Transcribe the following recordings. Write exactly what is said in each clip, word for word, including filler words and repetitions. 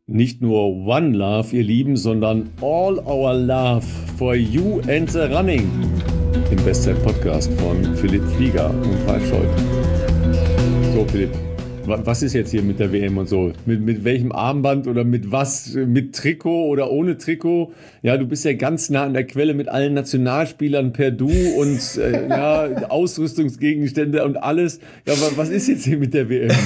Nicht nur One Love, ihr Lieben, sondern All Our Love for You and the Running. Im Bestzeit-Podcast von Philipp Flieger und Ralf Scholz. So, Philipp, was ist jetzt hier mit der W M und so? Mit, mit welchem Armband oder mit was? Mit Trikot oder ohne Trikot? Ja, du bist ja ganz nah an der Quelle mit allen Nationalspielern per Du und äh, ja, Ausrüstungsgegenstände und alles. Ja, aber was ist jetzt hier mit der W M?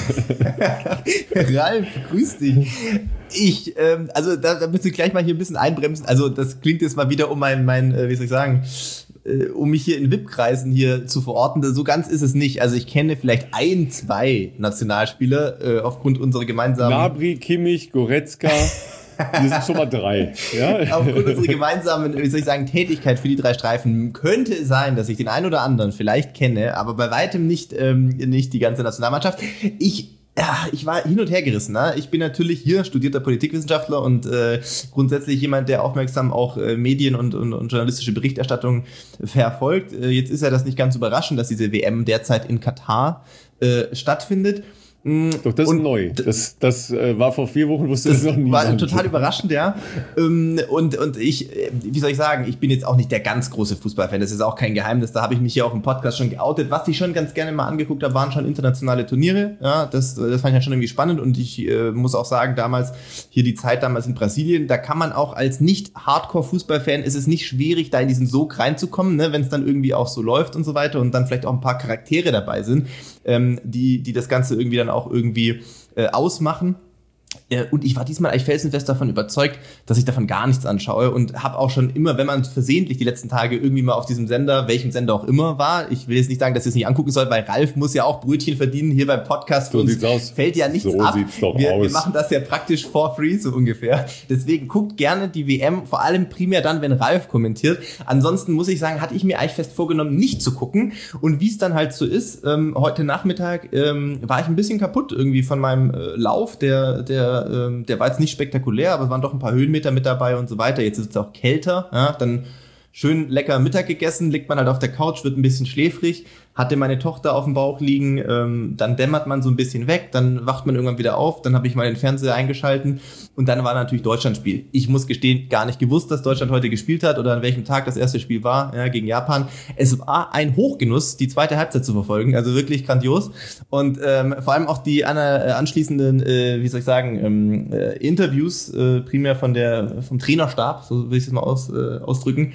Ralf, grüß dich. Ich, ähm, also da, da müsst ihr gleich mal hier ein bisschen einbremsen. Also das klingt jetzt mal wieder um mein, mein äh, wie soll ich sagen, äh, um mich hier in V I P-Kreisen hier zu verorten. So ganz ist es nicht. Also ich kenne vielleicht ein, zwei Nationalspieler äh, aufgrund unserer gemeinsamen... Gnabry, Kimmich, Goretzka... Wir sind schon mal drei. Ja? Aufgrund unserer gemeinsamen, wie soll ich sagen, Tätigkeit für die drei Streifen könnte es sein, dass ich den einen oder anderen vielleicht kenne, aber bei weitem nicht, ähm, nicht die ganze Nationalmannschaft. Ich Ja, ich war hin und her gerissen. Ne? Ich bin natürlich hier studierter Politikwissenschaftler und äh, grundsätzlich jemand, der aufmerksam auch äh, Medien und, und, und journalistische Berichterstattung verfolgt. Äh, jetzt ist ja das nicht ganz überraschend, dass diese W M derzeit in Katar äh, stattfindet. Doch, das und ist neu. Das, das äh, war vor vier Wochen, wusste das noch nie. War total überraschend, ja. Und, und ich, wie soll ich sagen, ich bin jetzt auch nicht der ganz große Fußballfan. Das ist auch kein Geheimnis. Da habe ich mich hier auch im Podcast schon geoutet. Was ich schon ganz gerne mal angeguckt habe, waren schon internationale Turniere. Ja, das, das fand ich ja schon irgendwie spannend. Und ich äh, muss auch sagen, damals, hier die Zeit damals in Brasilien, da kann man auch als nicht-Hardcore-Fußballfan, ist es nicht schwierig, da in diesen Sog reinzukommen, ne, wenn es dann irgendwie auch so läuft und so weiter und dann vielleicht auch ein paar Charaktere dabei sind, ähm, die, die das Ganze irgendwie dann auch irgendwie äh, ausmachen. Äh, und ich war diesmal eigentlich felsenfest davon überzeugt, dass ich davon gar nichts anschaue und habe auch schon immer, wenn man versehentlich die letzten Tage irgendwie mal auf diesem Sender, welchem Sender auch immer war, ich will jetzt nicht sagen, dass ihr es nicht angucken sollt, weil Ralf muss ja auch Brötchen verdienen, hier beim Podcast so für uns sieht's aus. Fällt ja nichts so ab. Sieht's doch wir, aus. wir machen das ja praktisch for free, so ungefähr. Deswegen guckt gerne die W M, vor allem primär dann, wenn Ralf kommentiert. Ansonsten muss ich sagen, hatte ich mir eigentlich fest vorgenommen, nicht zu gucken. Und wie es dann halt so ist, ähm, heute Nachmittag ähm, war ich ein bisschen kaputt irgendwie von meinem äh, Lauf, der, der, ähm, der war jetzt nicht spektakulär, aber es waren doch ein paar Höhenmeter mit dabei und so weiter. Jetzt ist es auch kälter, ja, dann schön lecker Mittag gegessen, liegt man halt auf der Couch, wird ein bisschen schläfrig, hatte meine Tochter auf dem Bauch liegen, ähm, dann dämmert man so ein bisschen weg, dann wacht man irgendwann wieder auf, dann habe ich mal den Fernseher eingeschalten und dann war natürlich Deutschlandspiel. Ich muss gestehen, gar nicht gewusst, dass Deutschland heute gespielt hat oder an welchem Tag das erste Spiel war, ja, gegen Japan. Es war ein Hochgenuss, die zweite Halbzeit zu verfolgen, also wirklich grandios und ähm, vor allem auch die äh, anschließenden, äh, wie soll ich sagen, ähm, äh, Interviews, äh, primär von der vom Trainerstab, so will ich es mal aus, äh, ausdrücken.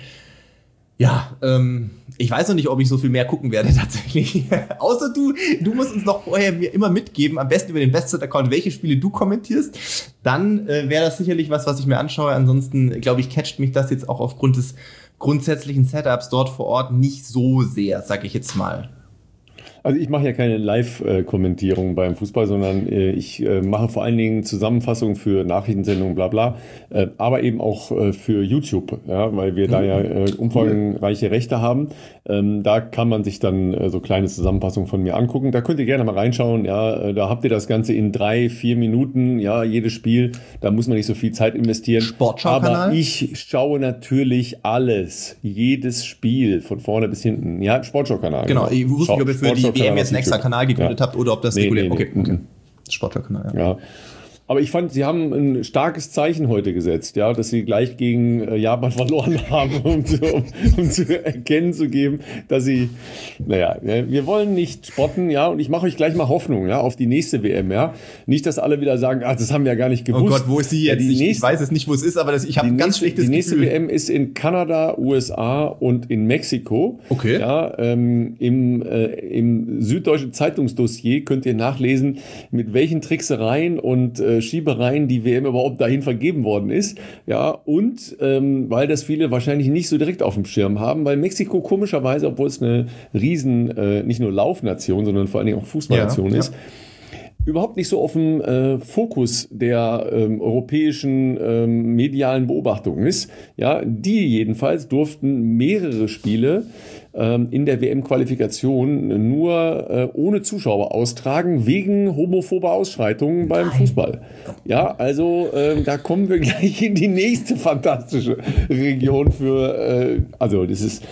Ja, ähm, ich weiß noch nicht, ob ich so viel mehr gucken werde tatsächlich. Außer du, du musst uns noch vorher mir immer mitgeben, am besten über den Bestzeit-Account, welche Spiele du kommentierst. Dann äh, wäre das sicherlich was, was ich mir anschaue. Ansonsten, glaube ich, catcht mich das jetzt auch aufgrund des grundsätzlichen Setups dort vor Ort nicht so sehr, sag ich jetzt mal. Also ich mache ja keine Live-Kommentierung beim Fußball, sondern äh, ich äh, mache vor allen Dingen Zusammenfassungen für Nachrichtensendungen, bla bla, äh, aber eben auch äh, für YouTube, ja, weil wir mhm. da ja äh, umfangreiche Rechte haben. Ähm, da kann man sich dann äh, so kleine Zusammenfassungen von mir angucken. Da könnt ihr gerne mal reinschauen. Ja, äh, da habt ihr das Ganze in drei, vier Minuten. Ja, jedes Spiel. Da muss man nicht so viel Zeit investieren. Sportschau-Kanal? Aber ich schaue natürlich alles, jedes Spiel von vorne bis hinten. Ja, Sportschau-Kanal. Genau. Ich wusste nicht, ob ihr für die W M jetzt einen extra Kanal gegründet ja. habt oder ob das nee, regulär... Nee, okay, nee. okay. Sportschau-Kanal, ja. ja. Aber ich fand, sie haben ein starkes Zeichen heute gesetzt, ja, dass sie gleich gegen äh, Japan verloren haben, um zu, um, um zu erkennen zu geben, dass sie, naja, wir wollen nicht spotten, ja, und ich mache euch gleich mal Hoffnung, ja, auf die nächste W M, ja. Nicht, dass alle wieder sagen, ach, das haben wir ja gar nicht gewusst. Oh Gott, wo ist sie jetzt? Ja, die ich, nächste, ich weiß jetzt nicht, wo es ist, aber das, ich habe ein ganz nächste, schlechtes Gefühl. Die nächste Gefühl. W M ist in Kanada, U S A und in Mexiko. Okay. Ja, ähm, im, äh, im Süddeutschen Zeitungsdossier könnt ihr nachlesen, mit welchen Tricksereien und äh, Schiebereien die W M überhaupt dahin vergeben worden ist. Ja, und ähm, weil das viele wahrscheinlich nicht so direkt auf dem Schirm haben, weil Mexiko komischerweise, obwohl es eine riesen, äh, nicht nur Laufnation, sondern vor allen Dingen auch Fußballnation ja, ist, ja. überhaupt nicht so auf dem äh, Fokus der ähm, europäischen ähm, medialen Beobachtung ist. Ja, die jedenfalls durften mehrere Spiele ähm, in der W M-Qualifikation nur äh, ohne Zuschauer austragen, wegen homophober Ausschreitungen beim Nein. Fußball. Ja, also äh, da kommen wir gleich in die nächste fantastische Region für, äh, also das ist...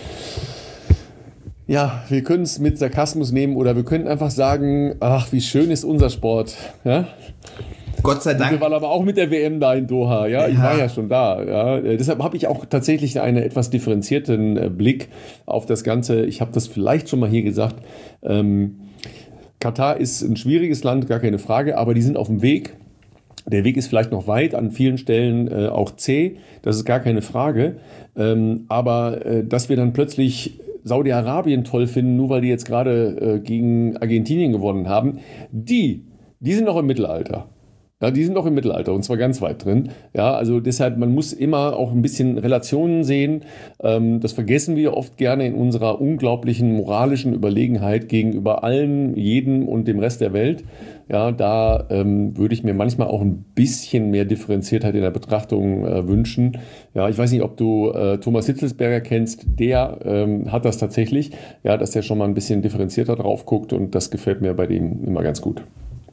Ja, wir können es mit Sarkasmus nehmen oder wir können einfach sagen, ach, wie schön ist unser Sport. Ja? Gott sei Dank. Wir waren aber auch mit der W M da in Doha, ja, ja. Ich war ja schon da, ja. Deshalb habe ich auch tatsächlich einen etwas differenzierten Blick auf das Ganze. Ich habe das vielleicht schon mal hier gesagt. Ähm, Katar ist ein schwieriges Land, gar keine Frage, aber die sind auf dem Weg. Der Weg ist vielleicht noch weit, an vielen Stellen äh, auch zäh, das ist gar keine Frage. Ähm, aber äh, dass wir dann plötzlich Saudi-Arabien toll finden, nur weil die jetzt gerade äh, gegen Argentinien gewonnen haben, die, die sind noch im Mittelalter. Ja, die sind noch im Mittelalter und zwar ganz weit drin. Ja, also deshalb, man muss immer auch ein bisschen Relationen sehen. Ähm, das vergessen wir oft gerne in unserer unglaublichen moralischen Überlegenheit gegenüber allen, jedem und dem Rest der Welt. Ja, da ähm, würde ich mir manchmal auch ein bisschen mehr Differenziertheit in der Betrachtung äh, wünschen. Ja, ich weiß nicht, ob du äh, Thomas Hitzelsberger kennst. Der ähm, hat das tatsächlich, ja, dass der schon mal ein bisschen differenzierter drauf guckt und das gefällt mir bei dem immer ganz gut.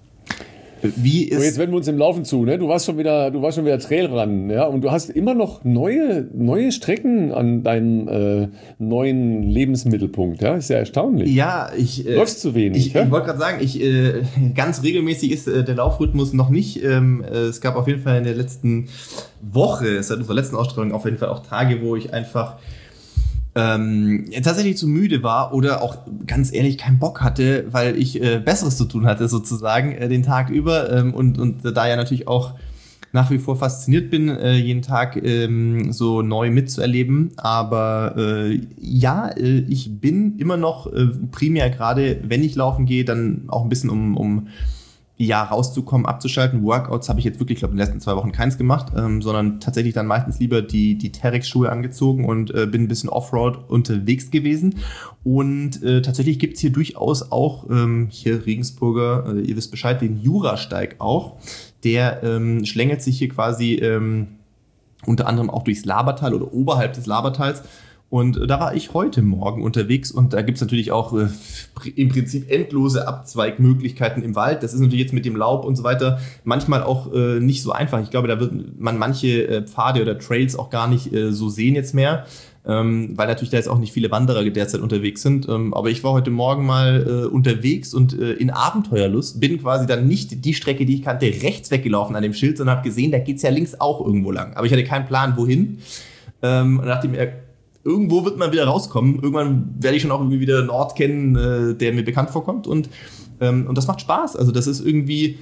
Wie ist und jetzt wenden wir uns im Laufen zu, ne? Du warst schon wieder, du warst schon wieder Trailrun, ja? Und du hast immer noch neue, neue Strecken an deinem äh, neuen Lebensmittelpunkt, ja? Ist ja erstaunlich. Ja, ich äh, läufst zu wenig. Ich, ich wollte gerade sagen, ich äh, ganz regelmäßig ist äh, der Laufrhythmus noch nicht. Ähm, äh, es gab auf jeden Fall in der letzten Woche, seit unserer letzten Ausstrahlung, auf jeden Fall auch Tage, wo ich einfach Ähm, tatsächlich zu müde war oder auch ganz ehrlich keinen Bock hatte, weil ich äh, Besseres zu tun hatte sozusagen äh, den Tag über ähm, und, und da ja natürlich auch nach wie vor fasziniert bin, äh, jeden Tag ähm, so neu mitzuerleben. Aber äh, ja, äh, ich bin immer noch äh, primär gerade, wenn ich laufen gehe, dann auch ein bisschen um, um ja, rauszukommen, abzuschalten. Workouts habe ich jetzt wirklich, ich glaube, in den letzten zwei Wochen keins gemacht, ähm, sondern tatsächlich dann meistens lieber die, die Terex-Schuhe angezogen und äh, bin ein bisschen Offroad unterwegs gewesen. Und äh, tatsächlich gibt's hier durchaus auch, ähm, hier Regensburger, äh, ihr wisst Bescheid, den Jurasteig auch. Der ähm, schlängelt sich hier quasi ähm, unter anderem auch durchs Labertal oder oberhalb des Labertals. Und da war ich heute Morgen unterwegs und da gibt's natürlich auch äh, im Prinzip endlose Abzweigmöglichkeiten im Wald. Das ist natürlich jetzt mit dem Laub und so weiter manchmal auch äh, nicht so einfach. Ich glaube, da wird man manche äh, Pfade oder Trails auch gar nicht äh, so sehen jetzt mehr, ähm, weil natürlich da jetzt auch nicht viele Wanderer derzeit unterwegs sind. Ähm, aber ich war heute Morgen mal äh, unterwegs und äh, in Abenteuerlust bin quasi dann nicht die Strecke, die ich kannte, rechts weggelaufen an dem Schild, sondern habe gesehen, da geht's ja links auch irgendwo lang. Aber ich hatte keinen Plan, wohin. Ähm, und dachte mir, irgendwo wird man wieder rauskommen. Irgendwann werde ich schon auch irgendwie wieder einen Ort kennen, äh, der mir bekannt vorkommt. Und, ähm, und das macht Spaß. Also das ist irgendwie,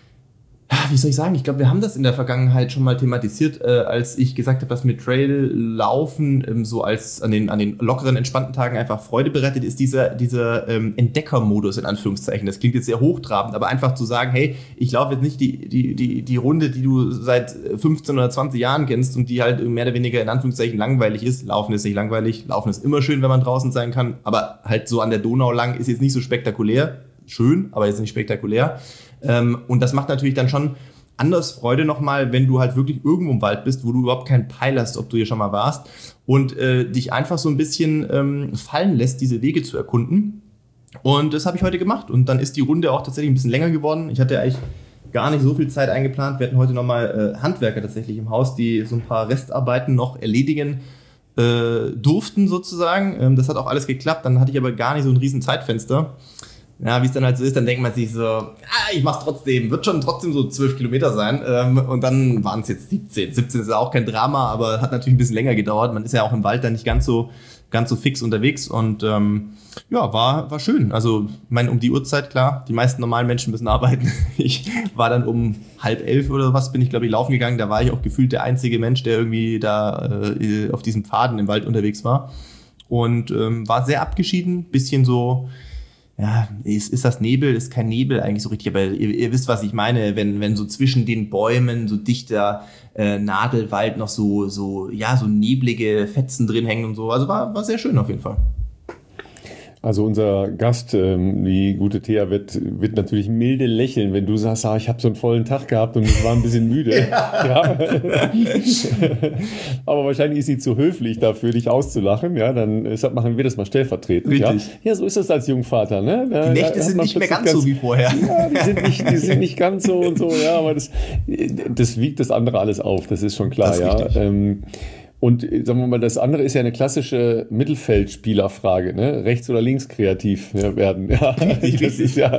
wie soll ich sagen, ich glaube, wir haben das in der Vergangenheit schon mal thematisiert, äh, als ich gesagt habe, dass mir Traillaufen ähm, so als an den, an den lockeren, entspannten Tagen einfach Freude bereitet, ist dieser, dieser ähm, Entdeckermodus in Anführungszeichen. Das klingt jetzt sehr hochtrabend, aber einfach zu sagen, hey, ich laufe jetzt nicht die, die, die, die Runde, die du seit fünfzehn oder zwanzig Jahren kennst und die halt mehr oder weniger in Anführungszeichen langweilig ist. Laufen ist nicht langweilig, Laufen ist immer schön, wenn man draußen sein kann, aber halt so an der Donau lang ist jetzt nicht so spektakulär. Schön, aber jetzt nicht spektakulär. Ähm, und das macht natürlich dann schon anders Freude nochmal, wenn du halt wirklich irgendwo im Wald bist, wo du überhaupt keinen Peil hast, ob du hier schon mal warst und äh, dich einfach so ein bisschen ähm, fallen lässt, diese Wege zu erkunden. Und das habe ich heute gemacht und dann ist die Runde auch tatsächlich ein bisschen länger geworden. Ich hatte eigentlich gar nicht so viel Zeit eingeplant. Wir hatten heute nochmal äh, Handwerker tatsächlich im Haus, die so ein paar Restarbeiten noch erledigen äh, durften sozusagen. Ähm, das hat auch alles geklappt. Dann hatte ich aber gar nicht so ein riesen Zeitfenster. Ja, wie es dann halt so ist, dann denkt man sich so, ah, ich mach's trotzdem, wird schon trotzdem so zwölf Kilometer sein. Ähm, und dann waren es jetzt siebzehn. siebzehn ist ja auch kein Drama, aber hat natürlich ein bisschen länger gedauert. Man ist ja auch im Wald dann nicht ganz so ganz so fix unterwegs und ähm, ja, war war schön. Also, ich meine, um die Uhrzeit, klar, die meisten normalen Menschen müssen arbeiten. Ich war dann um halb elf oder was, bin ich, glaube ich, laufen gegangen. Da war ich auch gefühlt der einzige Mensch, der irgendwie da äh, auf diesen Pfaden im Wald unterwegs war. Und ähm, war sehr abgeschieden, bisschen so, ja, ist, ist das Nebel? Ist kein Nebel eigentlich so richtig, aber ihr, ihr wisst, was ich meine, wenn, wenn so zwischen den Bäumen so dichter äh, Nadelwald noch so, so, ja, so neblige Fetzen drin hängen und so. Also war, war sehr schön auf jeden Fall. Also unser Gast, ähm, die gute Thea, wird, wird natürlich milde lächeln, wenn du sagst, ah, ich habe so einen vollen Tag gehabt und ich war ein bisschen müde. Ja. Ja. Aber wahrscheinlich ist sie zu höflich dafür, dich auszulachen. Ja, dann deshalb machen wir das mal stellvertretend. Richtig. Ja, ja, so ist das als Jungvater. Ne? Da, die Nächte sind nicht mehr ganz, ganz so wie vorher. Ja, die sind nicht, die sind nicht ganz so und so. Ja, aber das, das wiegt das andere alles auf. Das ist schon klar. Das ist ja. Ähm, Und sagen wir mal, das andere ist ja eine klassische Mittelfeldspielerfrage, ne? Rechts oder links kreativ ja, werden. Ja, das ist ja,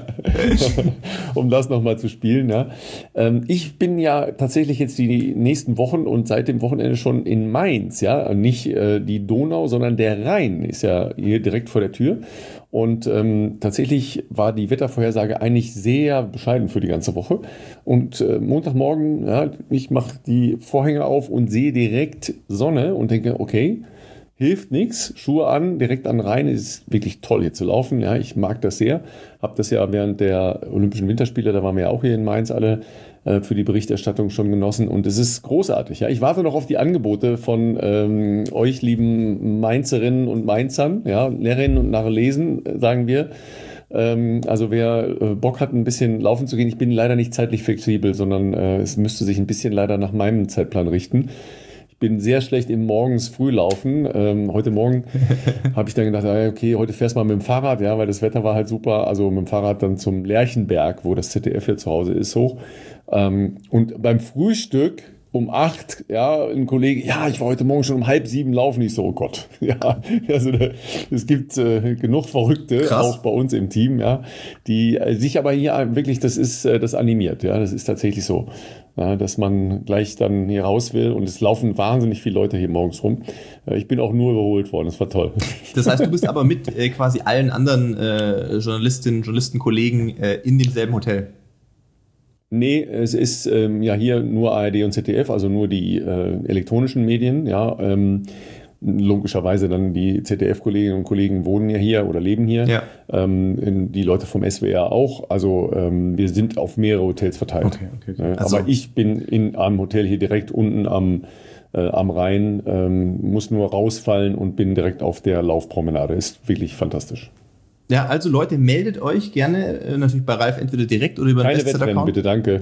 um das nochmal zu spielen. Ja. Ähm, ich bin ja tatsächlich jetzt die nächsten Wochen und seit dem Wochenende schon in Mainz. Ja, nicht äh, die Donau, sondern der Rhein ist ja hier direkt vor der Tür. Und ähm, tatsächlich war die Wettervorhersage eigentlich sehr bescheiden für die ganze Woche. Und äh, Montagmorgen, ja, ich mache die Vorhänge auf und sehe direkt Sonne und denke, okay, hilft nichts, Schuhe an, direkt an den Rhein, ist wirklich toll hier zu laufen. Ja, ich mag das sehr. Habe das ja während der Olympischen Winterspiele, da waren wir ja auch hier in Mainz alle, äh, für die Berichterstattung schon genossen. Und es ist großartig. Ja, ich warte noch auf die Angebote von ähm, euch, lieben Mainzerinnen und Mainzern, ja, Närrinnen und Narrelesen, sagen wir. Ähm, also wer äh, Bock hat, ein bisschen laufen zu gehen, ich bin leider nicht zeitlich flexibel, sondern äh, es müsste sich ein bisschen leider nach meinem Zeitplan richten. Ich bin sehr schlecht im morgens früh laufen. Ähm, heute Morgen habe ich dann gedacht, okay, heute fährst du mal mit dem Fahrrad, ja, weil das Wetter war halt super. Also mit dem Fahrrad dann zum Lerchenberg, wo das Z D F hier zu Hause ist, hoch. Ähm, und beim Frühstück um acht, ja, ein Kollege, ja, ich war heute Morgen schon um halb sieben laufen. Ich so, oh Gott, ja, also es gibt äh, genug Verrückte, Krass. Auch bei uns im Team, ja, die äh, sich aber hier wirklich, das ist, äh, das animiert, ja, das ist tatsächlich so. Ja, dass man gleich dann hier raus will und es laufen wahnsinnig viele Leute hier morgens rum. Ich bin auch nur überholt worden, das war toll. Das heißt, du bist aber mit äh, quasi allen anderen äh, Journalistinnen, Journalistenkollegen äh, in demselben Hotel? Nee, es ist ähm, ja hier nur A R D und Z D F, also nur die äh, elektronischen Medien, ja, ähm, logischerweise dann die Z D F-Kolleginnen und Kollegen wohnen ja hier oder leben hier. Ja. Ähm, die Leute vom S W R auch. Also ähm, wir sind auf mehrere Hotels verteilt. Okay, okay, okay. Äh, also. Aber ich bin in einem Hotel hier direkt unten am, äh, am Rhein, ähm, muss nur rausfallen und bin direkt auf der Laufpromenade. Ist wirklich fantastisch. Ja, also Leute, meldet euch gerne, äh, natürlich bei Ralf entweder direkt oder über den Bestzeit-Account. Bitte, danke.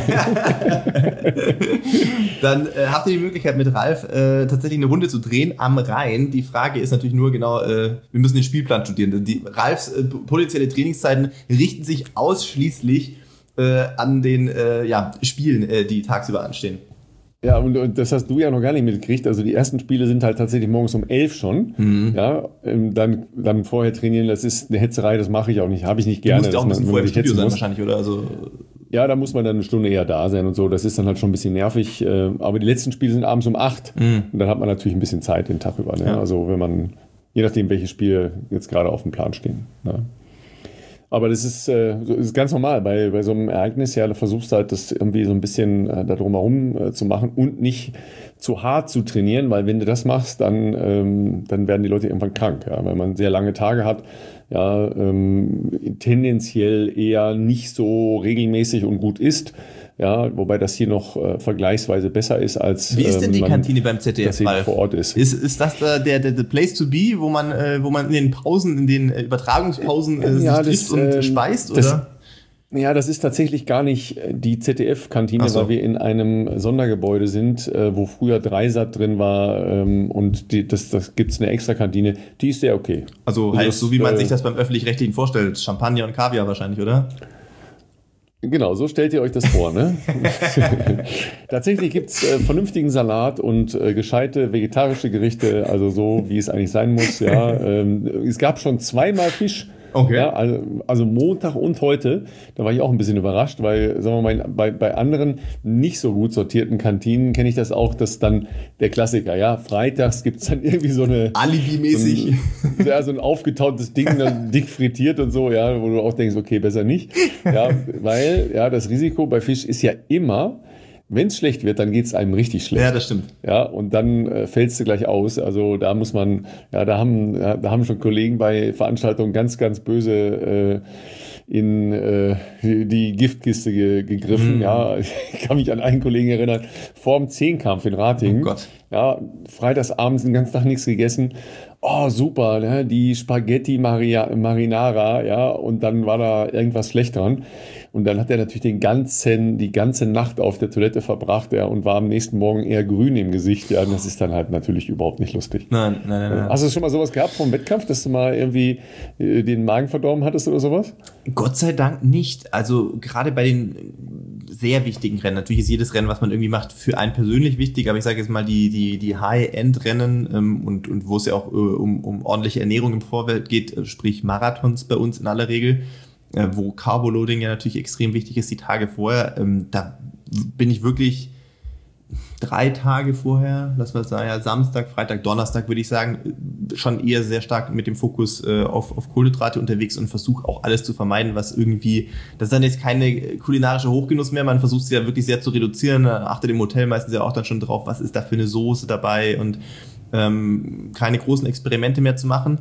Dann äh, habt ihr die Möglichkeit mit Ralf äh, tatsächlich eine Runde zu drehen am Rhein. Die Frage ist natürlich nur genau, äh, wir müssen den Spielplan studieren. Die, Ralfs äh, potenzielle Trainingszeiten richten sich ausschließlich äh, an den äh, ja, Spielen, äh, die tagsüber anstehen. Ja, und, und das hast du ja noch gar nicht mitgekriegt. Also die ersten Spiele sind halt tatsächlich morgens um elf schon. Mhm. Ja, dann, dann vorher trainieren, das ist eine Hetzerei, das mache ich auch nicht, habe ich nicht gerne. Du musst ja auch ein bisschen vorher im Studio sein wahrscheinlich, oder? Also ja, da muss man dann eine Stunde eher da sein und so. Das ist dann halt schon ein bisschen nervig. Aber die letzten Spiele sind abends um acht. Mhm. Und dann hat man natürlich ein bisschen Zeit den Tag über. Ne? Ja. Also wenn man, je nachdem, welche Spiele jetzt gerade auf dem Plan stehen. Ne? Aber das ist, äh, ist ganz normal. Bei, bei so einem Ereignis, ja, da versuchst du halt, das irgendwie so ein bisschen äh, da drumherum äh, zu machen und nicht zu hart zu trainieren, weil wenn du das machst, dann, ähm, dann werden die Leute irgendwann krank, ja, weil man sehr lange Tage hat, ja, ähm, tendenziell eher nicht so regelmäßig und gut isst. Ja, wobei das hier noch äh, vergleichsweise besser ist als wie ist denn die ähm, Kantine beim Z D F vor Ort ist. Ist, ist das der, der, der Place to be, wo man, äh, wo man in den Pausen, in den äh, Übertragungspausen äh, ja, sich trifft und äh, speist, das, oder? Ja, das ist tatsächlich gar nicht die Z D F-Kantine, so. Weil wir in einem Sondergebäude sind, äh, wo früher Dreisat drin war ähm, und die, das, das gibt's eine extra Kantine. Die ist sehr okay. Also heißt das, so, wie man äh, sich das beim Öffentlich-Rechtlichen vorstellt. Champagner und Kaviar wahrscheinlich, oder? Genau, so stellt ihr euch das vor, ne? Tatsächlich gibt's äh, vernünftigen Salat und äh, gescheite vegetarische Gerichte, also so, wie es eigentlich sein muss, ja. Ähm, es gab schon zweimal Fisch. Okay. Ja, also, also Montag und heute, da war ich auch ein bisschen überrascht, weil, sagen wir mal, bei, bei anderen nicht so gut sortierten Kantinen kenne ich das auch, dass dann der Klassiker, ja, freitags gibt's dann irgendwie so eine Alibi-mäßig. So ein, ja, so ein aufgetautes Ding, dann dick frittiert und so, ja, wo du auch denkst, okay, besser nicht. Ja, weil, ja, das Risiko bei Fisch ist ja immer, wenn es schlecht wird, dann geht es einem richtig schlecht. Ja, das stimmt. Ja, und dann äh, fällst du gleich aus. Also da muss man, ja, da haben, ja, da haben schon Kollegen bei Veranstaltungen ganz, ganz böse äh, in äh, die Giftkiste ge- gegriffen. Mm. Ja, ich kann mich an einen Kollegen erinnern, vorm Zehnkampf in Ratingen. Oh Gott. Ja, freitagsabends den ganzen Tag nichts gegessen. Oh, super, ne? Die Spaghetti Maria, Marinara, ja, und dann war da irgendwas schlecht dran. Und dann hat er natürlich den ganzen, die ganze Nacht auf der Toilette verbracht, ja, und war am nächsten Morgen eher grün im Gesicht, ja, und das ist dann halt natürlich überhaupt nicht lustig. Nein, nein, nein. nein. Hast du schon mal sowas gehabt vom Wettkampf, dass du mal irgendwie äh, den Magen verdorben hattest oder sowas? Gott sei Dank nicht. Also gerade bei den sehr wichtigen Rennen. Natürlich ist jedes Rennen, was man irgendwie macht, für einen persönlich wichtig, aber ich sage jetzt mal die, die, die High-End-Rennen ähm, und, und wo es ja auch äh, um, um ordentliche Ernährung im Vorfeld geht, äh, sprich Marathons bei uns in aller Regel, äh, wo Carboloading ja natürlich extrem wichtig ist, die Tage vorher, ähm, da bin ich wirklich drei Tage vorher, lass mal sagen, ja, Samstag, Freitag, Donnerstag würde ich sagen, schon eher sehr stark mit dem Fokus äh, auf, auf Kohlenhydrate unterwegs und versuche auch alles zu vermeiden, was irgendwie, das ist dann jetzt keine kulinarische Hochgenuss mehr, man versucht sie ja wirklich sehr zu reduzieren, achtet im Hotel meistens ja auch dann schon drauf, was ist da für eine Soße dabei und ähm, keine großen Experimente mehr zu machen.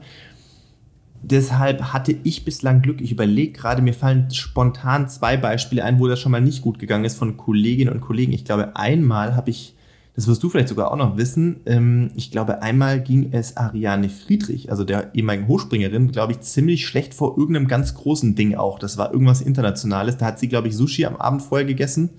Deshalb hatte ich bislang Glück. Ich überlege gerade, mir fallen spontan zwei Beispiele ein, wo das schon mal nicht gut gegangen ist von Kolleginnen und Kollegen. Ich glaube, einmal habe ich, das wirst du vielleicht sogar auch noch wissen, ähm, ich glaube, einmal ging es Ariane Friedrich, also der ehemaligen Hochspringerin, glaube ich, ziemlich schlecht vor irgendeinem ganz großen Ding auch. Das war irgendwas Internationales. Da hat sie, glaube ich, Sushi am Abend vorher gegessen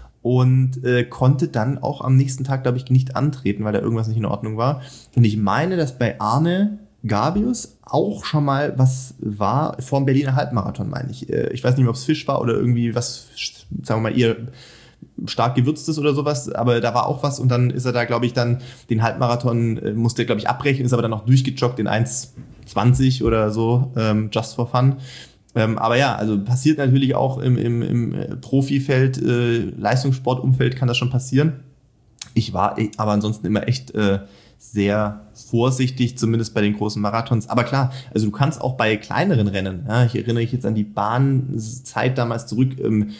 und äh, konnte dann auch am nächsten Tag, glaube ich, nicht antreten, weil da irgendwas nicht in Ordnung war. Und ich meine, dass bei Arne Gabius auch schon mal was war vor dem Berliner Halbmarathon, meine ich. Ich weiß nicht mehr, ob es Fisch war oder irgendwie was, sagen wir mal, eher stark gewürztes oder sowas, aber da war auch was und dann ist er da, glaube ich, dann den Halbmarathon, musste er, glaube ich, abbrechen, ist aber dann noch durchgejoggt in eins zwanzig oder so, ähm, just for fun. Ähm, aber ja, also passiert natürlich auch im, im, im Profifeld, äh, Leistungssportumfeld kann das schon passieren. Ich war aber ansonsten immer echt äh, sehr vorsichtig, zumindest bei den großen Marathons. Aber klar, also du kannst auch bei kleineren Rennen, ja, ich erinnere mich jetzt an die Bahnzeit damals zurück, ähm,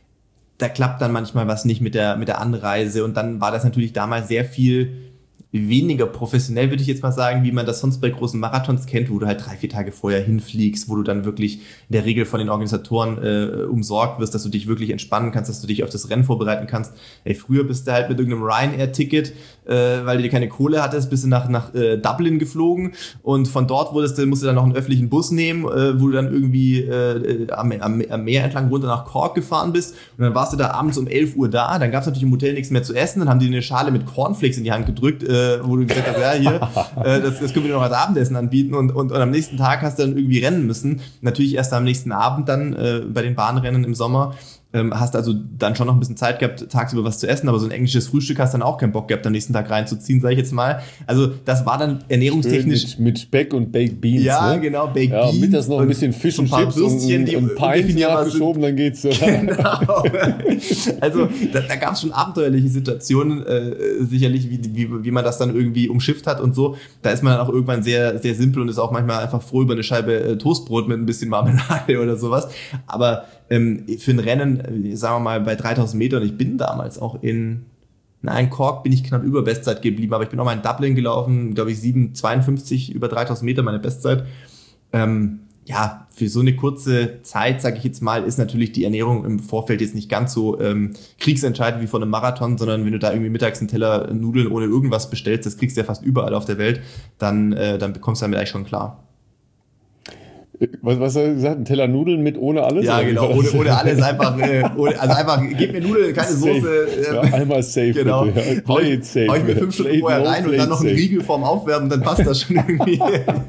da klappt dann manchmal was nicht mit der, mit der Anreise und dann war das natürlich damals sehr viel weniger professionell, würde ich jetzt mal sagen, wie man das sonst bei großen Marathons kennt, wo du halt drei, vier Tage vorher hinfliegst, wo du dann wirklich in der Regel von den Organisatoren äh, umsorgt wirst, dass du dich wirklich entspannen kannst, dass du dich auf das Rennen vorbereiten kannst. Ey, früher bist du halt mit irgendeinem Ryanair-Ticket, äh, weil du dir keine Kohle hattest, bist du nach, nach äh, Dublin geflogen und von dort wurdest du, musst du dann noch einen öffentlichen Bus nehmen, äh, wo du dann irgendwie äh, am, am, am Meer entlang runter nach Cork gefahren bist und dann warst du da abends um elf Uhr da, dann gab es natürlich im Hotel nichts mehr zu essen, dann haben die eine Schale mit Cornflakes in die Hand gedrückt, äh, wo du gesagt hast, ja, hier, äh, das, das können wir dir noch als Abendessen anbieten und, und, und am nächsten Tag hast du dann irgendwie rennen müssen. Natürlich erst am nächsten Abend dann äh, bei den Bahnrennen im Sommer. Ähm, hast also dann schon noch ein bisschen Zeit gehabt, tagsüber was zu essen, aber so ein englisches Frühstück hast dann auch keinen Bock gehabt, am nächsten Tag reinzuziehen, sage ich jetzt mal. Also das war dann ernährungstechnisch... Mit, mit Speck und Baked Beans. Ja, ne? genau, Baked ja, Beans. Mittags noch ein bisschen Fisch und, und Chips Würstchen, und, und Pint nachgeschoben, dann geht's. Genau. Also da, da gab es schon abenteuerliche Situationen, äh, sicherlich, wie, wie, wie man das dann irgendwie umschifft hat und so. Da ist man dann auch irgendwann sehr, sehr simpel und ist auch manchmal einfach froh über eine Scheibe äh, Toastbrot mit ein bisschen Marmelade oder sowas. Aber ähm, für ein Rennen, sagen wir mal, bei dreitausend Metern, ich bin damals auch in, nein, Cork bin ich knapp über Bestzeit geblieben, aber ich bin auch mal in Dublin gelaufen, glaube ich, sieben zweiundfünfzig über dreitausend Meter, meine Bestzeit. Ähm, ja, für so eine kurze Zeit, sage ich jetzt mal, ist natürlich die Ernährung im Vorfeld jetzt nicht ganz so ähm, kriegsentscheidend wie vor einem Marathon, sondern wenn du da irgendwie mittags einen Teller Nudeln ohne irgendwas bestellst, das kriegst du ja fast überall auf der Welt, dann, äh, dann bekommst du damit eigentlich schon klar. Was, was hast du gesagt? Ein Teller Nudeln mit ohne alles? Ja, genau, ohne, ohne alles einfach, äh, ohne, also einfach, gib mir Nudeln, keine safe. Soße. Äh, ja, einmal safe, genau. bitte. Ja. Play it safe. Hau ich mir fünf Stunden vorher rein und dann noch einen Riegel vorm Aufwärmen, dann passt das schon irgendwie.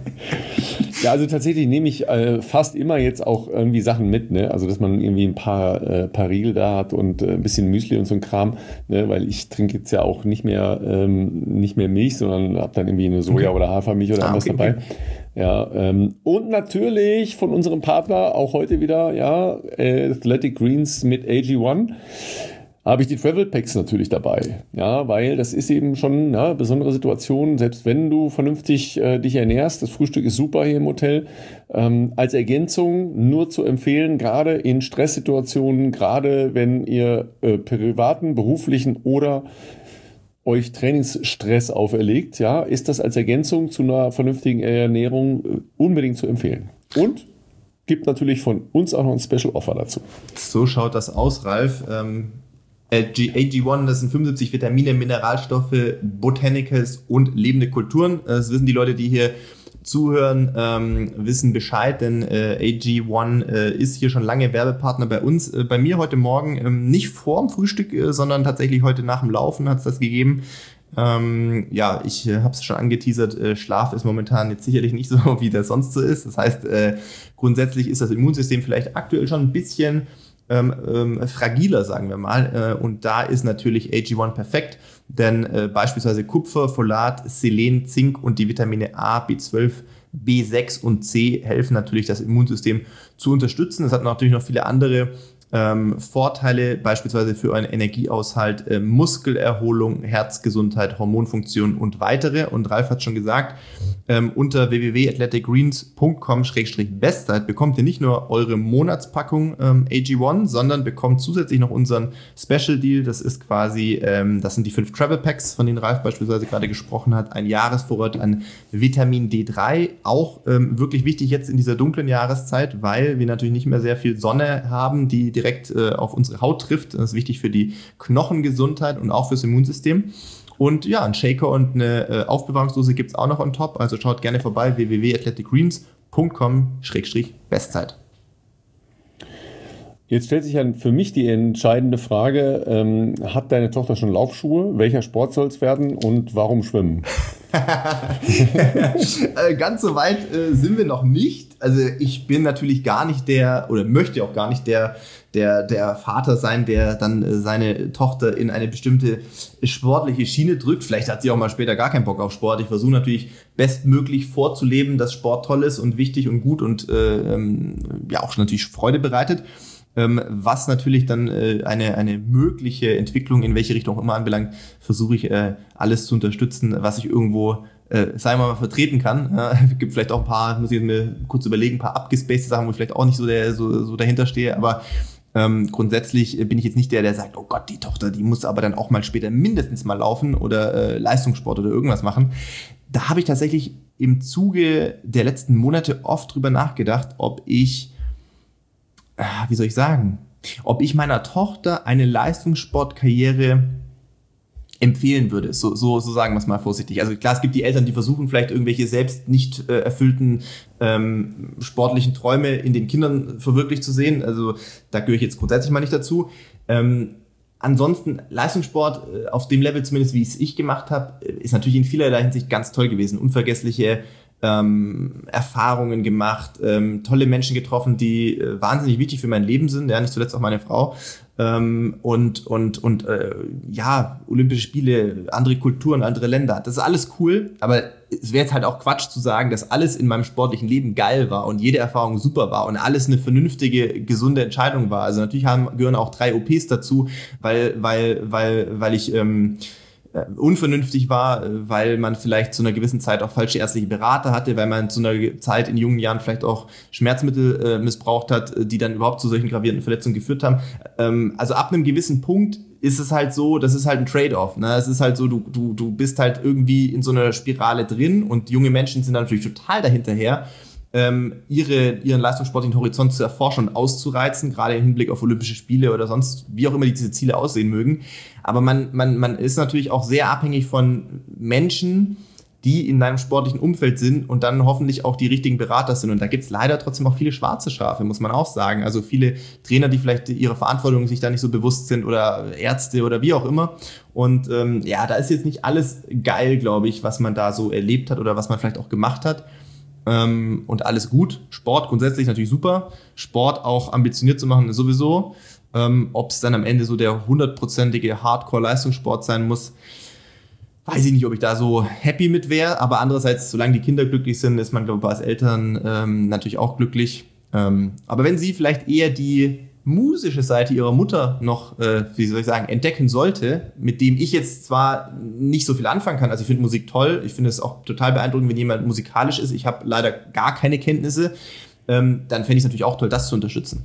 Ja, also tatsächlich nehme ich äh, fast immer jetzt auch irgendwie Sachen mit, ne? Also dass man irgendwie ein paar, äh, paar Riegel da hat und äh, ein bisschen Müsli und so ein Kram, ne? Weil ich trinke jetzt ja auch nicht mehr ähm, nicht mehr Milch, sondern habe dann irgendwie eine Soja- okay. oder Hafermilch oder ah, irgendwas okay, dabei. Okay. Ja, ähm, und natürlich von unserem Partner auch heute wieder, ja, äh, Athletic Greens mit A G eins. Habe ich die Travel Packs natürlich dabei, ja, weil das ist eben schon eine besondere Situation, selbst wenn du vernünftig äh, dich ernährst, das Frühstück ist super hier im Hotel, ähm, als Ergänzung nur zu empfehlen, gerade in Stresssituationen, gerade wenn ihr äh, privaten, beruflichen oder euch Trainingsstress auferlegt, ja, ist das als Ergänzung zu einer vernünftigen Ernährung äh, unbedingt zu empfehlen. Und gibt natürlich von uns auch noch ein Special Offer dazu. So schaut das aus, Ralf. Ähm A G eins, das sind fünfundsiebzig Vitamine, Mineralstoffe, Botanicals und lebende Kulturen. Das wissen die Leute, die hier zuhören, ähm, wissen Bescheid, denn äh, A G eins äh, ist hier schon lange Werbepartner bei uns. Äh, bei mir heute Morgen, ähm, nicht vorm Frühstück, äh, sondern tatsächlich heute nach dem Laufen hat es das gegeben. Ähm, ja, ich äh, habe es schon angeteasert, äh, Schlaf ist momentan jetzt sicherlich nicht so, wie das sonst so ist. Das heißt, äh, grundsätzlich ist das Immunsystem vielleicht aktuell schon ein bisschen ähm, ähm, fragiler, sagen wir mal. Äh, und da ist natürlich A G eins perfekt, denn äh, beispielsweise Kupfer, Folat, Selen, Zink und die Vitamine A, B zwölf, B sechs und C helfen natürlich, das Immunsystem zu unterstützen. Es hat natürlich noch viele andere ähm, Vorteile, beispielsweise für einen Energieaushalt, äh, Muskelerholung, Herzgesundheit, Hormonfunktion und weitere. Und Ralf hat schon gesagt, ähm, unter w w w punkt athletic greens punkt com slash bestzeit bekommt ihr nicht nur eure Monatspackung ähm, A G eins, sondern bekommt zusätzlich noch unseren Special Deal. Das ist quasi, ähm, das sind die fünf Travel Packs, von denen Ralf beispielsweise gerade gesprochen hat. Ein Jahresvorrat an Vitamin D drei, auch ähm, wirklich wichtig jetzt in dieser dunklen Jahreszeit, weil wir natürlich nicht mehr sehr viel Sonne haben, die direkt äh, auf unsere Haut trifft. Das ist wichtig für die Knochengesundheit und auch fürs Immunsystem. Und ja, ein Shaker und eine äh, Aufbewahrungsdose gibt es auch noch on top. Also schaut gerne vorbei, w w w punkt athletic greens punkt com slash bestzeit. Jetzt stellt sich ja für mich die entscheidende Frage, ähm, hat deine Tochter schon Laufschuhe? Welcher Sport soll es werden und warum schwimmen? Ganz so weit äh, sind wir noch nicht. Also ich bin natürlich gar nicht der, oder möchte auch gar nicht der, der, der Vater sein, der dann äh, seine Tochter in eine bestimmte sportliche Schiene drückt. Vielleicht hat sie auch mal später gar keinen Bock auf Sport. Ich versuche natürlich bestmöglich vorzuleben, dass Sport toll ist und wichtig und gut und äh, ähm, ja auch natürlich Freude bereitet. Ähm, was natürlich dann äh, eine, eine mögliche Entwicklung in welche Richtung auch immer anbelangt, versuche ich äh, alles zu unterstützen, was ich irgendwo, äh, sagen wir mal, vertreten kann. Ja, es gibt vielleicht auch ein paar, muss ich mir kurz überlegen, ein paar abgespacede Sachen, wo ich vielleicht auch nicht so, der, so, so dahinter stehe, aber ähm, grundsätzlich bin ich jetzt nicht der, der sagt, oh Gott, die Tochter, die muss aber dann auch mal später mindestens mal laufen oder äh, Leistungssport oder irgendwas machen. Da habe ich tatsächlich im Zuge der letzten Monate oft drüber nachgedacht, ob ich wie soll ich sagen, ob ich meiner Tochter eine Leistungssportkarriere empfehlen würde, so, so, so sagen wir es mal vorsichtig. Also klar, es gibt die Eltern, die versuchen vielleicht irgendwelche selbst nicht äh, erfüllten ähm, sportlichen Träume in den Kindern verwirklicht zu sehen, also da gehöre ich jetzt grundsätzlich mal nicht dazu. Ähm, ansonsten, Leistungssport äh, auf dem Level zumindest, wie es ich gemacht habe, ist natürlich in vielerlei Hinsicht ganz toll gewesen. Unvergessliche Ähm, Erfahrungen gemacht, ähm, tolle Menschen getroffen, die äh, wahnsinnig wichtig für mein Leben sind, ja, nicht zuletzt auch meine Frau, ähm, und und und äh, ja, Olympische Spiele, andere Kulturen, andere Länder, das ist alles cool, aber es wäre jetzt halt auch Quatsch zu sagen, dass alles in meinem sportlichen Leben geil war und jede Erfahrung super war und alles eine vernünftige, gesunde Entscheidung war. Also natürlich haben, gehören auch drei O Ps dazu, weil weil weil weil ich ähm, unvernünftig war, weil man vielleicht zu einer gewissen Zeit auch falsche ärztliche Berater hatte, weil man zu einer Zeit in jungen Jahren vielleicht auch Schmerzmittel äh, missbraucht hat, die dann überhaupt zu solchen gravierenden Verletzungen geführt haben. Ähm, also ab einem gewissen Punkt ist es halt so, das ist halt ein Trade-off. Ne? Es ist halt so, du, du, du bist halt irgendwie in so einer Spirale drin und junge Menschen sind dann natürlich total dahinterher, ähm, ihre, ihren leistungssportlichen Horizont zu erforschen und auszureizen, gerade im Hinblick auf Olympische Spiele oder sonst, wie auch immer diese Ziele aussehen mögen. Aber man, man, man ist natürlich auch sehr abhängig von Menschen, die in deinem sportlichen Umfeld sind und dann hoffentlich auch die richtigen Berater sind. Und da gibt's leider trotzdem auch viele schwarze Schafe, muss man auch sagen. Also viele Trainer, die vielleicht ihrer Verantwortung sich da nicht so bewusst sind oder Ärzte oder wie auch immer. Und ähm, ja, da ist jetzt nicht alles geil, glaube ich, was man da so erlebt hat oder was man vielleicht auch gemacht hat. Ähm, und alles gut. Sport grundsätzlich natürlich super. Sport auch ambitioniert zu machen sowieso. Ähm, ob es dann am Ende so der hundertprozentige Hardcore-Leistungssport sein muss, weiß ich nicht, ob ich da so happy mit wäre. Aber andererseits, solange die Kinder glücklich sind, ist man, glaube ich, als Eltern ähm, natürlich auch glücklich. Ähm, aber wenn sie vielleicht eher die musische Seite ihrer Mutter noch, äh, wie soll ich sagen, entdecken sollte, mit dem ich jetzt zwar nicht so viel anfangen kann, also ich finde Musik toll, ich finde es auch total beeindruckend, wenn jemand musikalisch ist, ich habe leider gar keine Kenntnisse, ähm, dann fände ich es natürlich auch toll, das zu unterstützen.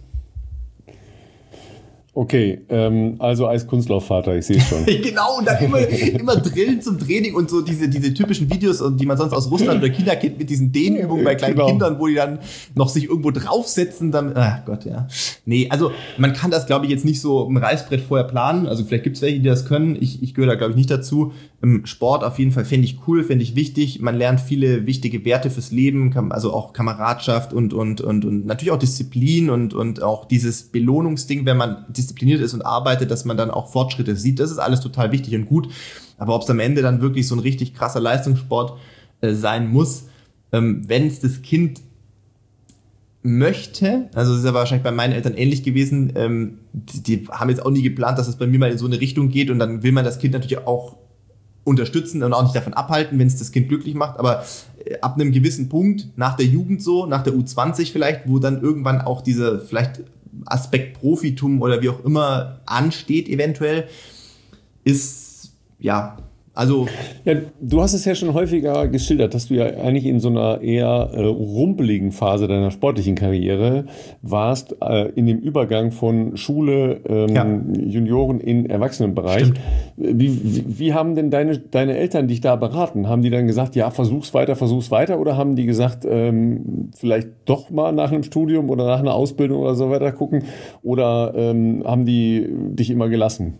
Okay, ähm, also als Kunstlaufvater, ich sehe es schon. Genau, und dann immer, immer Drillen zum Training und so diese, diese typischen Videos, die man sonst aus Russland oder China kennt, mit diesen Dehnübungen bei kleinen genau. Kindern, wo die dann noch sich irgendwo draufsetzen, dann, ach Gott, ja. Nee, also man kann das, glaube ich, jetzt nicht so im Reißbrett vorher planen, also vielleicht gibt es welche, die das können, ich, ich gehöre da, glaube ich, nicht dazu. Im Sport auf jeden Fall fände ich cool, fände ich wichtig, man lernt viele wichtige Werte fürs Leben, also auch Kameradschaft und, und, und, und natürlich auch Disziplin und, und auch dieses Belohnungsding, wenn man diszipliniert ist und arbeitet, dass man dann auch Fortschritte sieht. Das ist alles total wichtig und gut. Aber ob es am Ende dann wirklich so ein richtig krasser Leistungssport äh, sein muss, ähm, wenn es das Kind möchte, also das ist ja wahrscheinlich bei meinen Eltern ähnlich gewesen, ähm, die, die haben jetzt auch nie geplant, dass es bei mir mal in so eine Richtung geht und dann will man das Kind natürlich auch unterstützen und auch nicht davon abhalten, wenn es das Kind glücklich macht, aber ab einem gewissen Punkt, nach der Jugend so, nach der U zwanzig vielleicht, wo dann irgendwann auch dieser vielleicht Aspekt Profitum oder wie auch immer ansteht eventuell, ist, ja, also... Ja, du hast es ja schon häufiger geschildert, dass du ja eigentlich in so einer eher äh, rumpeligen Phase deiner sportlichen Karriere warst, äh, in dem Übergang von Schule, ähm, ja. Junioren in Erwachsenenbereich. Wie, wie, wie haben denn deine, deine Eltern dich da beraten? Haben die dann gesagt, ja, versuch's weiter, versuch's weiter? Oder haben die gesagt, ähm, vielleicht doch mal nach einem Studium oder nach einer Ausbildung oder so weiter gucken? Oder ähm, haben die dich immer gelassen?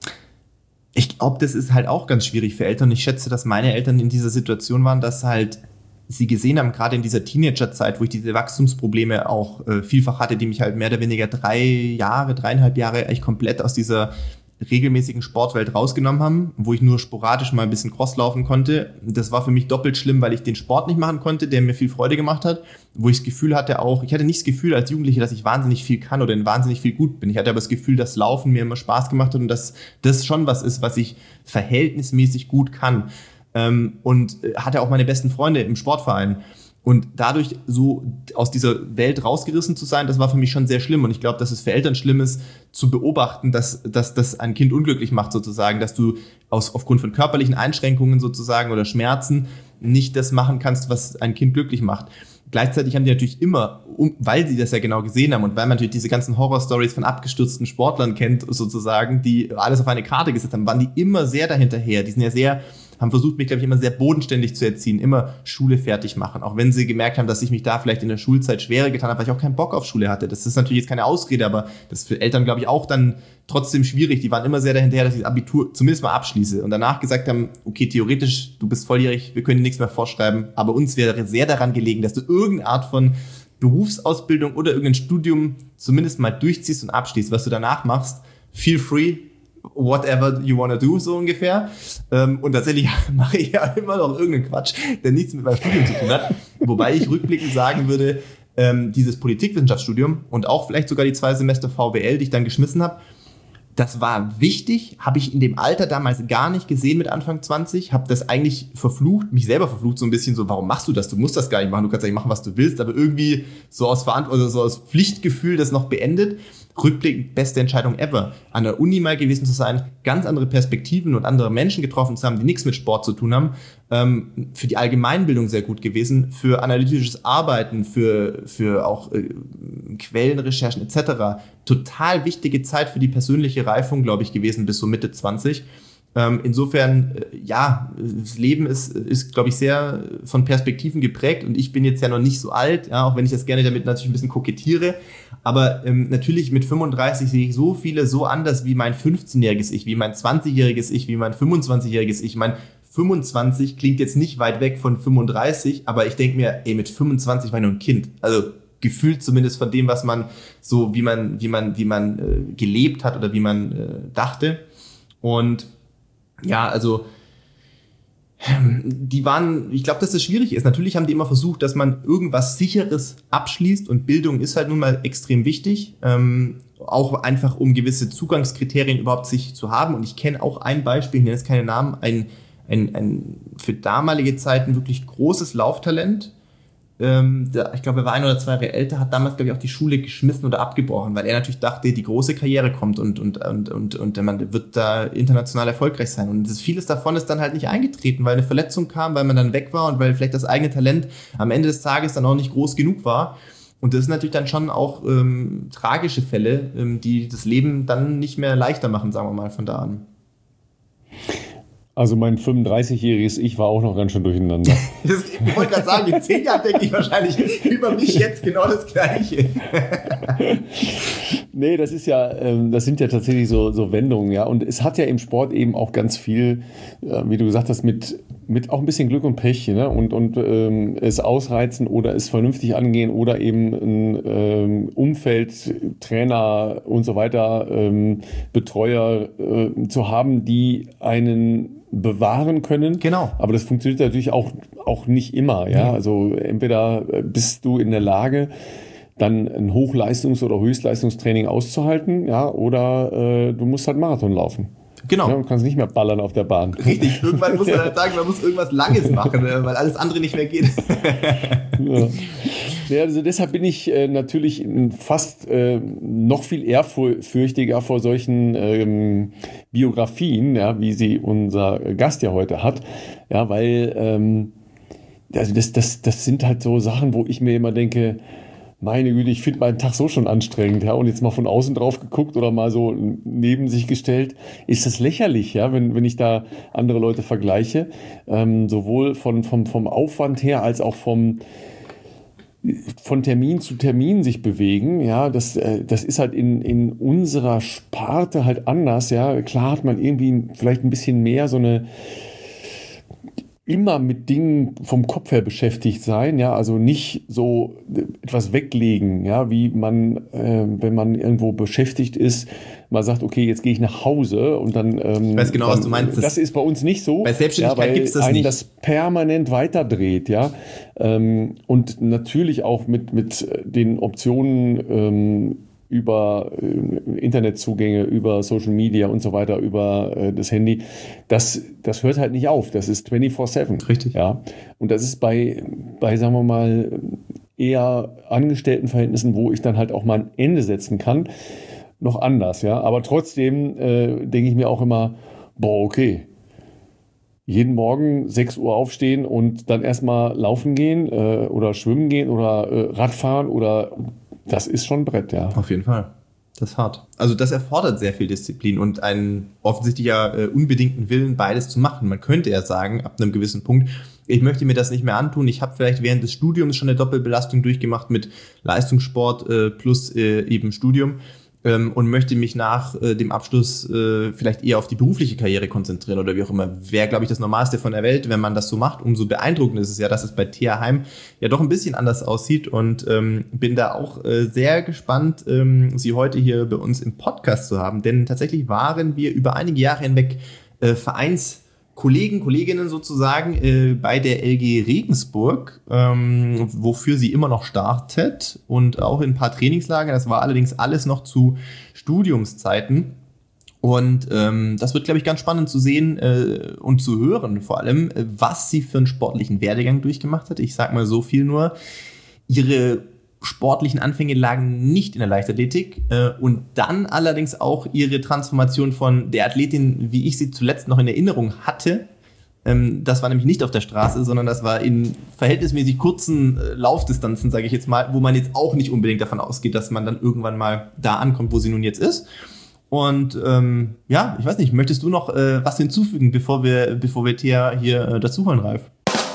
Ich glaube, das ist halt auch ganz schwierig für Eltern. Ich schätze, dass meine Eltern in dieser Situation waren, dass halt sie gesehen haben, gerade in dieser Teenagerzeit, wo ich diese Wachstumsprobleme auch äh, vielfach hatte, die mich halt mehr oder weniger drei Jahre, dreieinhalb Jahre eigentlich komplett aus dieser regelmäßigen Sportwelt rausgenommen haben, wo ich nur sporadisch mal ein bisschen Cross laufen konnte. Das war für mich doppelt schlimm, weil ich den Sport nicht machen konnte, der mir viel Freude gemacht hat, wo ich das Gefühl hatte auch, ich hatte nicht das Gefühl als Jugendliche, dass ich wahnsinnig viel kann oder wahnsinnig viel gut bin. Ich hatte aber das Gefühl, dass Laufen mir immer Spaß gemacht hat und dass das schon was ist, was ich verhältnismäßig gut kann. Und hatte auch meine besten Freunde im Sportverein. Und dadurch so aus dieser Welt rausgerissen zu sein, das war für mich schon sehr schlimm. Und ich glaube, dass es für Eltern schlimm ist, zu beobachten, dass, dass das ein Kind unglücklich macht sozusagen, dass du aus, aufgrund von körperlichen Einschränkungen sozusagen oder Schmerzen nicht das machen kannst, was ein Kind glücklich macht. Gleichzeitig haben die natürlich immer, um, weil sie das ja genau gesehen haben und weil man natürlich diese ganzen Horror-Stories von abgestürzten Sportlern kennt sozusagen, die alles auf eine Karte gesetzt haben, waren die immer sehr dahinterher. Die sind ja sehr... haben versucht, mich, glaube ich, immer sehr bodenständig zu erziehen, immer Schule fertig machen, auch wenn sie gemerkt haben, dass ich mich da vielleicht in der Schulzeit schwerer getan habe, weil ich auch keinen Bock auf Schule hatte. Das ist natürlich jetzt keine Ausrede, aber das ist für Eltern, glaube ich, auch dann trotzdem schwierig. Die waren immer sehr dahinterher, dass ich das Abitur zumindest mal abschließe und danach gesagt haben, okay, theoretisch, du bist volljährig, wir können dir nichts mehr vorschreiben, aber uns wäre sehr daran gelegen, dass du irgendeine Art von Berufsausbildung oder irgendein Studium zumindest mal durchziehst und abschließt. Was du danach machst, feel free, whatever you wanna do, so ungefähr. Und tatsächlich mache ich ja immer noch irgendeinen Quatsch, der nichts mit meinem Studium zu tun hat. Wobei ich rückblickend sagen würde, dieses Politikwissenschaftsstudium und auch vielleicht sogar die zwei Semester V W L, die ich dann geschmissen habe, das war wichtig, habe ich in dem Alter damals gar nicht gesehen mit Anfang zwanzig, habe das eigentlich verflucht, mich selber verflucht so ein bisschen so, warum machst du das? Du musst das gar nicht machen, du kannst eigentlich machen, was du willst, aber irgendwie so aus Verantwortung, also so aus Pflichtgefühl das noch beendet. Rückblickend beste Entscheidung ever. An der Uni mal gewesen zu sein, ganz andere Perspektiven und andere Menschen getroffen zu haben, die nichts mit Sport zu tun haben. Ähm, für die Allgemeinbildung sehr gut gewesen, für analytisches Arbeiten, für, für auch äh, Quellenrecherchen et cetera. Total wichtige Zeit für die persönliche Reifung, glaube ich, gewesen bis so Mitte zwanzig. Ähm, insofern, äh, ja, das Leben ist, ist, glaube ich, sehr von Perspektiven geprägt und ich bin jetzt ja noch nicht so alt, ja, auch wenn ich das gerne damit natürlich ein bisschen kokettiere. Aber ähm, natürlich mit fünfunddreißig sehe ich so viele so anders wie mein fünfzehnjähriges Ich, wie mein zwanzigjähriges Ich, wie mein fünfundzwanzigjähriges Ich. Mein fünfundzwanzig klingt jetzt nicht weit weg von fünfunddreißig, aber ich denke mir, ey, mit fünfundzwanzig war ich nur ein Kind. Also gefühlt zumindest von dem, was man so, wie man, wie man, wie man äh, gelebt hat oder wie man äh, dachte. Und ja, also die waren, ich glaube, dass das schwierig ist. Natürlich haben die immer versucht, dass man irgendwas Sicheres abschließt und Bildung ist halt nun mal extrem wichtig, ähm, auch einfach um gewisse Zugangskriterien überhaupt sich zu haben. Und ich kenne auch ein Beispiel, ich nenne jetzt keine Namen, ein, ein, ein für damalige Zeiten wirklich großes Lauftalent. Ähm, der, ich glaube, er war ein oder zwei Jahre älter, hat damals, glaube ich, auch die Schule geschmissen oder abgebrochen, weil er natürlich dachte, die große Karriere kommt und, und, und, und, und man wird da international erfolgreich sein. Und das, vieles davon ist dann halt nicht eingetreten, weil eine Verletzung kam, weil man dann weg war und weil vielleicht das eigene Talent am Ende des Tages dann auch nicht groß genug war. Und das sind natürlich dann schon auch ähm, tragische Fälle, ähm, die das Leben dann nicht mehr leichter machen, sagen wir mal, von da an. Also mein fünfunddreißigjähriges Ich war auch noch ganz schön durcheinander. Das, ich wollte gerade sagen, in zehn Jahren denke ich wahrscheinlich über mich jetzt genau das Gleiche. Nee, das ist ja, ähm, das sind ja tatsächlich so, so Wendungen, ja. Und es hat ja im Sport eben auch ganz viel, äh, wie du gesagt hast, mit, mit auch ein bisschen Glück und Pech, ne? Und, und ähm, es ausreizen oder es vernünftig angehen oder eben ein ähm, Umfeld, Trainer und so weiter, ähm, Betreuer äh, zu haben, die einen bewahren können. Genau. Aber das funktioniert natürlich auch, auch nicht immer, ja. Mhm. Also entweder bist du in der Lage, dann ein Hochleistungs- oder Höchstleistungstraining auszuhalten, ja, oder äh, du musst halt Marathon laufen. Genau. Ja, du kannst nicht mehr ballern auf der Bahn. Richtig, irgendwann muss man halt sagen, man muss irgendwas Langes machen, weil alles andere nicht mehr geht. Ja. Ja, also deshalb bin ich äh, natürlich fast äh, noch viel ehrfürchtiger vor solchen ähm, Biografien, ja, wie sie unser Gast ja heute hat, ja, weil ähm, also das, das, das sind halt so Sachen, wo ich mir immer denke, meine Güte, ich finde meinen Tag so schon anstrengend, ja, und jetzt mal von außen drauf geguckt oder mal so neben sich gestellt, ist das lächerlich, ja, wenn, wenn ich da andere Leute vergleiche, ähm, sowohl von, vom, vom Aufwand her als auch vom von Termin zu Termin sich bewegen, ja, das, äh, das ist halt in, in unserer Sparte halt anders, ja, klar hat man irgendwie vielleicht ein bisschen mehr so eine immer mit Dingen vom Kopf her beschäftigt sein, ja, also nicht so etwas weglegen, ja, wie man, äh, wenn man irgendwo beschäftigt ist, mal sagt, okay, jetzt gehe ich nach Hause und dann. Ähm, ich weiß genau, dann, was du meinst. Das, das ist bei uns nicht so. Bei Selbstständigkeit ja, gibt es das einen nicht. das permanent weiterdreht, ja, ähm, und natürlich auch mit mit den Optionen. Ähm, über äh, Internetzugänge, über Social Media und so weiter, über äh, das Handy, das, das hört halt nicht auf. Das ist vierundzwanzig sieben. Richtig. Ja. Und das ist bei, bei, sagen wir mal, eher Angestelltenverhältnissen, wo ich dann halt auch mal ein Ende setzen kann, noch anders. Ja. Aber trotzdem äh, denke ich mir auch immer, boah, okay, jeden Morgen sechs Uhr aufstehen und dann erstmal laufen gehen äh, oder schwimmen gehen oder äh, Radfahren oder das ist schon ein Brett, ja. Auf jeden Fall. Das ist hart. Also das erfordert sehr viel Disziplin und einen offensichtlich ja äh, unbedingten Willen, beides zu machen. Man könnte ja sagen, ab einem gewissen Punkt, ich möchte mir das nicht mehr antun. Ich habe vielleicht während des Studiums schon eine Doppelbelastung durchgemacht mit Leistungssport äh, plus äh, eben Studium. Ähm, und möchte mich nach äh, dem Abschluss äh, vielleicht eher auf die berufliche Karriere konzentrieren oder wie auch immer. Wäre, glaube ich, das Normalste von der Welt, wenn man das so macht. Umso beeindruckender ist es ja, dass es bei T H Heim ja doch ein bisschen anders aussieht und ähm, bin da auch äh, sehr gespannt, ähm, Sie heute hier bei uns im Podcast zu haben, denn tatsächlich waren wir über einige Jahre hinweg äh, Vereins Kollegen, Kolleginnen sozusagen äh, bei der L G Regensburg, ähm, wofür sie immer noch startet und auch in ein paar Trainingslager. Das war allerdings alles noch zu Studiumszeiten. Und ähm, das wird, glaube ich, ganz spannend zu sehen äh, und zu hören vor allem, äh, was sie für einen sportlichen Werdegang durchgemacht hat. Ich sag mal so viel nur, ihre sportlichen Anfänge lagen nicht in der Leichtathletik äh, und dann allerdings auch ihre Transformation von der Athletin, wie ich sie zuletzt noch in Erinnerung hatte. Ähm, das war nämlich nicht auf der Straße, sondern das war in verhältnismäßig kurzen äh, Laufdistanzen, sage ich jetzt mal, wo man jetzt auch nicht unbedingt davon ausgeht, dass man dann irgendwann mal da ankommt, wo sie nun jetzt ist. Und ähm, ja, ich weiß nicht, möchtest du noch äh, was hinzufügen, bevor wir, bevor wir Thea hier äh, dazuholen, Ralf?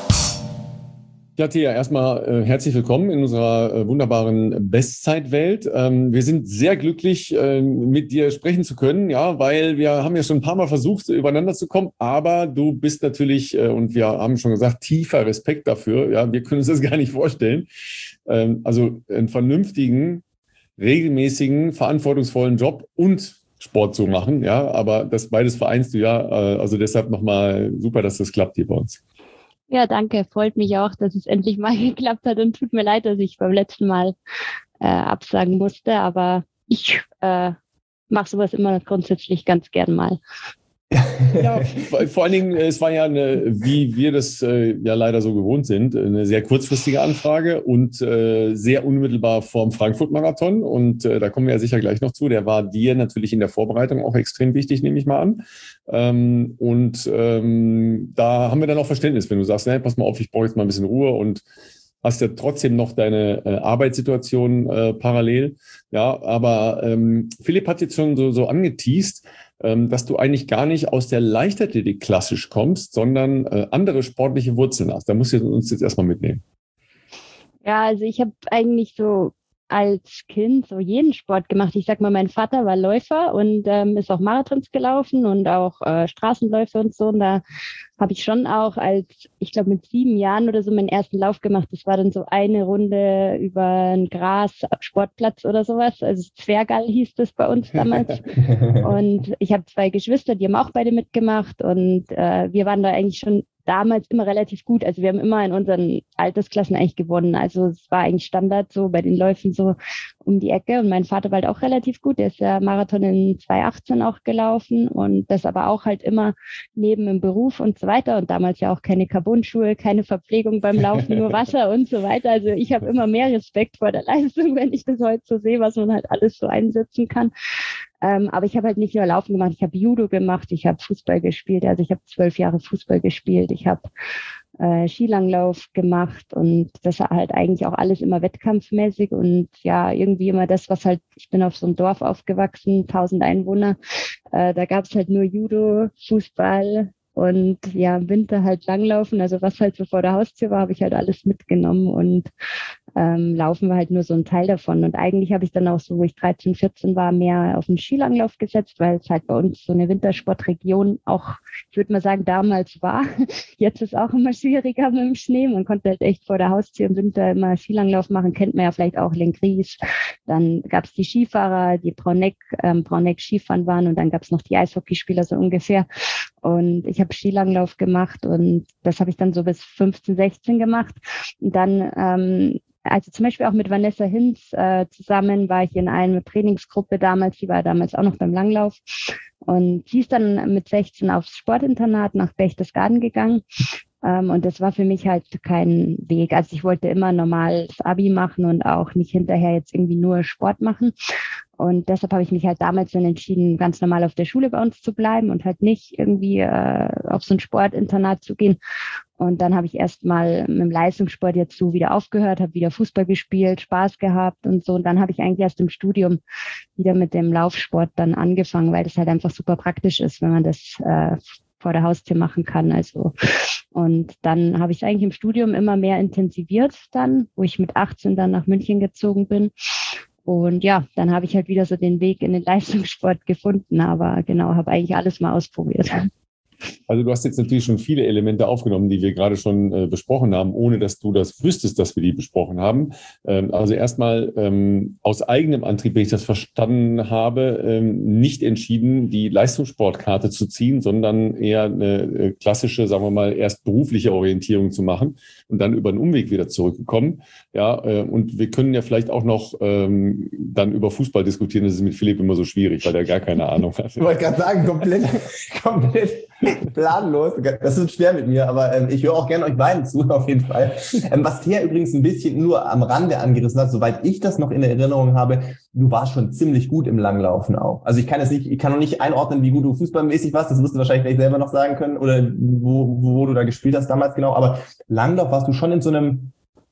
Ja, Thea, erstmal äh, herzlich willkommen in unserer äh, wunderbaren Bestzeitwelt. Ähm, wir sind sehr glücklich, äh, mit dir sprechen zu können, ja, weil wir haben ja schon ein paar Mal versucht, übereinander zu kommen, aber du bist natürlich, äh, und wir haben schon gesagt, tiefer Respekt dafür, ja, wir können uns das gar nicht vorstellen. Ähm, also einen vernünftigen, regelmäßigen, verantwortungsvollen Job und Sport zu machen, ja, aber das beides vereinst du ja, äh, also deshalb nochmal super, dass das klappt hier bei uns. Ja, danke. Freut mich auch, dass es endlich mal geklappt hat und tut mir leid, dass ich beim letzten Mal äh, absagen musste, aber ich äh, mache sowas immer grundsätzlich ganz gern mal. Ja, vor allen Dingen, es war ja eine, wie wir das äh, ja leider so gewohnt sind, eine sehr kurzfristige Anfrage und äh, sehr unmittelbar vorm Frankfurt-Marathon. Und äh, da kommen wir ja sicher gleich noch zu. Der war dir natürlich in der Vorbereitung auch extrem wichtig, nehme ich mal an. Ähm, und ähm, da haben wir dann auch Verständnis, wenn du sagst, nee, pass mal auf, ich brauche jetzt mal ein bisschen Ruhe und hast ja trotzdem noch deine äh, Arbeitssituation äh, parallel. Ja, aber ähm, Philipp hat jetzt schon so, so angeteast, ähm, dass du eigentlich gar nicht aus der Leichtathletik klassisch kommst, sondern äh, andere sportliche Wurzeln hast. Da musst du uns jetzt erstmal mitnehmen. Ja, also ich habe eigentlich so als Kind so jeden Sport gemacht. Ich sag mal, mein Vater war Läufer und ähm, ist auch Marathons gelaufen und auch äh, Straßenläufe und so. Und da habe ich schon auch als, ich glaube mit sieben Jahren oder so meinen ersten Lauf gemacht. Das war dann so eine Runde über einen Gras-Sportplatz oder sowas. Also Zwergal hieß das bei uns damals. Und ich habe zwei Geschwister, die haben auch beide mitgemacht und äh, wir waren da eigentlich schon damals immer relativ gut. Also wir haben immer in unseren Altersklassen eigentlich gewonnen. Also es war eigentlich Standard so bei den Läufen so um die Ecke. Und mein Vater war halt auch relativ gut. Der ist ja Marathon in zwanzig achtzehn auch gelaufen und das aber auch halt immer neben dem Beruf und so weiter. Und damals ja auch keine Carbon-Schuhe, keine Verpflegung beim Laufen, nur Wasser und so weiter. Also ich habe immer mehr Respekt vor der Leistung, wenn ich das heute so sehe, was man halt alles so einsetzen kann. Ähm, aber ich habe halt nicht nur Laufen gemacht, ich habe Judo gemacht, ich habe Fußball gespielt, also ich habe zwölf Jahre Fußball gespielt, ich habe äh, Skilanglauf gemacht und das war halt eigentlich auch alles immer wettkampfmäßig und ja, irgendwie immer das, was halt, ich bin auf so einem Dorf aufgewachsen, tausend Einwohner, äh, da gab es halt nur Judo, Fußball und ja, im Winter halt Langlaufen, also was halt so vor der Haustür war, habe ich halt alles mitgenommen und Ähm, Laufen war halt nur so ein Teil davon. Und eigentlich habe ich dann auch so, wo ich dreizehn, vierzehn war, mehr auf den Skilanglauf gesetzt, weil es halt bei uns so eine Wintersportregion auch, ich würde mal sagen, damals war. Jetzt ist es auch immer schwieriger mit dem Schnee. Man konnte halt echt vor der Haustür im Winter immer Skilanglauf machen. Kennt man ja vielleicht auch Lenkries. Dann gab es die Skifahrer, die Brauneck, ähm, Brauneck Skifahren waren und dann gab es noch die Eishockeyspieler so ungefähr. Und ich habe Skilanglauf gemacht und das habe ich dann so bis fünfzehn, sechzehn gemacht. Und dann ähm, also zum Beispiel auch mit Vanessa Hinz äh, zusammen war ich in einer Trainingsgruppe damals, die war damals auch noch beim Langlauf und sie ist dann mit sechzehn aufs Sportinternat nach Berchtesgaden gegangen ähm, und das war für mich halt kein Weg. Also ich wollte immer normal das Abi machen und auch nicht hinterher jetzt irgendwie nur Sport machen. Und deshalb habe ich mich halt damals dann entschieden, ganz normal auf der Schule bei uns zu bleiben und halt nicht irgendwie äh, auf so ein Sportinternat zu gehen. Und dann habe ich erst mal mit dem Leistungssport jetzt so wieder aufgehört, habe wieder Fußball gespielt, Spaß gehabt und so. Und dann habe ich eigentlich erst im Studium wieder mit dem Laufsport dann angefangen, weil das halt einfach super praktisch ist, wenn man das äh, vor der Haustür machen kann. Also und dann habe ich es eigentlich im Studium immer mehr intensiviert dann, wo ich mit achtzehn dann nach München gezogen bin. Und ja, dann habe ich halt wieder so den Weg in den Leistungssport gefunden, aber genau, habe eigentlich alles mal ausprobiert. Also du hast jetzt natürlich schon viele Elemente aufgenommen, die wir gerade schon äh, besprochen haben, ohne dass du das wüsstest, dass wir die besprochen haben. Ähm, also erstmal ähm, aus eigenem Antrieb, wenn ich das verstanden habe, ähm, nicht entschieden, die Leistungssportkarte zu ziehen, sondern eher eine äh, klassische, sagen wir mal, erst berufliche Orientierung zu machen und dann über einen Umweg wieder zurückgekommen. Ja, äh, und wir können ja vielleicht auch noch ähm, dann über Fußball diskutieren. Das ist mit Philipp immer so schwierig, weil er gar keine Ahnung hat. Ich wollte gerade sagen, komplett, komplett planlos. Das wird schwer mit mir, aber ähm, ich höre auch gerne euch beiden zu, auf jeden Fall. Ähm, was Thea übrigens ein bisschen nur am Rande angerissen hat, soweit ich das noch in Erinnerung habe, du warst schon ziemlich gut im Langlaufen auch. Also ich kann es nicht, ich kann noch nicht einordnen, wie gut du fußballmäßig warst, das wirst du wahrscheinlich gleich selber noch sagen können oder wo, wo du da gespielt hast damals genau, aber Langlauf warst du schon in so einem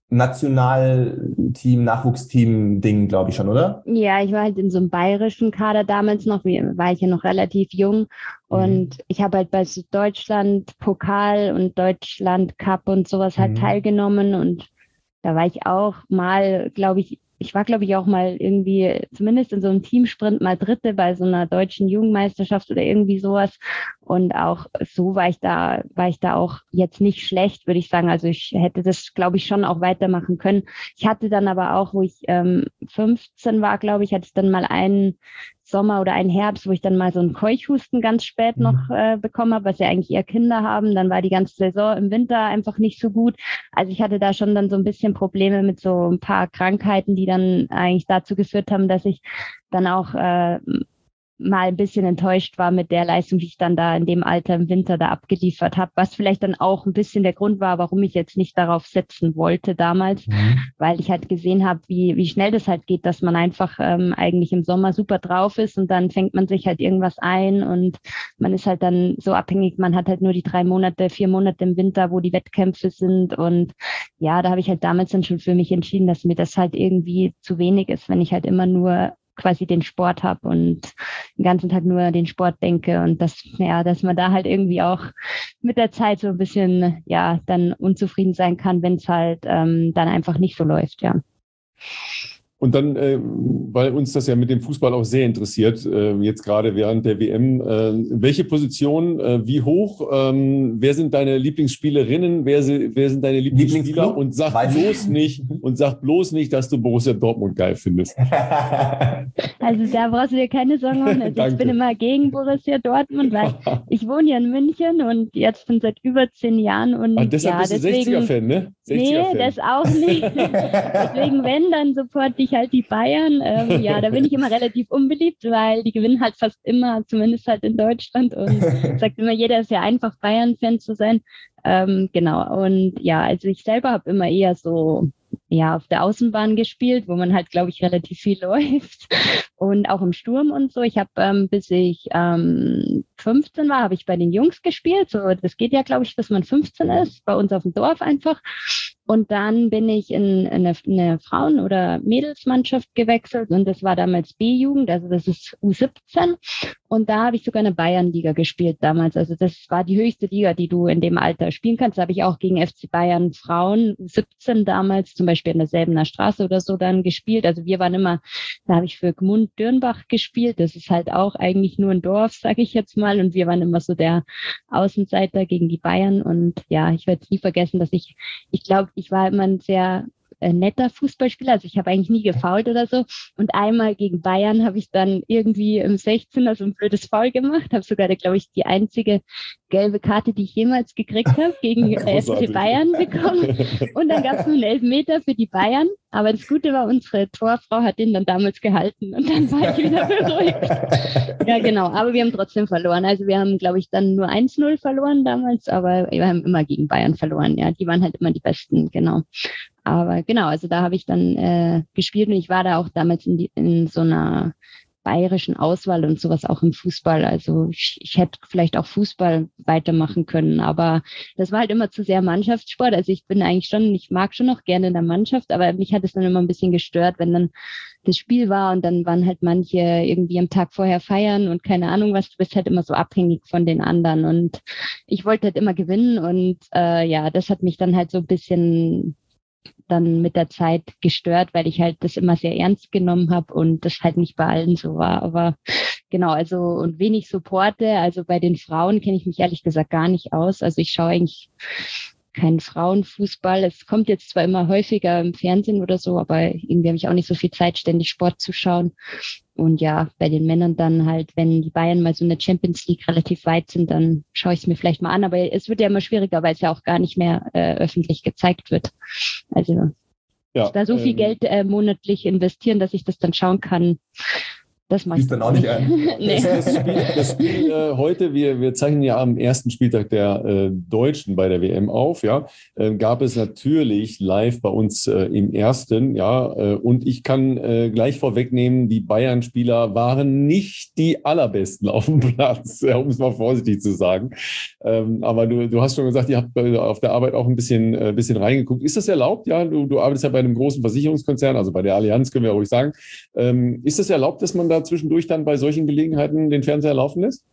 Nationalteam, Nachwuchsteam-Ding, glaube ich schon, oder? Ja, ich war halt in so einem bayerischen Kader damals noch, war ich ja noch relativ jung und mhm. ich habe halt bei so Deutschland Pokal und Deutschland Cup und sowas halt mhm. teilgenommen und da war ich auch mal, glaube ich, ich war, glaube ich, auch mal irgendwie, zumindest in so einem Teamsprint mal Dritte bei so einer deutschen Jugendmeisterschaft oder irgendwie sowas. Und auch so war ich da, war ich da auch jetzt nicht schlecht, würde ich sagen. Also ich hätte das, glaube ich, schon auch weitermachen können. Ich hatte dann aber auch, wo ich ähm, fünfzehn war, glaube ich, hatte ich dann mal einen Sommer oder einen Herbst, wo ich dann mal so einen Keuchhusten ganz spät noch äh, bekommen habe, was ja eigentlich eher Kinder haben. Dann war die ganze Saison im Winter einfach nicht so gut. Also ich hatte da schon dann so ein bisschen Probleme mit so ein paar Krankheiten, die dann eigentlich dazu geführt haben, dass ich dann auch äh, mal ein bisschen enttäuscht war mit der Leistung, die ich dann da in dem Alter im Winter da abgeliefert habe, was vielleicht dann auch ein bisschen der Grund war, warum ich jetzt nicht darauf setzen wollte damals, mhm. weil ich halt gesehen habe, wie wie schnell das halt geht, dass man einfach ähm, eigentlich im Sommer super drauf ist und dann fängt man sich halt irgendwas ein und man ist halt dann so abhängig, man hat halt nur die drei Monate, vier Monate im Winter, wo die Wettkämpfe sind und ja, da habe ich halt damals dann schon für mich entschieden, dass mir das halt irgendwie zu wenig ist, wenn ich halt immer nur quasi den Sport habe und den ganzen Tag nur den Sport denke und das, ja, dass man da halt irgendwie auch mit der Zeit so ein bisschen, ja, dann unzufrieden sein kann, wenn es halt ähm, dann einfach nicht so läuft, ja. Und dann, äh, weil uns das ja mit dem Fußball auch sehr interessiert, äh, jetzt gerade während der W M, äh, welche Position, äh, wie hoch, ähm, wer sind deine Lieblingsspielerinnen, wer, wer sind deine Lieblingsspieler? Und sag Weiß bloß ich. nicht, und sag bloß nicht, dass du Borussia Dortmund geil findest. Also da brauchst du dir keine Sorgen machen. Also ich bin immer gegen Borussia Dortmund, weil ich wohne ja in München und jetzt schon seit über zehn Jahren. Und Ach, deshalb ja, bist du deswegen, sechziger-Fan, ne? sechziger-Fan. Nee, das auch nicht. Deswegen, wenn, dann supporte ich halt die Bayern. Ähm, ja, da bin ich immer relativ unbeliebt, weil die gewinnen halt fast immer, zumindest halt in Deutschland. Und sagt immer jeder, ist ja einfach Bayern-Fan zu sein. Ähm, genau. Und ja, also ich selber habe immer eher so ja auf der Außenbahn gespielt, wo man halt, glaube ich, relativ viel läuft. Und auch im Sturm und so. Ich habe, ähm, bis ich ähm, fünfzehn war, habe ich bei den Jungs gespielt. So, das geht ja, glaube ich, bis man fünfzehn ist, bei uns auf dem Dorf einfach. Und dann bin ich in, in eine, eine Frauen- oder Mädelsmannschaft gewechselt und das war damals B-Jugend, also das ist U siebzehn. Und da habe ich sogar eine Bayernliga gespielt damals. Also das war die höchste Liga, die du in dem Alter spielen kannst. Da habe ich auch gegen F C Bayern Frauen U siebzehn damals, zum Beispiel in der Selbener Straße oder so dann gespielt. Also wir waren immer, da habe ich für Gmund Dürnbach gespielt. Das ist halt auch eigentlich nur ein Dorf, sage ich jetzt mal. Und wir waren immer so der Außenseiter gegen die Bayern. Und ja, ich werde es nie vergessen, dass ich, ich glaube, ich war immer ein sehr äh, netter Fußballspieler, also ich habe eigentlich nie gefoult oder so. Und einmal gegen Bayern habe ich dann irgendwie im sechzehner so ein blödes Foul gemacht, habe sogar, glaube ich, die einzige gelbe Karte, die ich jemals gekriegt habe, gegen äh, F C Bayern bekommen. Und dann gab es einen Elfmeter für die Bayern. Aber das Gute war, unsere Torfrau hat den dann damals gehalten und dann war ich wieder beruhigt. Ja, genau. Aber wir haben trotzdem verloren. Also wir haben, glaube ich, dann nur eins null verloren damals, aber wir haben immer gegen Bayern verloren. Ja, die waren halt immer die Besten, genau. Aber genau, also da habe ich dann äh, gespielt und ich war da auch damals in, die, in so einer bayerischen Auswahl und sowas auch im Fußball. Also ich, ich hätte vielleicht auch Fußball weitermachen können, aber das war halt immer zu sehr Mannschaftssport. Also ich bin eigentlich schon, ich mag schon noch gerne in der Mannschaft, aber mich hat es dann immer ein bisschen gestört, wenn dann das Spiel war und dann waren halt manche irgendwie am Tag vorher feiern und keine Ahnung was, du bist halt immer so abhängig von den anderen und ich wollte halt immer gewinnen und äh, ja, das hat mich dann halt so ein bisschen dann mit der Zeit gestört, weil ich halt das immer sehr ernst genommen habe und das halt nicht bei allen so war. Aber genau, also und wenig Supporte. Also bei den Frauen kenne ich mich ehrlich gesagt gar nicht aus. Also ich schaue eigentlich keinen Frauenfußball. Es kommt jetzt zwar immer häufiger im Fernsehen oder so, aber irgendwie habe ich auch nicht so viel Zeit, ständig Sport zu schauen. Und ja, bei den Männern dann halt, wenn die Bayern mal so in der Champions League relativ weit sind, dann schaue ich es mir vielleicht mal an. Aber es wird ja immer schwieriger, weil es ja auch gar nicht mehr äh, öffentlich gezeigt wird. Also ja, da so viel ähm, Geld äh, monatlich investieren, dass ich das dann schauen kann. Das mache ich dann auch nicht ein. Nee. Das, das Spiel, das Spiel äh, heute, wir, wir zeichnen ja am ersten Spieltag der äh, Deutschen bei der W M auf, ja, äh, gab es natürlich live bei uns äh, im ersten, ja, äh, und ich kann äh, gleich vorwegnehmen, die Bayern-Spieler waren nicht die allerbesten auf dem Platz, ja, um es mal vorsichtig zu sagen. Ähm, aber du, du hast schon gesagt, ihr habt auf der Arbeit auch ein bisschen, äh, bisschen reingeguckt. Ist das erlaubt? Ja, du, du arbeitest ja bei einem großen Versicherungskonzern, also bei der Allianz, können wir ruhig sagen. Ähm, ist das erlaubt, dass man da zwischendurch dann bei solchen Gelegenheiten den Fernseher laufen lässt?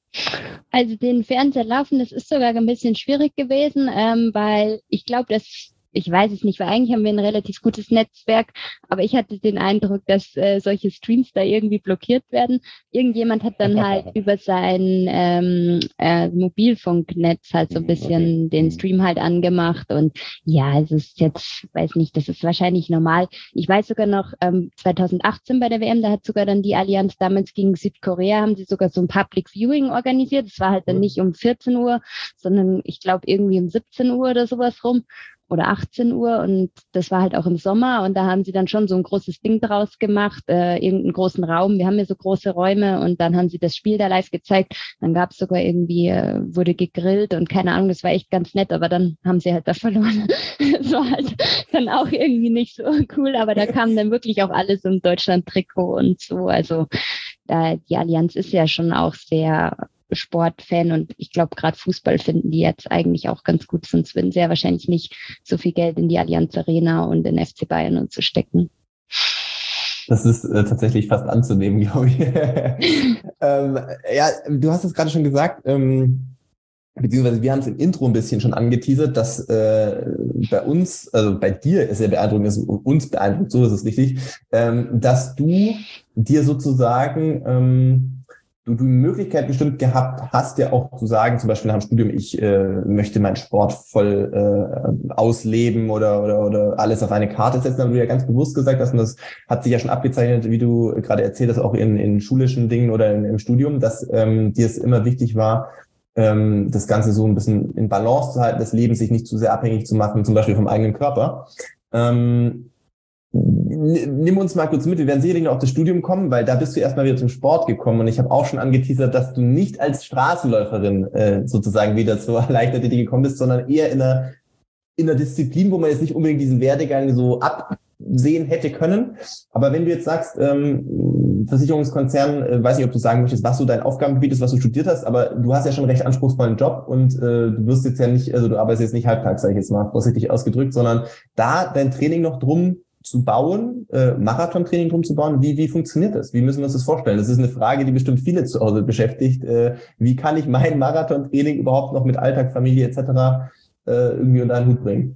Also den Fernseher laufen, das ist sogar ein bisschen schwierig gewesen, ähm, weil ich glaube, dass ich weiß es nicht, weil eigentlich haben wir ein relativ gutes Netzwerk, aber ich hatte den Eindruck, dass äh, solche Streams da irgendwie blockiert werden. Irgendjemand hat dann halt über sein ähm, äh, Mobilfunknetz halt so ein bisschen okay. den Stream halt angemacht und ja, es ist jetzt, weiß nicht, das ist wahrscheinlich normal. Ich weiß sogar noch, ähm, zwanzig achtzehn bei der W M, da hat sogar dann die Allianz damals gegen Südkorea, haben sie sogar so ein Public Viewing organisiert. Das war halt dann nicht um vierzehn Uhr, sondern ich glaube irgendwie um siebzehn Uhr oder sowas rum. Oder achtzehn Uhr und das war halt auch im Sommer und da haben sie dann schon so ein großes Ding draus gemacht, äh, irgendeinen großen Raum, wir haben ja so große Räume und dann haben sie das Spiel da live gezeigt, dann gab es sogar irgendwie, äh, wurde gegrillt und keine Ahnung, das war echt ganz nett, aber dann haben sie halt da verloren. Das war halt dann auch irgendwie nicht so cool, aber da kamen dann wirklich auch alles im Deutschland-Trikot und so, also äh, die Allianz ist ja schon auch sehr Sportfan und ich glaube, gerade Fußball finden die jetzt eigentlich auch ganz gut, sonst würden sie ja wahrscheinlich nicht so viel Geld in die Allianz Arena und in F C Bayern und so stecken. Das ist äh, tatsächlich fast anzunehmen, glaube ich. ähm, ja, du hast es gerade schon gesagt, ähm, beziehungsweise wir haben es im Intro ein bisschen schon angeteasert, dass äh, bei uns, also bei dir ist ja beeindruckend, ist uns beeindruckt, so ist es richtig, ähm, dass du dir sozusagen ähm, du die Möglichkeit bestimmt gehabt hast, ja auch zu sagen, zum Beispiel nach dem Studium, ich äh, möchte meinen Sport voll äh, ausleben oder, oder, oder alles auf eine Karte setzen, aber du ja ganz bewusst gesagt hast, und das hat sich ja schon abgezeichnet, wie du gerade erzählt hast, auch in, in schulischen Dingen oder in, im Studium, dass ähm, dir es immer wichtig war, ähm, das Ganze so ein bisschen in Balance zu halten, das Leben sich nicht zu sehr abhängig zu machen, zum Beispiel vom eigenen Körper. Ähm, Nimm uns mal kurz mit, wir werden sicherlich noch auf das Studium kommen, weil da bist du erstmal wieder zum Sport gekommen und ich habe auch schon angeteasert, dass du nicht als Straßenläuferin äh, sozusagen wieder so erleichtert dir gekommen bist, sondern eher in einer, in einer Disziplin, wo man jetzt nicht unbedingt diesen Werdegang so absehen hätte können. Aber wenn du jetzt sagst, ähm, Versicherungskonzern, äh, weiß nicht, ob du sagen möchtest, was so dein Aufgabengebiet ist, was du studiert hast, aber du hast ja schon einen recht anspruchsvollen Job und äh, du wirst jetzt ja nicht, also du arbeitest jetzt nicht halbtags, sag ich jetzt mal, vorsichtig ausgedrückt, sondern da dein Training noch drum zu bauen, äh, Marathontraining drum zu bauen, wie, wie funktioniert das? Wie müssen wir uns das vorstellen? Das ist eine Frage, die bestimmt viele zu Hause beschäftigt. Äh, wie kann ich mein Marathontraining überhaupt noch mit Alltag, Familie et cetera äh, irgendwie unter einen Hut bringen?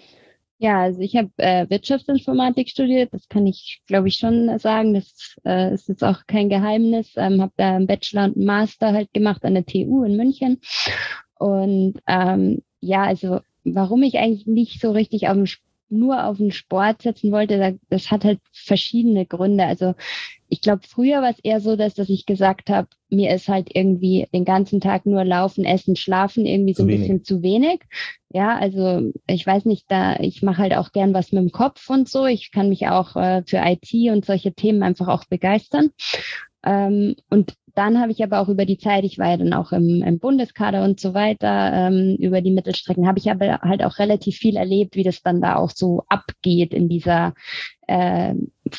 Ja, also ich habe äh, Wirtschaftsinformatik studiert, das kann ich, glaube ich, schon sagen. Das äh, ist jetzt auch kein Geheimnis. Ähm, habe da einen Bachelor und einen Master halt gemacht an der T U in München. Und ähm, ja, also warum ich eigentlich nicht so richtig auf dem nur auf den Sport setzen wollte, das hat halt verschiedene Gründe. Also ich glaube, früher war es eher so, dass, dass ich gesagt habe, mir ist halt irgendwie den ganzen Tag nur Laufen, Essen, Schlafen irgendwie so ein bisschen zu wenig. Ja, also ich weiß nicht, da ich mache halt auch gern was mit dem Kopf und so. Ich kann mich auch äh, für I T und solche Themen einfach auch begeistern. Ähm, und dann habe ich aber auch über die Zeit, ich war ja dann auch im, im Bundeskader und so weiter, ähm, über die Mittelstrecken, habe ich aber halt auch relativ viel erlebt, wie das dann da auch so abgeht in dieser äh,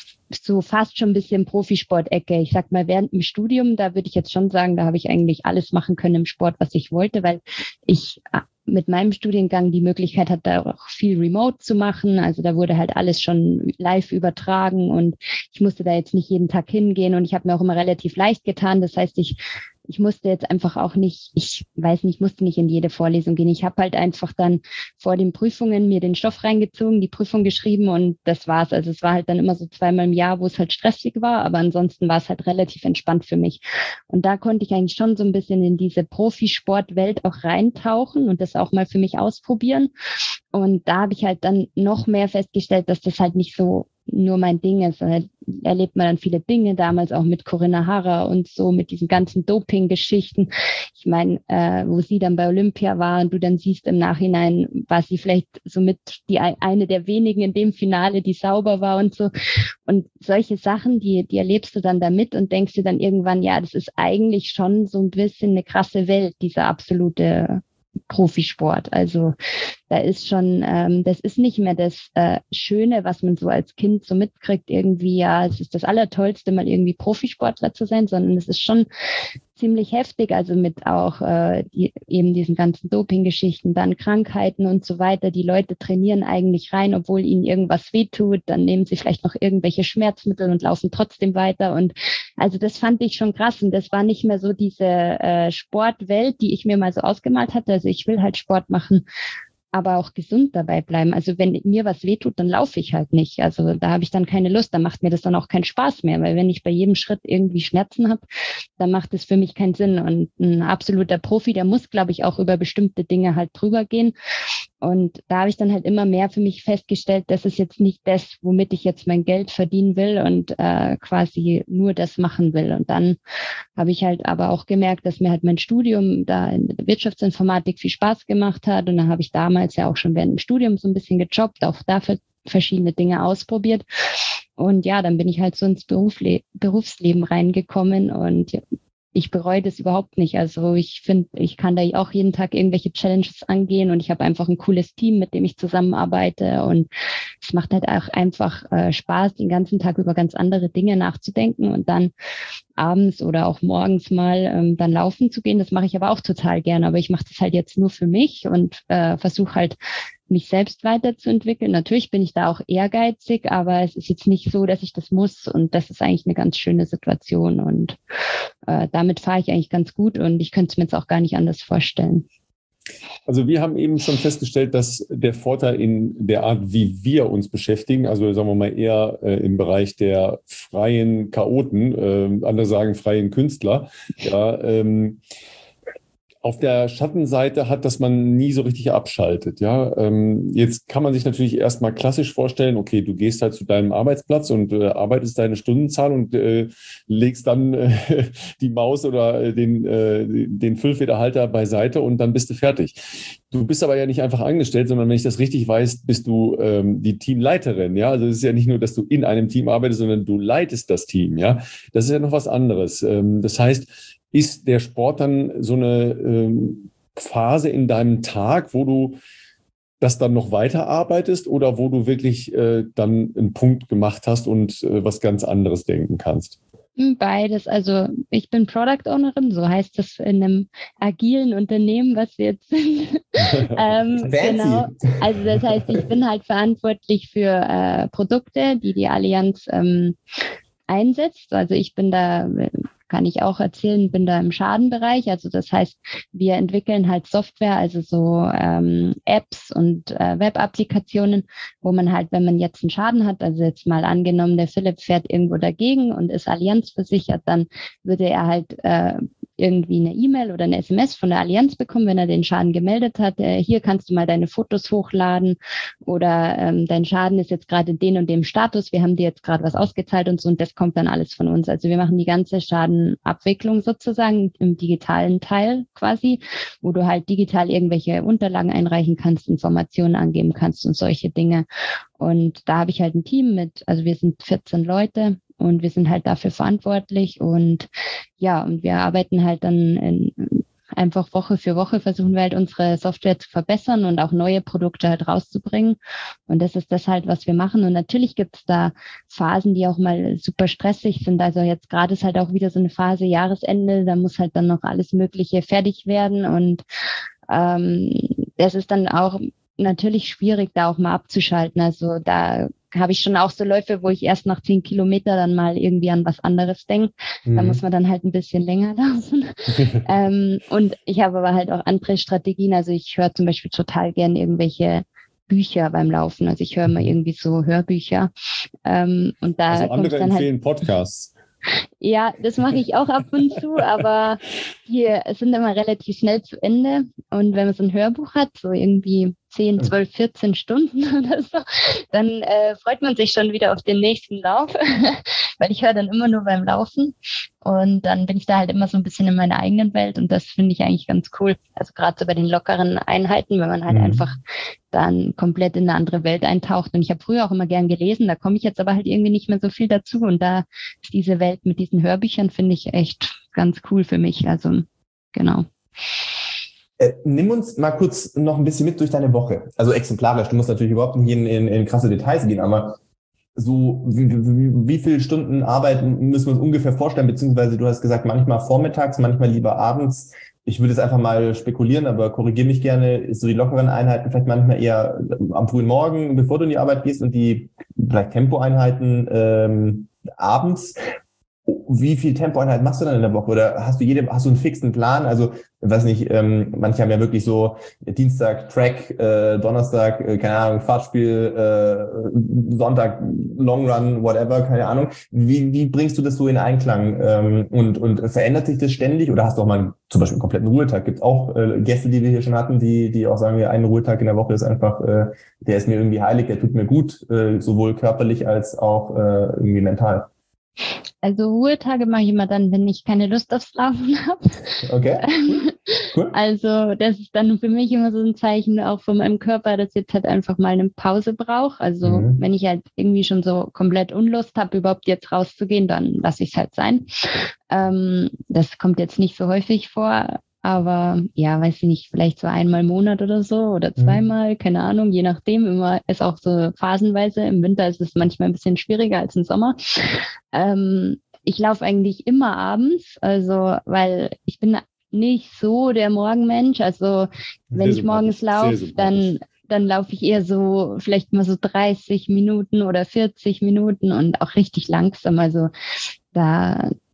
so fast schon ein bisschen Profisport-Ecke. Ich sag mal, während dem Studium, da würde ich jetzt schon sagen, da habe ich eigentlich alles machen können im Sport, was ich wollte, weil ich mit meinem Studiengang die Möglichkeit hatte, da auch viel remote zu machen. Also da wurde halt alles schon live übertragen und ich musste da jetzt nicht jeden Tag hingehen und ich habe mir auch immer relativ leicht getan. Das heißt, ich ich musste jetzt einfach auch nicht, ich weiß nicht, ich musste nicht in jede Vorlesung gehen. Ich habe halt einfach dann vor den Prüfungen mir den Stoff reingezogen, die Prüfung geschrieben und das war's. Also es war halt dann immer so zweimal im Jahr, wo es halt stressig war, aber ansonsten war es halt relativ entspannt für mich. Und da konnte ich eigentlich schon so ein bisschen in diese Profisportwelt auch reintauchen und das auch mal für mich ausprobieren. Und da habe ich halt dann noch mehr festgestellt, dass das halt nicht so nur mein Ding ist. Da erlebt man dann viele Dinge, damals auch mit Corinna Harrer und so, mit diesen ganzen Doping-Geschichten. Ich meine, äh, wo sie dann bei Olympia war und du dann siehst im Nachhinein, war sie vielleicht somit die eine der wenigen in dem Finale, die sauber war und so. Und solche Sachen, die, die erlebst du dann damit und denkst dir dann irgendwann, ja, das ist eigentlich schon so ein bisschen eine krasse Welt, dieser absolute Profisport. Also da ist schon, ähm, das ist nicht mehr das äh, Schöne, was man so als Kind so mitkriegt, irgendwie, ja, es ist das Allertollste, mal irgendwie Profisportler zu sein, sondern es ist schon ziemlich heftig, also mit auch äh, die, eben diesen ganzen Doping-Geschichten, dann Krankheiten und so weiter. Die Leute trainieren eigentlich rein, obwohl ihnen irgendwas wehtut, dann nehmen sie vielleicht noch irgendwelche Schmerzmittel und laufen trotzdem weiter. Und also das fand ich schon krass und das war nicht mehr so diese äh, Sportwelt, die ich mir mal so ausgemalt hatte. Also ich will halt Sport machen, aber auch gesund dabei bleiben. Also wenn mir was wehtut, dann laufe ich halt nicht. Also da habe ich dann keine Lust, da macht mir das dann auch keinen Spaß mehr, weil wenn ich bei jedem Schritt irgendwie Schmerzen habe, dann macht es für mich keinen Sinn. Und ein absoluter Profi, der muss, glaube ich, auch über bestimmte Dinge halt drüber gehen. Und da habe ich dann halt immer mehr für mich festgestellt, das ist jetzt nicht das, womit ich jetzt mein Geld verdienen will und äh, quasi nur das machen will. Und dann habe ich halt aber auch gemerkt, dass mir halt mein Studium da in der Wirtschaftsinformatik viel Spaß gemacht hat. Und dann habe ich damals ja auch schon während dem Studium so ein bisschen gejobbt, auch dafür verschiedene Dinge ausprobiert. Und ja, dann bin ich halt so ins Berufle- Berufsleben reingekommen und ich bereue das überhaupt nicht. Also ich finde, ich kann da auch jeden Tag irgendwelche Challenges angehen und ich habe einfach ein cooles Team, mit dem ich zusammenarbeite und es macht halt auch einfach äh, Spaß, den ganzen Tag über ganz andere Dinge nachzudenken und dann abends oder auch morgens mal ähm, dann laufen zu gehen. Das mache ich aber auch total gerne, aber ich mache das halt jetzt nur für mich und äh, versuche halt mich selbst weiterzuentwickeln. Natürlich bin ich da auch ehrgeizig, aber es ist jetzt nicht so, dass ich das muss und das ist eigentlich eine ganz schöne Situation und äh, damit fahre ich eigentlich ganz gut und ich könnte es mir jetzt auch gar nicht anders vorstellen. Also wir haben eben schon festgestellt, dass der Vorteil in der Art, wie wir uns beschäftigen, also sagen wir mal eher äh, im Bereich der freien Chaoten, äh, andere sagen freien Künstler, ja, ähm, auf der Schattenseite hat, dass man nie so richtig abschaltet. Ja, ähm, jetzt kann man sich natürlich erstmal klassisch vorstellen, okay, du gehst halt zu deinem Arbeitsplatz und äh, arbeitest deine Stundenzahl und äh, legst dann äh, die Maus oder den, äh, den Füllfederhalter beiseite und dann bist du fertig. Du bist aber ja nicht einfach angestellt, sondern wenn ich das richtig weiß, bist du ähm, die Teamleiterin. Ja, also es ist ja nicht nur, dass du in einem Team arbeitest, sondern du leitest das Team. Ja, das ist ja noch was anderes. Ähm, das heißt, ist der Sport dann so eine ähm, Phase in deinem Tag, wo du das dann noch weiterarbeitest oder wo du wirklich äh, dann einen Punkt gemacht hast und äh, was ganz anderes denken kannst? Beides. Also ich bin Product Ownerin, so heißt das in einem agilen Unternehmen, was wir jetzt sind. ähm, genau. Also das heißt, ich bin halt verantwortlich für äh, Produkte, die die Allianz ähm, einsetzt. Also ich bin da, kann ich auch erzählen, bin da im Schadenbereich. Also das heißt, wir entwickeln halt Software, also so ähm, Apps und äh, Web-Applikationen, wo man halt, wenn man jetzt einen Schaden hat, also jetzt mal angenommen, der Philipp fährt irgendwo dagegen und ist Allianz versichert, dann würde er halt äh, irgendwie eine E-Mail oder eine S M S von der Allianz bekommen, wenn er den Schaden gemeldet hat. Äh, hier kannst du mal deine Fotos hochladen oder ähm, dein Schaden ist jetzt gerade in den und dem Status. Wir haben dir jetzt gerade was ausgezahlt und so und das kommt dann alles von uns. Also wir machen die ganze Schadenabwicklung sozusagen im digitalen Teil quasi, wo du halt digital irgendwelche Unterlagen einreichen kannst, Informationen angeben kannst und solche Dinge. Und da habe ich halt ein Team mit, also wir sind vierzehn Leute und wir sind halt dafür verantwortlich und ja, und wir arbeiten halt dann in, einfach Woche für Woche, versuchen wir halt unsere Software zu verbessern und auch neue Produkte halt rauszubringen. Und das ist das halt, was wir machen. Und natürlich gibt es da Phasen, die auch mal super stressig sind. Also jetzt gerade ist halt auch wieder so eine Phase Jahresende, da muss halt dann noch alles Mögliche fertig werden. Und ähm, das ist dann auch natürlich schwierig, da auch mal abzuschalten. Also da habe ich schon auch so Läufe, wo ich erst nach zehn Kilometer dann mal irgendwie an was anderes denke. Mhm. Da muss man dann halt ein bisschen länger laufen. ähm, und ich habe aber halt auch andere Strategien. Also ich höre zum Beispiel total gern irgendwelche Bücher beim Laufen. Also ich höre mal irgendwie so Hörbücher. Ähm, und da also andere dann empfehlen halt Podcasts. Ja, das mache ich auch ab und zu, aber hier es sind immer relativ schnell zu Ende. Und wenn man so ein Hörbuch hat, so irgendwie zehn, zwölf, vierzehn Stunden oder so, dann äh, freut man sich schon wieder auf den nächsten Lauf, weil ich höre dann immer nur beim Laufen. Und dann bin ich da halt immer so ein bisschen in meiner eigenen Welt und das finde ich eigentlich ganz cool. Also gerade so bei den lockeren Einheiten, wenn man halt mhm. einfach dann komplett in eine andere Welt eintaucht. Und ich habe früher auch immer gern gelesen, da komme ich jetzt aber halt irgendwie nicht mehr so viel dazu. Und da ist diese Welt mit diesen Hörbüchern, finde ich echt ganz cool für mich. Also genau. Äh, nimm uns mal kurz noch ein bisschen mit durch deine Woche. Also exemplarisch, du musst natürlich überhaupt nicht in, in, in krasse Details gehen, aber so wie, wie, wie viele Stunden Arbeit müssen wir uns ungefähr vorstellen, beziehungsweise du hast gesagt, manchmal vormittags, manchmal lieber abends. Ich würde jetzt einfach mal spekulieren, aber korrigiere mich gerne, ist so die lockeren Einheiten vielleicht manchmal eher am frühen Morgen, bevor du in die Arbeit gehst und die vielleicht Tempoeinheiten ähm, abends. Wie viel Tempoeinheit machst du dann in der Woche? Oder hast du jede, hast du einen fixen Plan? Also, weiß nicht, ähm, manche haben ja wirklich so Dienstag Track, äh, Donnerstag, äh, keine Ahnung, Fahrtspiel, äh, Sonntag Long Run, whatever, keine Ahnung. Wie, wie bringst du das so in Einklang? Ähm, und, und verändert sich das ständig? Oder hast du auch mal einen, zum Beispiel einen kompletten Ruhetag? Gibt es auch äh, Gäste, die wir hier schon hatten, die, die auch sagen, ja, ein Ruhetag in der Woche ist einfach, äh, der ist mir irgendwie heilig, der tut mir gut, äh, sowohl körperlich als auch äh, irgendwie mental. Also Ruhetage mache ich immer dann, wenn ich keine Lust aufs Laufen habe. Okay, cool. Cool. Also das ist dann für mich immer so ein Zeichen auch von meinem Körper, dass jetzt halt einfach mal eine Pause braucht. Also mhm. wenn ich halt irgendwie schon so komplett Unlust habe, überhaupt jetzt rauszugehen, dann lasse ich es halt sein. Ähm, das kommt jetzt nicht so häufig vor. Aber ja, weiß ich nicht, vielleicht so einmal im Monat oder so oder zweimal, mhm. keine Ahnung, je nachdem. Immer ist auch so phasenweise. Im Winter ist es manchmal ein bisschen schwieriger als im Sommer. Ähm, ich laufe eigentlich immer abends, also weil ich bin nicht so der Morgenmensch. Also wenn ich morgens laufe, dann dann laufe ich eher so vielleicht mal so dreißig Minuten oder vierzig Minuten und auch richtig langsam. Also da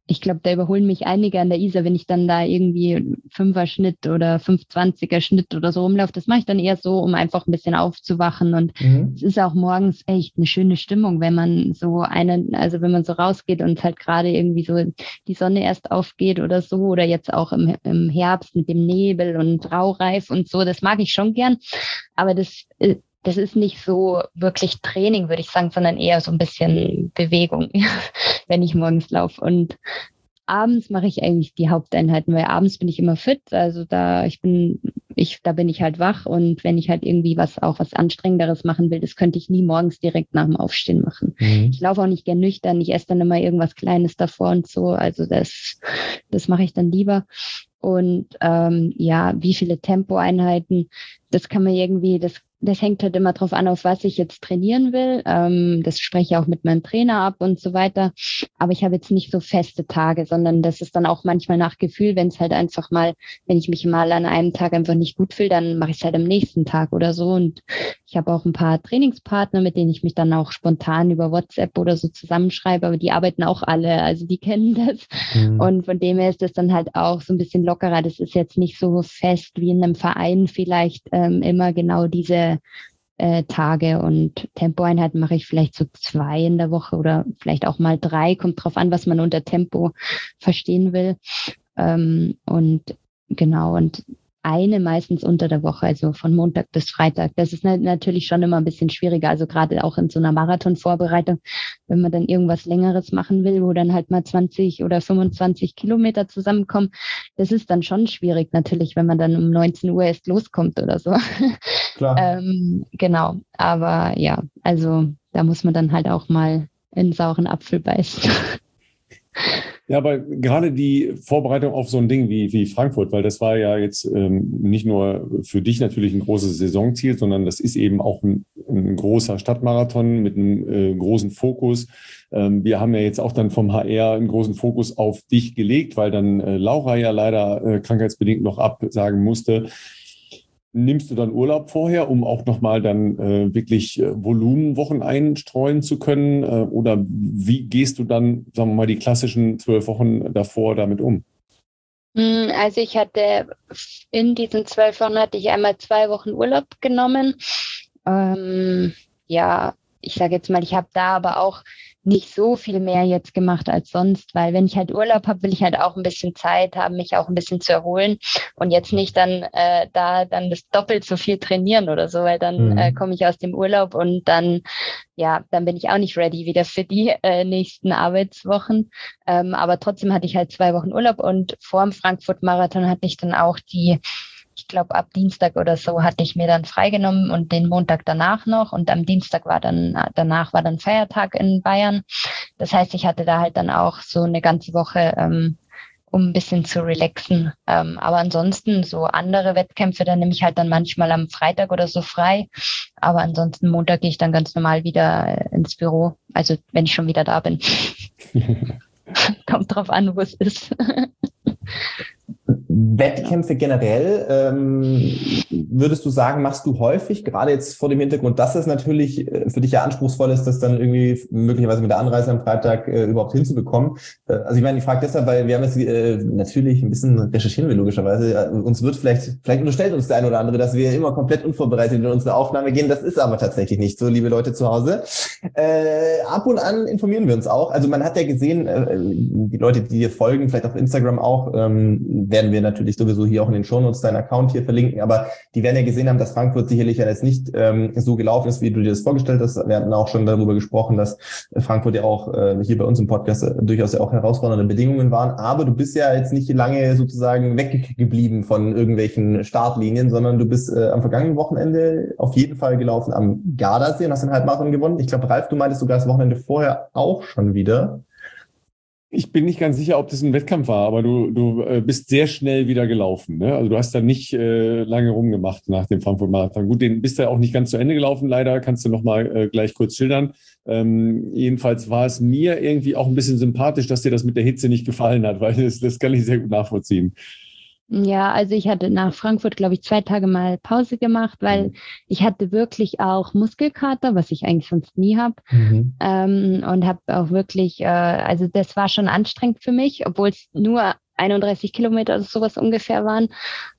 ich glaube, da überholen mich einige an der Isar, wenn ich dann da irgendwie Fünfer-Schnitt oder fünf-zwanziger-Schnitt oder so rumlaufe. Das mache ich dann eher so, um einfach ein bisschen aufzuwachen. Und mhm. es ist auch morgens echt eine schöne Stimmung, wenn man so einen, also wenn man so rausgeht und halt gerade irgendwie so die Sonne erst aufgeht oder so, oder jetzt auch im, im Herbst mit dem Nebel und Raureif und so. Das mag ich schon gern. Aber das Das ist nicht so wirklich Training, würde ich sagen, sondern eher so ein bisschen Bewegung, wenn ich morgens laufe. Und abends mache ich eigentlich die Haupteinheiten, weil abends bin ich immer fit. Also da ich bin, ich, da bin ich halt wach. Und wenn ich halt irgendwie was auch was Anstrengenderes machen will, das könnte ich nie morgens direkt nach dem Aufstehen machen. Mhm. Ich laufe auch nicht gern nüchtern, ich esse dann immer irgendwas Kleines davor und so. Also das, das mache ich dann lieber. Und ähm, ja, wie viele Tempoeinheiten, das kann man irgendwie, das Das hängt halt immer drauf an, auf was ich jetzt trainieren will. Ähm, das spreche ich auch mit meinem Trainer ab und so weiter. Aber ich habe jetzt nicht so feste Tage, sondern das ist dann auch manchmal nach Gefühl, wenn es halt einfach mal, wenn ich mich mal an einem Tag einfach nicht gut fühle, dann mache ich es halt am nächsten Tag oder so. Und ich habe auch ein paar Trainingspartner, mit denen ich mich dann auch spontan über WhatsApp oder so zusammenschreibe, aber die arbeiten auch alle, also die kennen das. Mhm. Und von dem her ist das dann halt auch so ein bisschen lockerer. Das ist jetzt nicht so fest wie in einem Verein vielleicht ähm, immer genau diese Äh, Tage, und Tempoeinheiten mache ich vielleicht so zwei in der Woche oder vielleicht auch mal drei, kommt drauf an, was man unter Tempo verstehen will. Ähm, und genau, und eine meistens unter der Woche, also von Montag bis Freitag. Das ist natürlich schon immer ein bisschen schwieriger, also gerade auch in so einer Marathonvorbereitung, wenn man dann irgendwas Längeres machen will, wo dann halt mal zwanzig oder fünfundzwanzig Kilometer zusammenkommen. Das ist dann schon schwierig natürlich, wenn man dann um neunzehn Uhr erst loskommt oder so. Klar. ähm, genau, aber ja, also da muss man dann halt auch mal in den sauren Apfel beißen. Ja, aber gerade die Vorbereitung auf so ein Ding wie, wie Frankfurt, weil das war ja jetzt ähm, nicht nur für dich natürlich ein großes Saisonziel, sondern das ist eben auch ein, ein großer Stadtmarathon mit einem äh, großen Fokus. Ähm, wir haben ja jetzt auch dann vom H R einen großen Fokus auf dich gelegt, weil dann äh, Laura ja leider äh, krankheitsbedingt noch absagen musste. Nimmst du dann Urlaub vorher, um auch nochmal dann äh, wirklich äh, Volumenwochen einstreuen zu können? Äh, oder wie gehst du dann, sagen wir mal, die klassischen zwölf Wochen davor damit um? Also ich hatte in diesen zwölf Wochen hatte ich einmal zwei Wochen Urlaub genommen. Ähm, ja, ich sage jetzt mal, ich habe da aber auch nicht so viel mehr jetzt gemacht als sonst, weil wenn ich halt Urlaub habe, will ich halt auch ein bisschen Zeit haben, mich auch ein bisschen zu erholen und jetzt nicht dann äh, da dann das doppelt so viel trainieren oder so, weil dann mhm. äh, komme ich aus dem Urlaub und dann ja, dann bin ich auch nicht ready wieder für die äh, nächsten Arbeitswochen. Ähm, aber trotzdem hatte ich halt zwei Wochen Urlaub und vor dem Frankfurt-Marathon hatte ich dann auch die Ich glaube, ab Dienstag oder so hatte ich mir dann freigenommen und den Montag danach noch. Und am Dienstag war dann, danach war dann Feiertag in Bayern. Das heißt, ich hatte da halt dann auch so eine ganze Woche, ähm, um ein bisschen zu relaxen. Ähm, aber ansonsten so andere Wettkämpfe, da nehme ich halt dann manchmal am Freitag oder so frei. Aber ansonsten Montag gehe ich dann ganz normal wieder ins Büro. Also wenn ich schon wieder da bin. Kommt drauf an, wo es ist. Wettkämpfe generell, ähm, würdest du sagen, machst du häufig, gerade jetzt vor dem Hintergrund, dass es natürlich für dich ja anspruchsvoll ist, das dann irgendwie möglicherweise mit der Anreise am Freitag äh, überhaupt hinzubekommen? Äh, also ich meine, ich frage deshalb, weil wir haben jetzt äh, natürlich ein bisschen recherchieren wir logischerweise. Uns wird vielleicht, vielleicht unterstellt uns der eine oder andere, dass wir immer komplett unvorbereitet in unsere Aufnahme gehen. Das ist aber tatsächlich nicht so, liebe Leute zu Hause. Äh, ab und an informieren wir uns auch. Also man hat ja gesehen, äh, die Leute, die dir folgen, vielleicht auf Instagram auch, ähm, werden wir natürlich sowieso hier auch in den Shownotes deinen Account hier verlinken, aber die werden ja gesehen haben, dass Frankfurt sicherlich ja jetzt nicht ähm, so gelaufen ist, wie du dir das vorgestellt hast. Wir hatten auch schon darüber gesprochen, dass Frankfurt ja auch äh, hier bei uns im Podcast äh, durchaus ja auch herausfordernde Bedingungen waren, aber du bist ja jetzt nicht lange sozusagen weggeblieben von irgendwelchen Startlinien, sondern du bist äh, am vergangenen Wochenende auf jeden Fall gelaufen am Gardasee und hast den Halbmarathon gewonnen. Ich glaube, Ralf, du meintest sogar das Wochenende vorher auch schon wieder. Ich bin nicht ganz sicher, ob das ein Wettkampf war, aber du, du äh, bist sehr schnell wieder gelaufen. Ne? Also du hast da nicht äh, lange rumgemacht nach dem Frankfurt-Marathon. Gut, den bist du auch nicht ganz zu Ende gelaufen, leider. Kannst du nochmal äh, gleich kurz schildern. Ähm, jedenfalls war es mir irgendwie auch ein bisschen sympathisch, dass dir das mit der Hitze nicht gefallen hat, weil das, das kann ich sehr gut nachvollziehen. Ja, also ich hatte nach Frankfurt, glaube ich, zwei Tage mal Pause gemacht, weil ich hatte wirklich auch Muskelkater, was ich eigentlich sonst nie habe. Mhm. Ähm, und habe auch wirklich, äh, also das war schon anstrengend für mich, obwohl es nur einunddreißig Kilometer oder sowas ungefähr waren.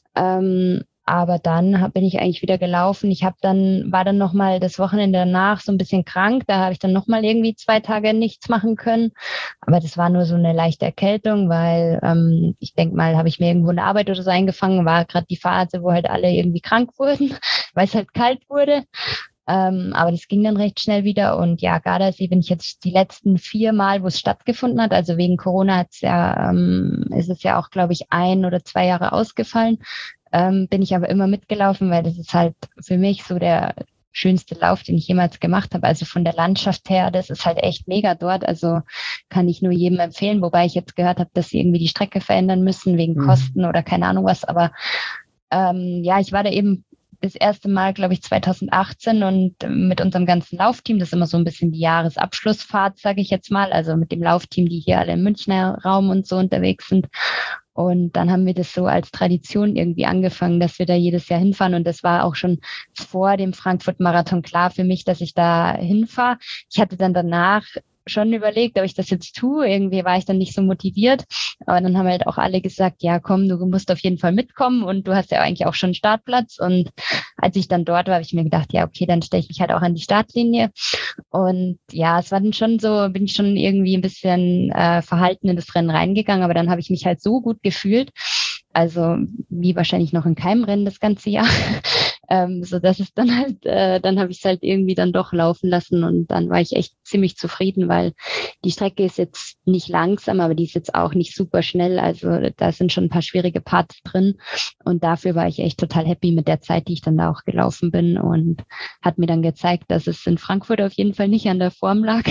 Ähm, aber dann hab, bin ich eigentlich wieder gelaufen. Ich habe dann, war dann nochmal das Wochenende danach so ein bisschen krank. Da habe ich dann nochmal irgendwie zwei Tage nichts machen können. Aber das war nur so eine leichte Erkältung, weil ähm, ich denke mal, habe ich mir irgendwo eine Arbeit oder so eingefangen. War gerade die Phase, wo halt alle irgendwie krank wurden, weil es halt kalt wurde. Ähm, aber das ging dann recht schnell wieder. Und ja, Gardasee bin ich jetzt die letzten vier Mal, wo es stattgefunden hat. Also wegen Corona hat's ja, ähm, ist es ja auch, glaube ich, ein oder zwei Jahre ausgefallen. Ähm, bin ich aber immer mitgelaufen, weil das ist halt für mich so der schönste Lauf, den ich jemals gemacht habe. Also von der Landschaft her, das ist halt echt mega dort. Also kann ich nur jedem empfehlen, wobei ich jetzt gehört habe, dass sie irgendwie die Strecke verändern müssen wegen mhm. Kosten oder keine Ahnung was. Aber ähm, ja, ich war da eben das erste Mal, glaube ich, zweitausendachtzehn und mit unserem ganzen Laufteam, das ist immer so ein bisschen die Jahresabschlussfahrt, sage ich jetzt mal, also mit dem Laufteam, die hier alle im Münchner Raum und so unterwegs sind. Und dann haben wir das so als Tradition irgendwie angefangen, dass wir da jedes Jahr hinfahren. Und das war auch schon vor dem Frankfurt-Marathon klar für mich, dass ich da hinfahre. Ich hatte dann danach schon überlegt, ob ich das jetzt tue. Irgendwie war ich dann nicht so motiviert. Aber dann haben halt auch alle gesagt, ja komm, du musst auf jeden Fall mitkommen und du hast ja eigentlich auch schon einen Startplatz. Und als ich dann dort war, habe ich mir gedacht, ja okay, dann stelle ich mich halt auch an die Startlinie. Und ja, es war dann schon so, bin ich schon irgendwie ein bisschen äh, verhalten in das Rennen reingegangen, aber dann habe ich mich halt so gut gefühlt, also wie wahrscheinlich noch in keinem Rennen das ganze Jahr, ähm, so dass es dann halt, äh, dann habe ich es halt irgendwie dann doch laufen lassen und dann war ich echt ziemlich zufrieden, weil die Strecke ist jetzt nicht langsam, aber die ist jetzt auch nicht super schnell, also da sind schon ein paar schwierige Parts drin und dafür war ich echt total happy mit der Zeit, die ich dann da auch gelaufen bin und hat mir dann gezeigt, dass es in Frankfurt auf jeden Fall nicht an der Form lag.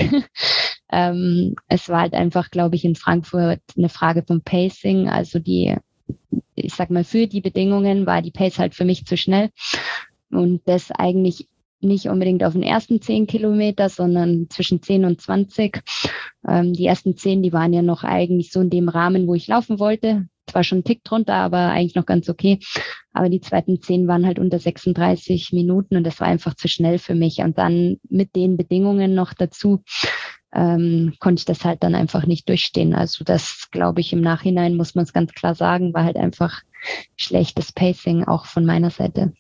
ähm, es war halt einfach, glaube ich, in Frankfurt eine Frage vom Pacing, also die ich sag mal, für die Bedingungen war die Pace halt für mich zu schnell und das eigentlich nicht unbedingt auf den ersten zehn Kilometer, sondern zwischen zehn und zwanzig. Ähm, die ersten zehn, die waren ja noch eigentlich so in dem Rahmen, wo ich laufen wollte. Zwar schon einen Tick drunter, aber eigentlich noch ganz okay. Aber die zweiten zehn waren halt unter sechsunddreißig Minuten und das war einfach zu schnell für mich. Und dann mit den Bedingungen noch dazu ähm, konnte ich das halt dann einfach nicht durchstehen. Also das, glaube ich, im Nachhinein muss man es ganz klar sagen, war halt einfach schlechtes Pacing auch von meiner Seite.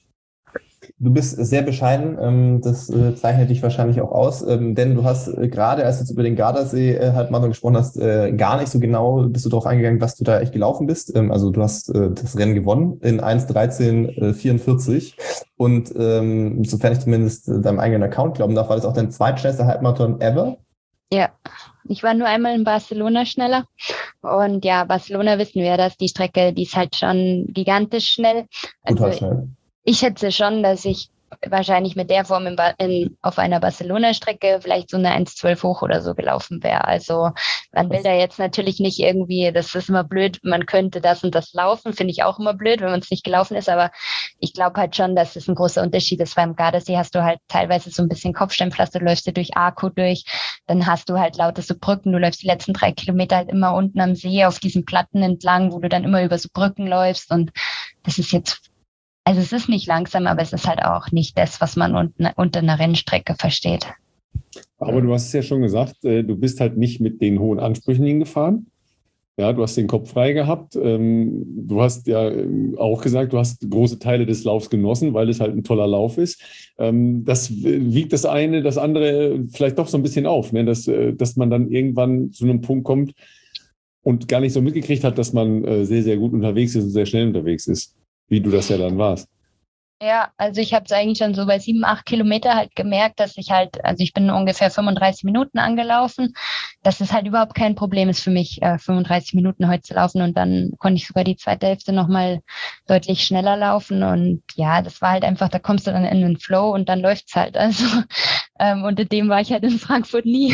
Du bist sehr bescheiden, ähm, das äh, zeichnet dich wahrscheinlich auch aus, ähm, denn du hast äh, gerade, als du jetzt über den Gardasee äh, halt mal gesprochen hast, äh, gar nicht so genau bist du darauf eingegangen, was du da echt gelaufen bist. Ähm, also du hast äh, das Rennen gewonnen in eins dreizehn vierundvierzig und ähm, sofern ich zumindest äh, deinem eigenen Account glauben darf, war das auch dein zweitschnellster Halbmarathon ever? Ja, ich war nur einmal in Barcelona schneller und ja, Barcelona wissen wir, dass die Strecke, die ist halt schon gigantisch schnell. Also Total schnell. Ich schätze schon, dass ich wahrscheinlich mit der Form in ba- in, auf einer Barcelona-Strecke vielleicht so eine eins zwölf hoch oder so gelaufen wäre. Also man will da jetzt natürlich nicht irgendwie, das ist immer blöd, man könnte das und das laufen, finde ich auch immer blöd, wenn man es nicht gelaufen ist, aber ich glaube halt schon, dass es ein großer Unterschied ist. Beim Gardasee hast du halt teilweise so ein bisschen Kopfsteinpflaster, du läufst du durch Arco durch, dann hast du halt lauter so Brücken, du läufst die letzten drei Kilometer halt immer unten am See auf diesen Platten entlang, wo du dann immer über so Brücken läufst und das ist jetzt Also es ist nicht langsam, aber es ist halt auch nicht das, was man unter, unter einer Rennstrecke versteht. Aber du hast es ja schon gesagt, du bist halt nicht mit den hohen Ansprüchen hingefahren. Ja, du hast den Kopf frei gehabt. Du hast ja auch gesagt, du hast große Teile des Laufs genossen, weil es halt ein toller Lauf ist. Das wiegt das eine, das andere vielleicht doch so ein bisschen auf, ne? dass, dass man dann irgendwann zu einem Punkt kommt und gar nicht so mitgekriegt hat, dass man sehr, sehr gut unterwegs ist und sehr schnell unterwegs ist. Wie du das ja dann warst. Ja, also ich habe es eigentlich schon so bei sieben, acht Kilometer halt gemerkt, dass ich halt, also ich bin ungefähr fünfunddreißig Minuten angelaufen, dass es halt überhaupt kein Problem ist für mich, äh, fünfunddreißig Minuten heute zu laufen und dann konnte ich sogar die zweite Hälfte nochmal deutlich schneller laufen und ja, das war halt einfach, da kommst du dann in den Flow und dann läuft's halt, also ähm, unter dem war ich halt in Frankfurt nie.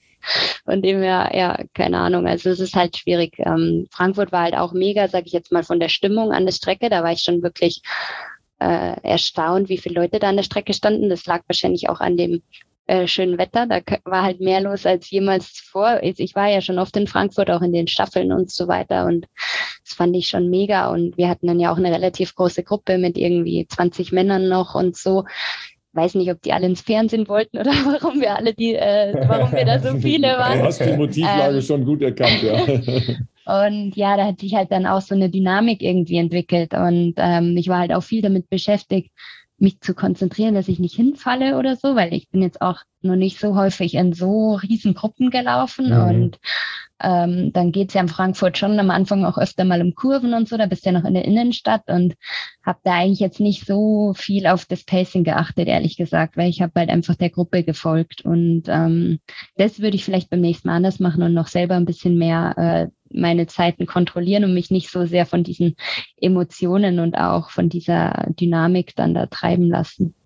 Von dem her, ja, keine Ahnung. Also es ist halt schwierig. Ähm, Frankfurt war halt auch mega, sage ich jetzt mal, von der Stimmung an der Strecke. Da war ich schon wirklich äh, erstaunt, wie viele Leute da an der Strecke standen. Das lag wahrscheinlich auch an dem äh, schönen Wetter. Da war halt mehr los als jemals zuvor. Ich war ja schon oft in Frankfurt, auch in den Staffeln und so weiter. Und das fand ich schon mega. Und wir hatten dann ja auch eine relativ große Gruppe mit irgendwie zwanzig Männern noch und so. Weiß nicht, ob die alle ins Fernsehen wollten oder warum wir alle die, äh, warum wir da so viele waren. Du hast die Motivlage ähm, schon gut erkannt, ja. Und ja, da hat sich halt dann auch so eine Dynamik irgendwie entwickelt. Und ähm, ich war halt auch viel damit beschäftigt, mich zu konzentrieren, dass ich nicht hinfalle oder so, weil ich bin jetzt auch noch nicht so häufig in so riesen Gruppen gelaufen. Mhm. Und ähm, dann geht's ja in Frankfurt schon am Anfang auch öfter mal um Kurven und so, da bist du ja noch in der Innenstadt und habe da eigentlich jetzt nicht so viel auf das Pacing geachtet, ehrlich gesagt, weil ich habe halt einfach der Gruppe gefolgt und ähm, das würde ich vielleicht beim nächsten Mal anders machen und noch selber ein bisschen mehr äh, meine Zeiten kontrollieren und mich nicht so sehr von diesen Emotionen und auch von dieser Dynamik dann da treiben lassen.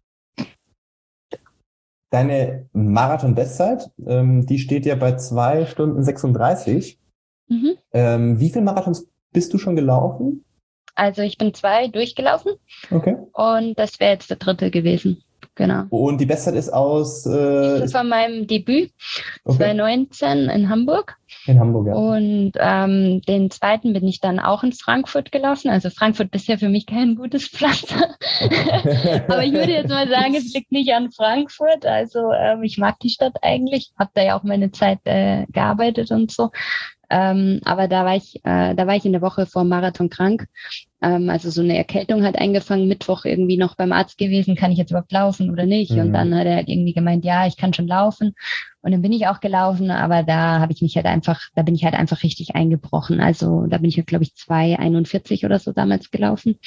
Deine Marathon-Bestzeit, ähm, die steht ja bei zwei Stunden sechsunddreißig. Mhm. Ähm, wie viele Marathons bist du schon gelaufen? Also ich bin zwei durchgelaufen. Okay. Und das wäre jetzt der dritte gewesen. Genau. Und die Bestzeit ist aus... Äh, das ist von meinem Debüt, okay. zwanzig neunzehn in Hamburg. In Hamburg, ja. Und ähm, den zweiten bin ich dann auch in Frankfurt gelaufen. Also Frankfurt bisher für mich kein gutes Pflaster. Aber ich würde jetzt mal sagen, es liegt nicht an Frankfurt. Also ähm, ich mag die Stadt eigentlich. Habe da ja auch meine Zeit äh, gearbeitet und so. Ähm, aber da war ich, äh, da war ich in der Woche vor dem Marathon krank. Ähm, also so eine Erkältung hat eingefangen, Mittwoch irgendwie noch beim Arzt gewesen, kann ich jetzt überhaupt laufen oder nicht? Mhm. Und dann hat er halt irgendwie gemeint, ja, ich kann schon laufen. Und dann bin ich auch gelaufen, aber da habe ich mich halt einfach, da bin ich halt einfach richtig eingebrochen. Also da bin ich halt, glaube ich, zwei einundvierzig oder so damals gelaufen.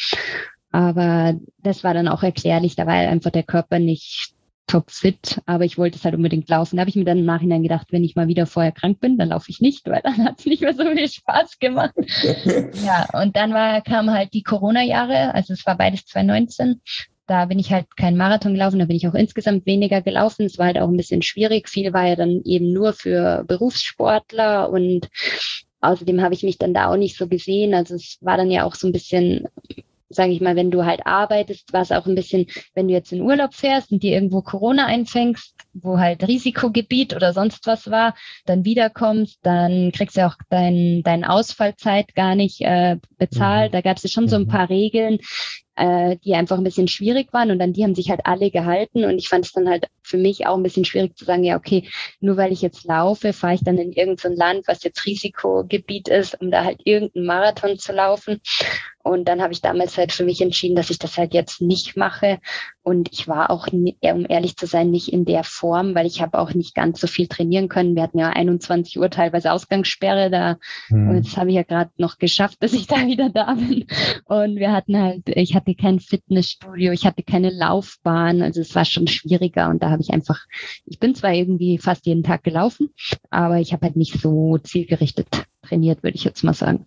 Aber das war dann auch erklärlich, da war halt einfach der Körper nicht topfit, aber ich wollte es halt unbedingt laufen. Da habe ich mir dann im Nachhinein gedacht, wenn ich mal wieder vorher krank bin, dann laufe ich nicht, weil dann hat es nicht mehr so viel Spaß gemacht. Ja, und dann war, kamen halt die Corona-Jahre, also es war beides zwanzig neunzehn. Da bin ich halt keinen Marathon gelaufen, da bin ich auch insgesamt weniger gelaufen. Es war halt auch ein bisschen schwierig. Viel war ja dann eben nur für Berufssportler und außerdem habe ich mich dann da auch nicht so gesehen. Also es war dann ja auch so ein bisschen, sage ich mal, wenn du halt arbeitest, war es auch ein bisschen, wenn du jetzt in Urlaub fährst und dir irgendwo Corona einfängst, wo halt Risikogebiet oder sonst was war, dann wiederkommst, dann kriegst du auch dein, deine Ausfallzeit gar nicht äh, bezahlt. Da gab es ja schon so ein paar Regeln, äh, die einfach ein bisschen schwierig waren und an die haben sich halt alle gehalten und ich fand es dann halt für mich auch ein bisschen schwierig zu sagen, ja okay, nur weil ich jetzt laufe, fahre ich dann in irgendein Land, was jetzt Risikogebiet ist, um da halt irgendeinen Marathon zu laufen. Und dann habe ich damals halt für mich entschieden, dass ich das halt jetzt nicht mache. Und ich war auch, um ehrlich zu sein, nicht in der Form, weil ich habe auch nicht ganz so viel trainieren können. Wir hatten ja einundzwanzig Uhr teilweise Ausgangssperre da. Hm. Und jetzt habe ich ja gerade noch geschafft, dass ich da wieder da bin. Und wir hatten halt, ich hatte kein Fitnessstudio, ich hatte keine Laufbahn. Also es war schon schwieriger. Und da habe ich einfach, ich bin zwar irgendwie fast jeden Tag gelaufen, aber ich habe halt nicht so zielgerichtet trainiert, würde ich jetzt mal sagen.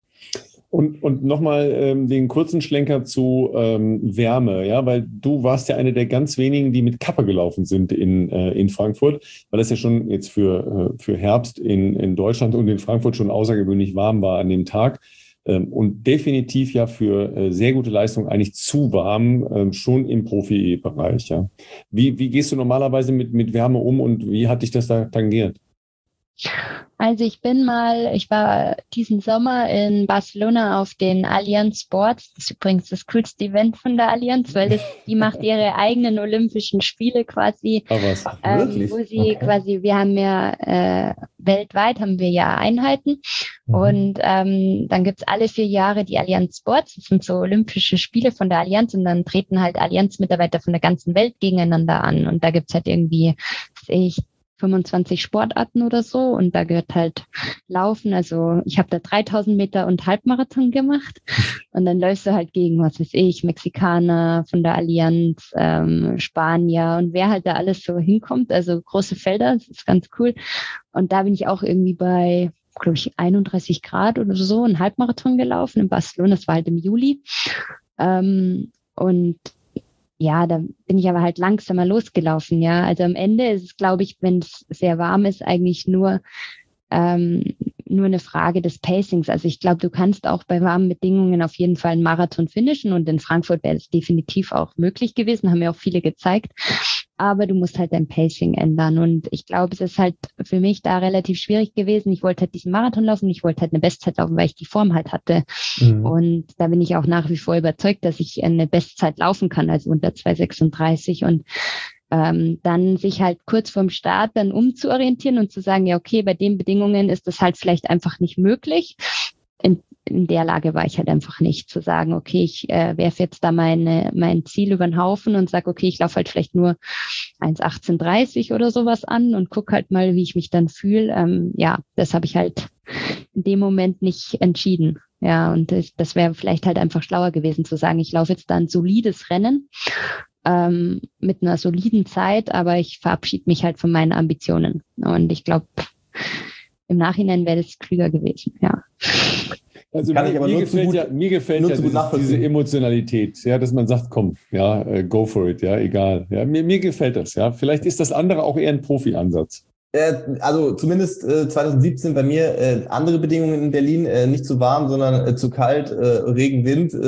Und, und nochmal ähm, den kurzen Schlenker zu ähm, Wärme, ja, weil du warst ja eine der ganz wenigen, die mit Kappe gelaufen sind in, äh, in Frankfurt, weil das ja schon jetzt für, äh, für Herbst in, in Deutschland und in Frankfurt schon außergewöhnlich warm war an dem Tag ähm, und definitiv ja für äh, sehr gute Leistung eigentlich zu warm, ähm, schon im Profibereich, ja. Wie, wie gehst du normalerweise mit, mit Wärme um und wie hat dich das da tangiert? Also ich bin mal, ich war diesen Sommer in Barcelona auf den Allianz Sports. Das ist übrigens das coolste Event von der Allianz, weil das, die macht ihre eigenen Olympischen Spiele quasi. Oh, was? Ähm, wo sie okay. quasi, wir haben ja äh, weltweit haben wir ja Einheiten mhm. und ähm, dann gibt's alle vier Jahre die Allianz Sports. Das sind so Olympische Spiele von der Allianz und dann treten halt Allianz-Mitarbeiter von der ganzen Welt gegeneinander an und da gibt's halt irgendwie, was ich, fünfundzwanzig Sportarten oder so und da gehört halt Laufen, also ich habe da dreitausend Meter und Halbmarathon gemacht und dann läufst du halt gegen, was weiß ich, Mexikaner von der Allianz, ähm, Spanier und wer halt da alles so hinkommt, also große Felder, das ist ganz cool und da bin ich auch irgendwie bei, glaube ich, einunddreißig Grad oder so, einen Halbmarathon gelaufen in Barcelona, das war halt im Juli ähm, und ja, da bin ich aber halt langsamer losgelaufen, ja. Also am Ende ist es, glaube ich, wenn es sehr warm ist, eigentlich nur, ähm, nur eine Frage des Pacings. Also ich glaube, du kannst auch bei warmen Bedingungen auf jeden Fall einen Marathon finishen und in Frankfurt wäre es definitiv auch möglich gewesen, haben ja auch viele gezeigt. aber du musst halt dein Pacing ändern. Und ich glaube, es ist halt für mich da relativ schwierig gewesen. Ich wollte halt diesen Marathon laufen, ich wollte halt eine Bestzeit laufen, weil ich die Form halt hatte. Mhm. Und da bin ich auch nach wie vor überzeugt, dass ich eine Bestzeit laufen kann, also unter zwei sechsunddreißig. Und ähm, dann sich halt kurz vorm Start dann umzuorientieren und zu sagen, ja, okay, bei den Bedingungen ist das halt vielleicht einfach nicht möglich. In, in der Lage war ich halt einfach nicht, zu sagen, okay, ich äh, werfe jetzt da meine, mein Ziel über den Haufen und sage, okay, ich laufe halt vielleicht nur eins achtzehn dreißig oder sowas an und gucke halt mal, wie ich mich dann fühle. Ähm, ja, das habe ich halt in dem Moment nicht entschieden. Ja, und das, das wäre vielleicht halt einfach schlauer gewesen, zu sagen, ich laufe jetzt da ein solides Rennen ähm, mit einer soliden Zeit, aber ich verabschiede mich halt von meinen Ambitionen. Und ich glaube, im Nachhinein wäre das klüger gewesen, ja. Also Kann mir, ich aber mir nur gefällt gut, ja, mir gefällt ja diese, diese Emotionalität, ja, dass man sagt, komm, ja, äh, go for it, ja, egal. Ja, mir, mir gefällt das, ja. Vielleicht ist das andere auch eher ein Profi-Ansatz. Äh, also zumindest äh, zwanzig siebzehn bei mir äh, andere Bedingungen in Berlin, äh, nicht zu warm, sondern äh, zu kalt, äh, Regen, Wind. Äh,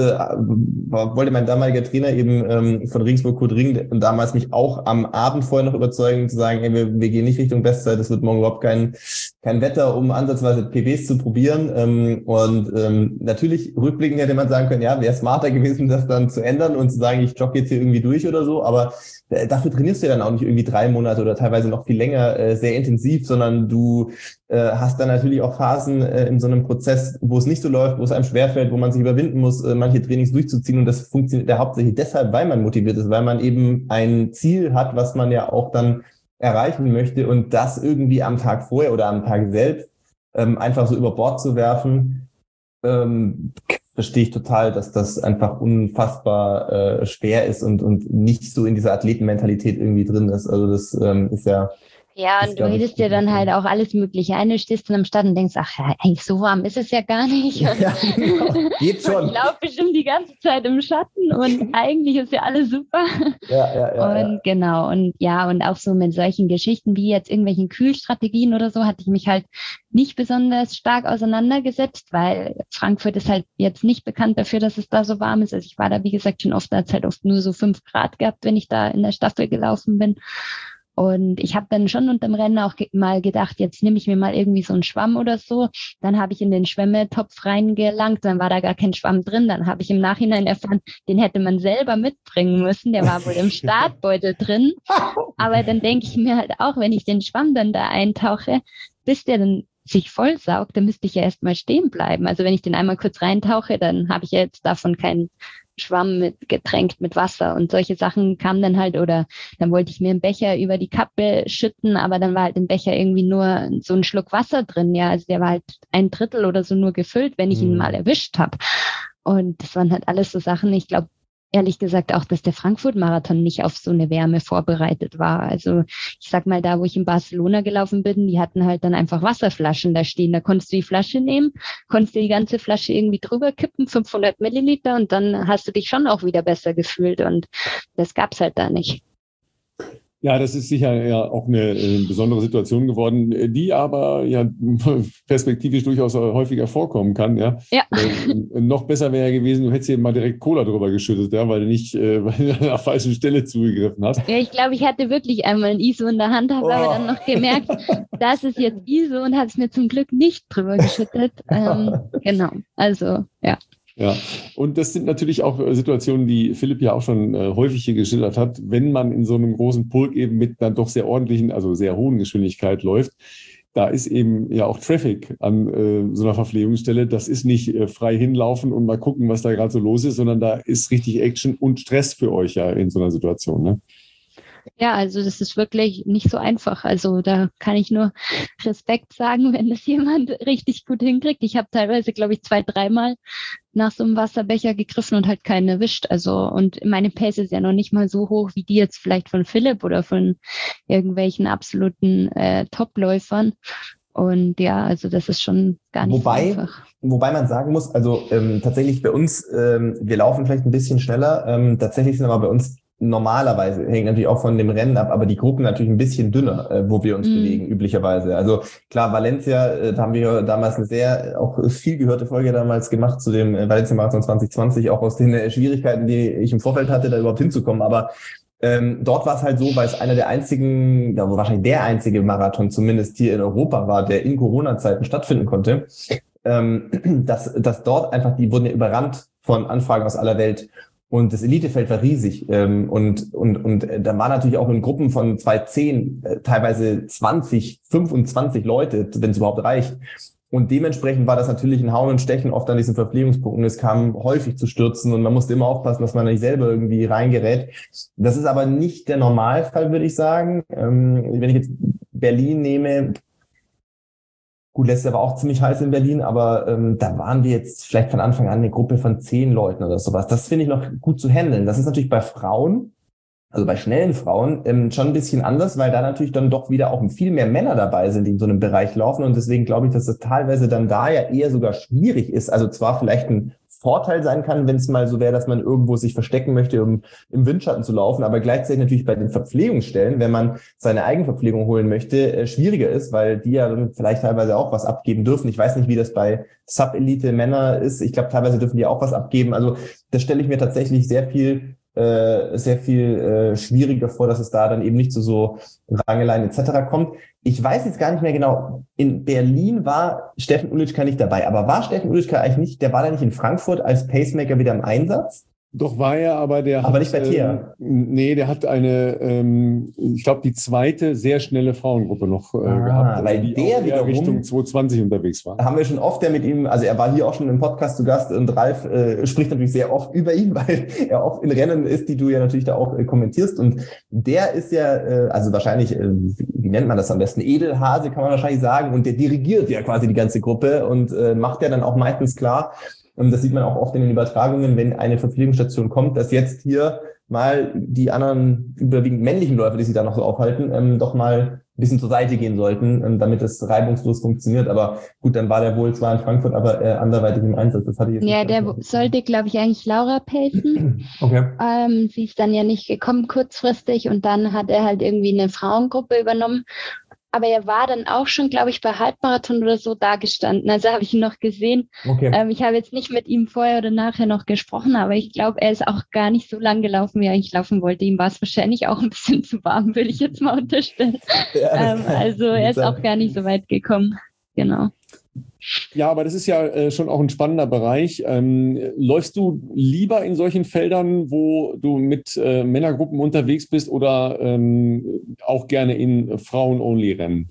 war, wollte mein damaliger Trainer eben ähm, von Regensburg, Kurt Ring, damals mich auch am Abend vorher noch überzeugen, zu sagen, ey, wir, wir gehen nicht Richtung Bestzeit, es wird morgen überhaupt kein, kein Wetter, um ansatzweise P Bs zu probieren. Ähm, und ähm, natürlich rückblickend hätte man sagen können, ja, wäre smarter gewesen, das dann zu ändern und zu sagen, ich jogge jetzt hier irgendwie durch oder so, aber äh, dafür trainierst du ja dann auch nicht irgendwie drei Monate oder teilweise noch viel länger äh, sehr intensiv, sondern du äh, hast dann natürlich auch Phasen äh, in so einem Prozess, wo es nicht so läuft, wo es einem schwerfällt, wo man sich überwinden muss, äh, manche Trainings durchzuziehen, und das funktioniert ja hauptsächlich deshalb, weil man motiviert ist, weil man eben ein Ziel hat, was man ja auch dann erreichen möchte, und das irgendwie am Tag vorher oder am Tag selbst ähm, einfach so über Bord zu werfen, ähm, verstehe ich total, dass das einfach unfassbar äh, schwer ist und und nicht so in dieser Athletenmentalität irgendwie drin ist. Also das ähm, ist ja Ja, und du redest dir dann halt auch alles Mögliche ein. Du stehst dann am Start und denkst, ach ja, eigentlich so warm ist es ja gar nicht. Und ja, genau. Geht schon. Ich laufe bestimmt die ganze Zeit im Schatten und eigentlich ist ja alles super. Ja, ja, ja. Und ja. genau, und ja, und auch so mit solchen Geschichten wie jetzt irgendwelchen Kühlstrategien oder so, hatte ich mich halt nicht besonders stark auseinandergesetzt, weil Frankfurt ist halt jetzt nicht bekannt dafür, dass es da so warm ist. Also ich war da, wie gesagt, schon oft, da hat es halt oft nur so fünf Grad gehabt, wenn ich da in der Staffel gelaufen bin. Und ich habe dann schon unterm Rennen auch ge- mal gedacht, jetzt nehme ich mir mal irgendwie so einen Schwamm oder so. Dann habe ich in den Schwemmetopf reingelangt, dann war da gar kein Schwamm drin. Dann habe ich im Nachhinein erfahren, den hätte man selber mitbringen müssen. Der war wohl im Startbeutel drin. Aber dann denke ich mir halt auch, wenn ich den Schwamm dann da eintauche, bis der dann sich vollsaugt, dann müsste ich ja erstmal stehen bleiben. Also wenn ich den einmal kurz reintauche, dann habe ich ja jetzt davon keinen Schwamm mit getränkt mit Wasser, und solche Sachen kamen dann halt, oder dann wollte ich mir einen Becher über die Kappe schütten, aber dann war halt im Becher irgendwie nur so ein Schluck Wasser drin, ja, also der war halt ein Drittel oder so nur gefüllt, wenn ich ihn Mhm. mal erwischt habe. Und das waren halt alles so Sachen, ich glaube, ehrlich gesagt auch, dass der Frankfurt-Marathon nicht auf so eine Wärme vorbereitet war. Also ich sag mal, da wo ich in Barcelona gelaufen bin, die hatten halt dann einfach Wasserflaschen da stehen. Da konntest du die Flasche nehmen, konntest du die ganze Flasche irgendwie drüber kippen, fünfhundert Milliliter, und dann hast du dich schon auch wieder besser gefühlt, und das gab's halt da nicht. Ja, das ist sicher ja auch eine äh, besondere Situation geworden, äh, die aber ja perspektivisch durchaus äh, häufiger vorkommen kann. Ja. Ja. Äh, noch besser wäre ja gewesen, du hättest hier mal direkt Cola drüber geschüttet, ja, weil du nicht äh, weil du an der falschen Stelle zugegriffen hast. Ja, ich glaube, ich hatte wirklich einmal ein I S O in der Hand, habe Oh. aber dann noch gemerkt, das ist jetzt I S O, und habe es mir zum Glück nicht drüber geschüttet. Ähm, genau, also ja. Ja, und das sind natürlich auch äh, Situationen, die Philipp ja auch schon äh, häufig hier geschildert hat, wenn man in so einem großen Pulk eben mit dann doch sehr ordentlichen, also sehr hohen Geschwindigkeit läuft. Da ist eben ja auch Traffic an äh, so einer Verpflegungsstelle. Das ist nicht äh, frei hinlaufen und mal gucken, was da gerade so los ist, sondern da ist richtig Action und Stress für euch ja in so einer Situation, ne? Ja, also das ist wirklich nicht so einfach. Also da kann ich nur Respekt sagen, wenn das jemand richtig gut hinkriegt. Ich habe teilweise, glaube ich, zwei, dreimal nach so einem Wasserbecher gegriffen und halt keinen erwischt. Also, und meine Pace ist ja noch nicht mal so hoch wie die jetzt vielleicht von Philipp oder von irgendwelchen absoluten äh, Topläufern. Und ja, also das ist schon gar nicht Wobei, so einfach. Wobei man sagen muss, also ähm, tatsächlich bei uns, ähm, wir laufen vielleicht ein bisschen schneller, ähm, tatsächlich sind aber bei uns normalerweise, hängt natürlich auch von dem Rennen ab, aber die Gruppen natürlich ein bisschen dünner, äh, wo wir uns Mm. bewegen, üblicherweise. Also klar, Valencia, äh, da haben wir damals eine sehr, auch viel gehörte Folge damals gemacht zu dem äh, Valencia Marathon zwanzig zwanzig, auch aus den äh, Schwierigkeiten, die ich im Vorfeld hatte, da überhaupt hinzukommen. Aber Ähm, dort war es halt so, weil es einer der einzigen, ja, wahrscheinlich der einzige Marathon zumindest hier in Europa war, der in Corona-Zeiten stattfinden konnte, ähm, dass, dass dort einfach, die wurden ja überrannt von Anfragen aus aller Welt. Und das Elitefeld war riesig. Ähm, und, und, und da waren natürlich auch in Gruppen von zweihundertzehn, äh, teilweise zwanzig, fünfundzwanzig Leute, wenn es überhaupt reicht. Und dementsprechend war das natürlich ein Hauen und Stechen oft an diesen Verpflegungspunkten. Es kam häufig zu Stürzen und man musste immer aufpassen, dass man nicht selber irgendwie reingerät. Das ist aber nicht der Normalfall, würde ich sagen. Ähm, wenn ich jetzt Berlin nehme, gut, letztes Jahr war auch ziemlich heiß in Berlin, aber ähm, da waren wir jetzt vielleicht von Anfang an eine Gruppe von zehn Leuten oder sowas. Das finde ich noch gut zu handeln. Das ist natürlich bei Frauen, also bei schnellen Frauen, ähm, schon ein bisschen anders, weil da natürlich dann doch wieder auch viel mehr Männer dabei sind, die in so einem Bereich laufen. Und deswegen glaube ich, dass das teilweise dann da ja eher sogar schwierig ist. Also zwar vielleicht ein Vorteil sein kann, wenn es mal so wäre, dass man irgendwo sich verstecken möchte, um im Windschatten zu laufen, aber gleichzeitig natürlich bei den Verpflegungsstellen, wenn man seine Eigenverpflegung holen möchte, äh, schwieriger ist, weil die ja dann vielleicht teilweise auch was abgeben dürfen. Ich weiß nicht, wie das bei Sub-Elite-Männer ist. Ich glaube, teilweise dürfen die auch was abgeben. Also das stelle ich mir tatsächlich sehr viel äh, sehr viel äh, schwieriger vor, dass es da dann eben nicht zu so Rangeleien et cetera kommt. Ich weiß jetzt gar nicht mehr genau, in Berlin war Steffen Ulitzka nicht dabei, aber war Steffen Ulitzka eigentlich nicht, der war da nicht in Frankfurt als Pacemaker wieder im Einsatz? Doch war er, aber der aber hat... nicht bei Thea. Ähm, nee, der hat eine, ähm, ich glaube, die zweite sehr schnelle Frauengruppe noch äh, ah, gehabt, weil die der auch wiederum Richtung zweihundertzwanzig unterwegs war. Haben wir schon oft ja mit ihm, also er war hier auch schon im Podcast zu Gast und Ralf äh, spricht natürlich sehr oft über ihn, weil er oft in Rennen ist, die du ja natürlich da auch äh, kommentierst. Und der ist ja, äh, also wahrscheinlich, äh, wie nennt man das am besten? Edelhase kann man wahrscheinlich sagen. Und der dirigiert ja quasi die ganze Gruppe und äh, macht ja dann auch meistens klar, und das sieht man auch oft in den Übertragungen, wenn eine Verpflegungsstation kommt, dass jetzt hier mal die anderen überwiegend männlichen Läufer, die sich da noch so aufhalten, ähm, doch mal ein bisschen zur Seite gehen sollten, ähm, damit es reibungslos funktioniert. Aber gut, dann war der wohl zwar in Frankfurt, aber äh, anderweitig im Einsatz. Das hatte ich jetzt ja, der sollte, glaube ich, eigentlich Laura pacen. Okay. Ähm, sie ist dann ja nicht gekommen kurzfristig und dann hat er halt irgendwie eine Frauengruppe übernommen. Aber er war dann auch schon, glaube ich, bei Halbmarathon oder so da gestanden. Also habe ich ihn noch gesehen. Okay. Ähm, ich habe jetzt nicht mit ihm vorher oder nachher noch gesprochen, aber ich glaube, er ist auch gar nicht so lang gelaufen, wie er eigentlich laufen wollte. Ihm war es wahrscheinlich auch ein bisschen zu warm, würde ich jetzt mal unterstellen. Ja, ähm, also er ist auch gar nicht so weit gekommen. Genau. Ja, aber das ist ja äh, schon auch ein spannender Bereich. Ähm, läufst du lieber in solchen Feldern, wo du mit äh, Männergruppen unterwegs bist oder ähm, auch gerne in Frauen-Only-Rennen?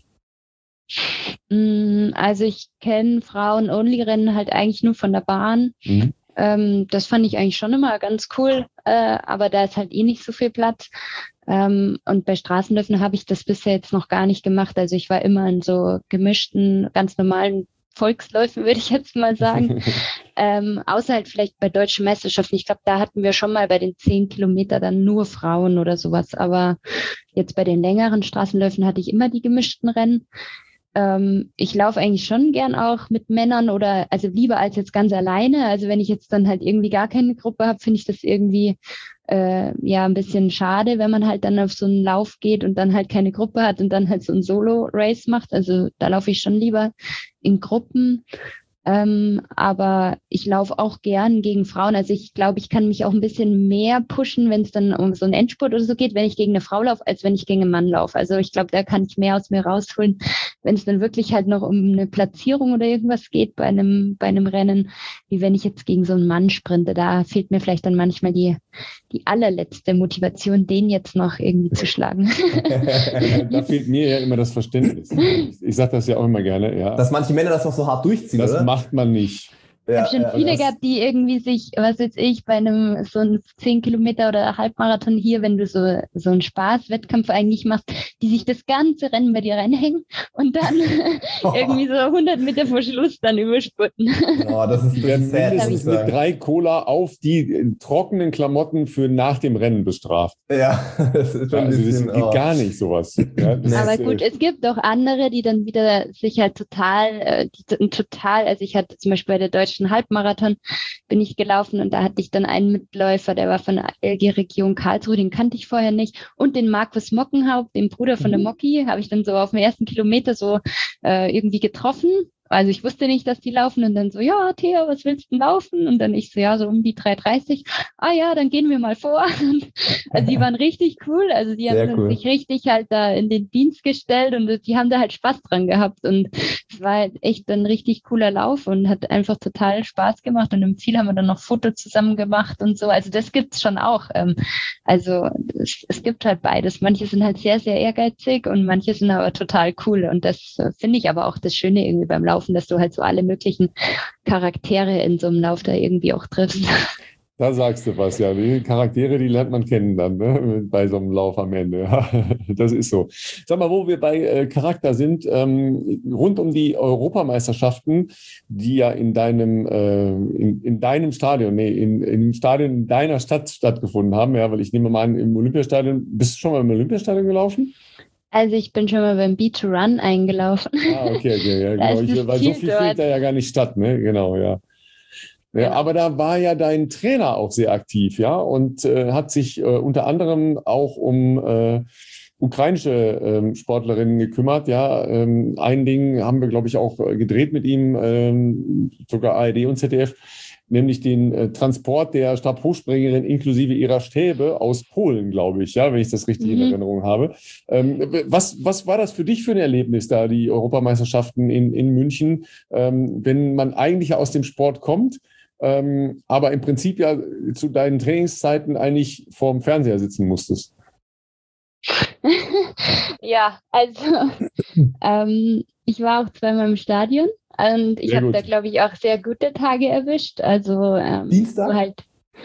Also ich kenne Frauen-Only-Rennen halt eigentlich nur von der Bahn. Mhm. Ähm, das fand ich eigentlich schon immer ganz cool, äh, aber da ist halt eh nicht so viel Platz. Ähm, und bei Straßenläufen habe ich das bisher jetzt noch gar nicht gemacht. Also ich war immer in so gemischten, ganz normalen Volksläufen, würde ich jetzt mal sagen. ähm, außer halt vielleicht bei deutschen Meisterschaften. Ich glaube, da hatten wir schon mal bei den zehn Kilometer dann nur Frauen oder sowas. Aber jetzt bei den längeren Straßenläufen hatte ich immer die gemischten Rennen. Ähm, ich laufe eigentlich schon gern auch mit Männern oder also lieber als jetzt ganz alleine. Also wenn ich jetzt dann halt irgendwie gar keine Gruppe habe, finde ich das irgendwie äh, ja ein bisschen schade, wenn man halt dann auf so einen Lauf geht und dann halt keine Gruppe hat und dann halt so ein Solo-Race macht. Also da laufe ich schon lieber in Gruppen. Ähm, aber ich laufe auch gern gegen Frauen. Also ich glaube, ich kann mich auch ein bisschen mehr pushen, wenn es dann um so einen Endspurt oder so geht, wenn ich gegen eine Frau laufe, als wenn ich gegen einen Mann laufe. Also ich glaube, da kann ich mehr aus mir rausholen, wenn es dann wirklich halt noch um eine Platzierung oder irgendwas geht bei einem, bei einem Rennen, wie wenn ich jetzt gegen so einen Mann sprinte. Da fehlt mir vielleicht dann manchmal die, die allerletzte Motivation, den jetzt noch irgendwie zu schlagen. Da fehlt mir ja immer das Verständnis. Ich, ich sage das ja auch immer gerne. Ja. Dass manche Männer das noch so hart durchziehen, das oder? macht man nicht. Ich ja, habe schon viele ja, gehabt, die irgendwie sich, was weiß ich, bei einem so ein zehn Kilometer oder Halbmarathon hier, wenn du so so einen Spaß-Wettkampf eigentlich machst, die sich das ganze Rennen bei dir reinhängen und dann oh. irgendwie so hundert Meter vor Schluss dann überspurten. Oh, das ist, die werden mindestens mit drei Cola auf die trockenen Klamotten für nach dem Rennen bestraft. Ja, das ist schon also ein bisschen... Das geht oh. gar nicht, sowas. Ja, aber ist, gut, äh, es gibt auch andere, die dann wieder sich halt total, äh, die, total, also ich hatte zum Beispiel bei der deutschen Halbmarathon bin ich gelaufen und da hatte ich dann einen Mitläufer, der war von der L G-Region Karlsruhe, den kannte ich vorher nicht, und den Markus Mockenhaupt, den Bruder von der Mocki, habe ich dann so auf dem ersten Kilometer so äh, irgendwie getroffen Also ich wusste nicht, dass die laufen und dann so, ja, Thea, was willst du denn laufen? Und dann ich so, ja, so um die drei dreißig. Ah ja, dann gehen wir mal vor. Also die waren richtig cool. Also die Sehr haben cool. sich richtig halt da in den Dienst gestellt und die haben da halt Spaß dran gehabt. Und es war halt echt ein richtig cooler Lauf und hat einfach total Spaß gemacht. Und im Ziel haben wir dann noch Fotos zusammen gemacht und so. Also das gibt's schon auch. Also es, es gibt halt beides. Manche sind halt sehr, sehr ehrgeizig und manche sind aber total cool. Und das finde ich aber auch das Schöne irgendwie beim Laufen, dass du halt so alle möglichen Charaktere in so einem Lauf da irgendwie auch triffst. Da sagst du was, ja. Die Charaktere, die lernt man kennen dann, ne? Bei so einem Lauf am Ende. Ja, das ist so. Sag mal, wo wir bei äh, Charakter sind, ähm, rund um die Europameisterschaften, die ja in deinem, äh, in, in deinem Stadion, nee, in, in dem Stadion in deiner Stadt stattgefunden haben, ja, weil ich nehme mal an, im Olympiastadion, bist du schon mal im Olympiastadion gelaufen? Also ich bin schon mal beim Beat to Run eingelaufen. Ah, okay, okay, ja, genau. Ich, weil so viel dort. Findet da ja gar nicht statt, ne? Genau, ja. Ja, ja. Aber da war ja dein Trainer auch sehr aktiv, ja, und äh, hat sich äh, unter anderem auch um äh, ukrainische ähm, Sportlerinnen gekümmert, ja. Ähm, ein Ding haben wir, glaube ich, auch gedreht mit ihm, ähm, sogar A R D und Z D F, nämlich den äh, Transport der Stabhochspringerin inklusive ihrer Stäbe aus Polen, glaube ich, ja, wenn ich das richtig mhm. in Erinnerung habe. Ähm, was, was war das für dich für ein Erlebnis da, die Europameisterschaften in, in München, ähm, wenn man eigentlich aus dem Sport kommt, ähm, aber im Prinzip ja zu deinen Trainingszeiten eigentlich vorm Fernseher sitzen musstest? Ja, also ähm, ich war auch zweimal im Stadion. Und ich habe da, glaube ich, auch sehr gute Tage erwischt. Also ähm, Dienstag? So halt,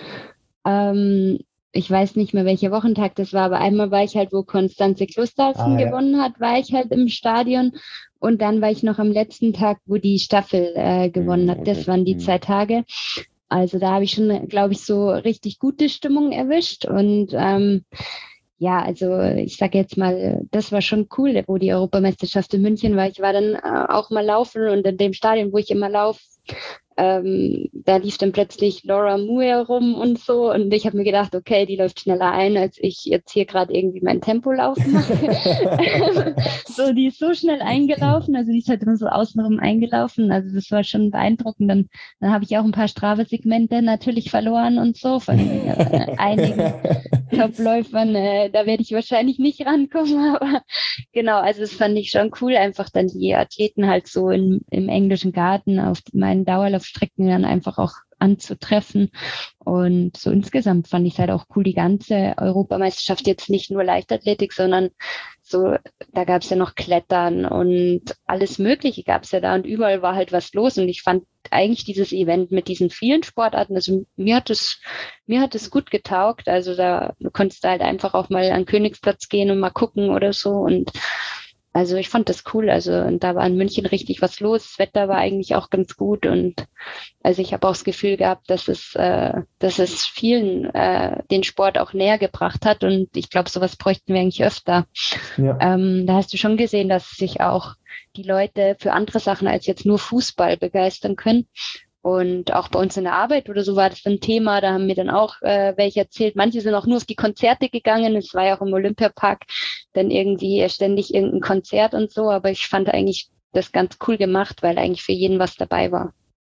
ähm, ich weiß nicht mehr, welcher Wochentag das war, aber einmal war ich halt, wo Konstanze Klosterhalsen ah, gewonnen ja. hat, war ich halt im Stadion. Und dann war ich noch am letzten Tag, wo die Staffel äh, gewonnen hat. Das waren die zwei Tage. Also da habe ich schon, glaube ich, so richtig gute Stimmung erwischt. Und ähm, ja, also ich sage jetzt mal, das war schon cool, wo die Europameisterschaft in München war. Ich war dann äh, auch mal laufen und in dem Stadion, wo ich immer laufe, ähm, da lief dann plötzlich Laura Muir rum und so. Und ich habe mir gedacht, okay, die läuft schneller ein, als ich jetzt hier gerade irgendwie mein Tempolauf mache. So, die ist so schnell eingelaufen, also die ist halt immer so außenrum eingelaufen. Also das war schon beeindruckend. Dann, dann habe ich auch ein paar Strava-Segmente natürlich verloren und so von äh, einigen Topläufern. Äh, da werde ich wahrscheinlich nicht rankommen, aber genau, also das fand ich schon cool, einfach dann die Athleten halt so in, im englischen Garten auf meinen Dauerlaufstrecken dann einfach auch anzutreffen. Und so insgesamt fand ich es halt auch cool, die ganze Europameisterschaft, jetzt nicht nur Leichtathletik, sondern so, da gab es ja noch Klettern und alles Mögliche gab es ja da und überall war halt was los und ich fand eigentlich dieses Event mit diesen vielen Sportarten, also mir hat es, mir hat es gut getaugt, also da du konntest halt einfach auch mal an den Königsplatz gehen und mal gucken oder so und also ich fand das cool, also und da war in München richtig was los, das Wetter war eigentlich auch ganz gut und also ich habe auch das Gefühl gehabt, dass es, äh, dass es vielen äh, den Sport auch näher gebracht hat und ich glaube, sowas bräuchten wir eigentlich öfter. Ja. Ähm, da hast du schon gesehen, dass sich auch die Leute für andere Sachen als jetzt nur Fußball begeistern können. Und auch bei uns in der Arbeit oder so war das ein Thema, da haben mir dann auch äh, welche erzählt, manche sind auch nur auf die Konzerte gegangen, es war ja auch im Olympiapark dann irgendwie ständig irgendein Konzert und so, aber ich fand eigentlich das ganz cool gemacht, weil eigentlich für jeden was dabei war.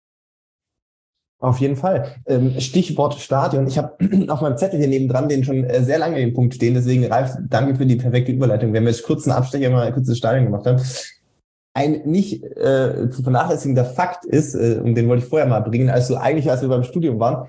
Auf jeden Fall. Stichwort Stadion. Ich habe auf meinem Zettel hier nebendran den schon sehr lange den Punkt stehen, deswegen Ralf, danke für die perfekte Überleitung. Wir haben jetzt kurz einen Abstecher, mal ein kurzes Stadion gemacht haben. Ein nicht äh, zu vernachlässigender Fakt ist, äh, und den wollte ich vorher mal bringen, also eigentlich, als wir beim Studium waren,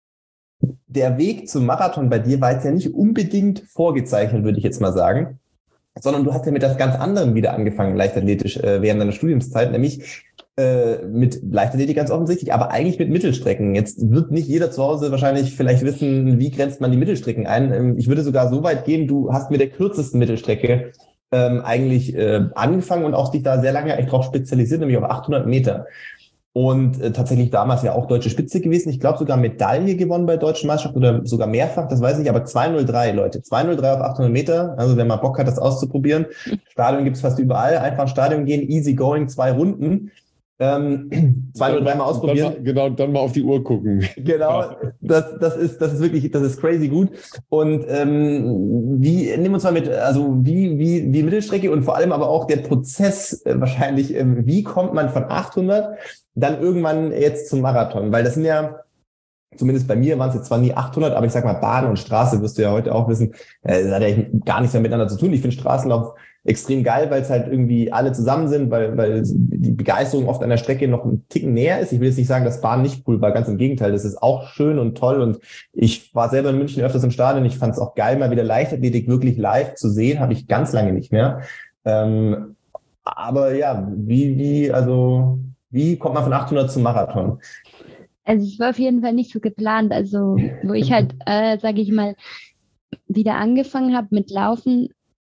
der Weg zum Marathon bei dir war jetzt ja nicht unbedingt vorgezeichnet, würde ich jetzt mal sagen, sondern du hast ja mit etwas ganz anderem wieder angefangen, leichtathletisch, äh, während deiner Studiumszeit, nämlich äh, mit Leichtathletik ganz offensichtlich, aber eigentlich mit Mittelstrecken. Jetzt wird nicht jeder zu Hause wahrscheinlich vielleicht wissen, wie grenzt man die Mittelstrecken ein. Ähm, ich würde sogar so weit gehen, du hast mit der kürzesten Mittelstrecke Ähm, eigentlich äh, angefangen und auch dich da sehr lange echt drauf spezialisiert, nämlich auf achthundert Meter. Und äh, tatsächlich damals ja auch deutsche Spitze gewesen. Ich glaube sogar Medaille gewonnen bei deutschen Meisterschaften oder sogar mehrfach, das weiß ich nicht, aber zwei null drei, Leute. zwei null drei auf achthundert Meter, also wenn man Bock hat, das auszuprobieren. Stadion gibt's fast überall, einfach ins Stadion gehen, easy going, zwei Runden. Ähm, zwei oder dreimal ausprobieren. Dann mal, genau, dann mal auf die Uhr gucken. Genau, das, das ist, das ist wirklich, das ist crazy gut. Und ähm, wie, nehmen wir uns mal mit, also wie, wie, wie Mittelstrecke und vor allem aber auch der Prozess äh, wahrscheinlich, ähm, wie kommt man von achthundert dann irgendwann jetzt zum Marathon? Weil das sind ja, zumindest bei mir waren es jetzt zwar nie achthundert, aber ich sag mal, Bahn und Straße, wirst du ja heute auch wissen, äh, das hat ja gar nichts mehr miteinander zu tun. Ich finde Straßenlauf extrem geil, weil es halt irgendwie alle zusammen sind, weil, weil die Begeisterung oft an der Strecke noch einen Ticken näher ist. Ich will jetzt nicht sagen, dass Bahn nicht cool war, ganz im Gegenteil. Das ist auch schön und toll und ich war selber in München öfters im Stadion. Ich fand es auch geil, mal wieder Leichtathletik wirklich live zu sehen, habe ich ganz lange nicht mehr. Ähm, aber ja, wie, wie, also, wie kommt man von achthundert zum Marathon? Also es war auf jeden Fall nicht so geplant. Also wo ich halt, äh, sage ich mal, wieder angefangen habe mit Laufen,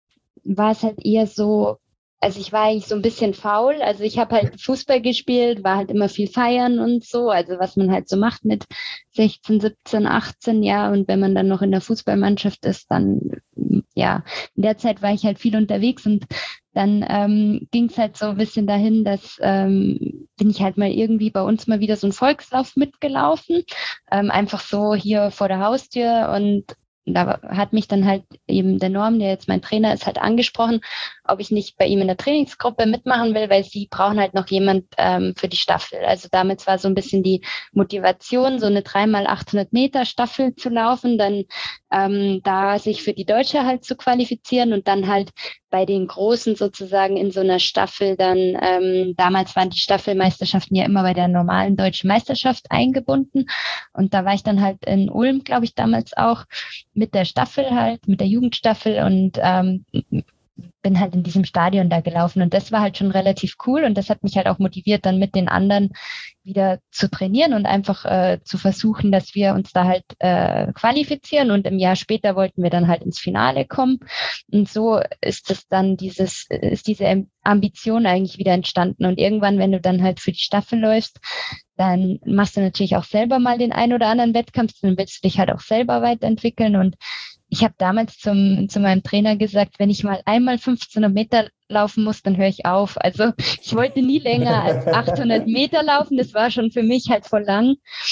war es halt eher so, also ich war eigentlich so ein bisschen faul. Also ich habe halt Fußball gespielt, war halt immer viel feiern und so, also was man halt so macht mit sechzehn, siebzehn, achtzehn, ja. Und wenn man dann noch in der Fußballmannschaft ist, dann, ja, in der Zeit war ich halt viel unterwegs und dann ähm, ging es halt so ein bisschen dahin, dass ähm, bin ich halt mal irgendwie bei uns mal wieder so einen Volkslauf mitgelaufen, ähm, einfach so hier vor der Haustür und da hat mich dann halt eben der Norm, der jetzt mein Trainer ist, halt angesprochen, ob ich nicht bei ihm in der Trainingsgruppe mitmachen will, weil sie brauchen halt noch jemand ähm, für die Staffel. Also damit war so ein bisschen die Motivation, so eine drei mal achthundert Meter Staffel zu laufen, dann ähm, da sich für die Deutsche halt zu qualifizieren und dann halt bei den Großen sozusagen in so einer Staffel dann, ähm, damals waren die Staffelmeisterschaften ja immer bei der normalen deutschen Meisterschaft eingebunden und da war ich dann halt in Ulm, glaube ich, damals auch mit der Staffel halt, mit der Jugendstaffel und ähm, bin halt in diesem Stadion da gelaufen und das war halt schon relativ cool und das hat mich halt auch motiviert, dann mit den anderen wieder zu trainieren und einfach äh, zu versuchen, dass wir uns da halt äh, qualifizieren und im Jahr später wollten wir dann halt ins Finale kommen und so ist es dann dieses, ist diese Ambition eigentlich wieder entstanden und irgendwann, wenn du dann halt für die Staffel läufst, dann machst du natürlich auch selber mal den ein oder anderen Wettkampf, dann willst du dich halt auch selber weiterentwickeln und ich habe damals zum, zu meinem Trainer gesagt, wenn ich mal einmal fünfzehnhundert Meter laufen muss, dann höre ich auf. Also ich wollte nie länger als achthundert Meter laufen. Das war schon für mich halt voll lang.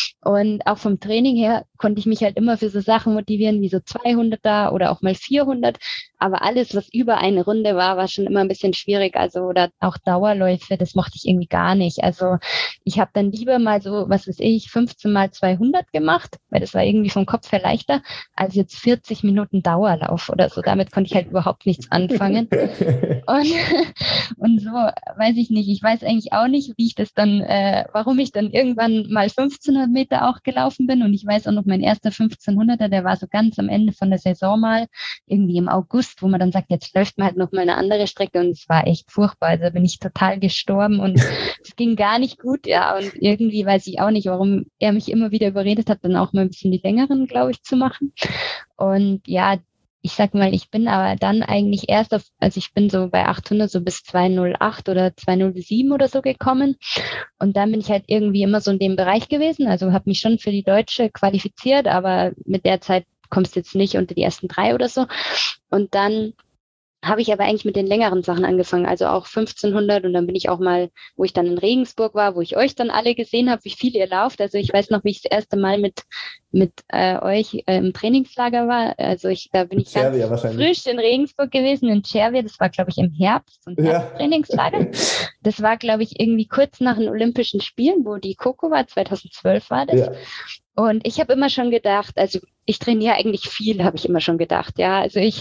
Und auch vom Training her konnte ich mich halt immer für so Sachen motivieren, wie so zweihunderter oder auch mal vierhundert. Aber alles, was über eine Runde war, war schon immer ein bisschen schwierig. Also oder auch Dauerläufe, das mochte ich irgendwie gar nicht. Also ich habe dann lieber mal so, was weiß ich, fünfzehn mal zweihundert gemacht, weil das war irgendwie vom Kopf her leichter, als jetzt vierzig Minuten Dauerlauf oder so. Damit konnte ich halt überhaupt nichts anfangen. Und, und so, weiß ich nicht. Ich weiß eigentlich auch nicht, wie ich das dann, äh, warum ich dann irgendwann mal fünfzehnhundert Meter auch gelaufen bin. Und ich weiß auch noch, mein erster fünfzehnhunderter, der war so ganz am Ende von der Saison mal, irgendwie im August, wo man dann sagt, jetzt läuft man halt noch mal eine andere Strecke und es war echt furchtbar. Also bin ich total gestorben und es ging gar nicht gut, ja. Und irgendwie weiß ich auch nicht, warum er mich immer wieder überredet hat, dann auch mal ein bisschen die längeren, glaube ich, zu machen. Und ja, ich sag mal, ich bin aber dann eigentlich erst auf, also ich bin so bei achthundert so bis zweihundertacht oder zweihundertsieben oder so gekommen und dann bin ich halt irgendwie immer so in dem Bereich gewesen, also habe mich schon für die Deutsche qualifiziert, aber mit der Zeit kommst du jetzt nicht unter die ersten drei oder so und dann habe ich aber eigentlich mit den längeren Sachen angefangen, also auch fünfzehnhundert und dann bin ich auch mal, wo ich dann in Regensburg war, wo ich euch dann alle gesehen habe, wie viel ihr lauft. Also ich weiß noch, wie ich das erste Mal mit mit äh, euch äh, im Trainingslager war. Also ich da bin ich ganz frisch in Regensburg gewesen, in Cervia. Das war, glaube ich, im Herbst, so ein Herbsttrainingslager. Ja. Das war, glaube ich, irgendwie kurz nach den Olympischen Spielen, wo die Coco war, zweitausendzwölf war das. Ja. Und ich habe immer schon gedacht, also ich trainiere eigentlich viel, habe ich immer schon gedacht. Ja, also ich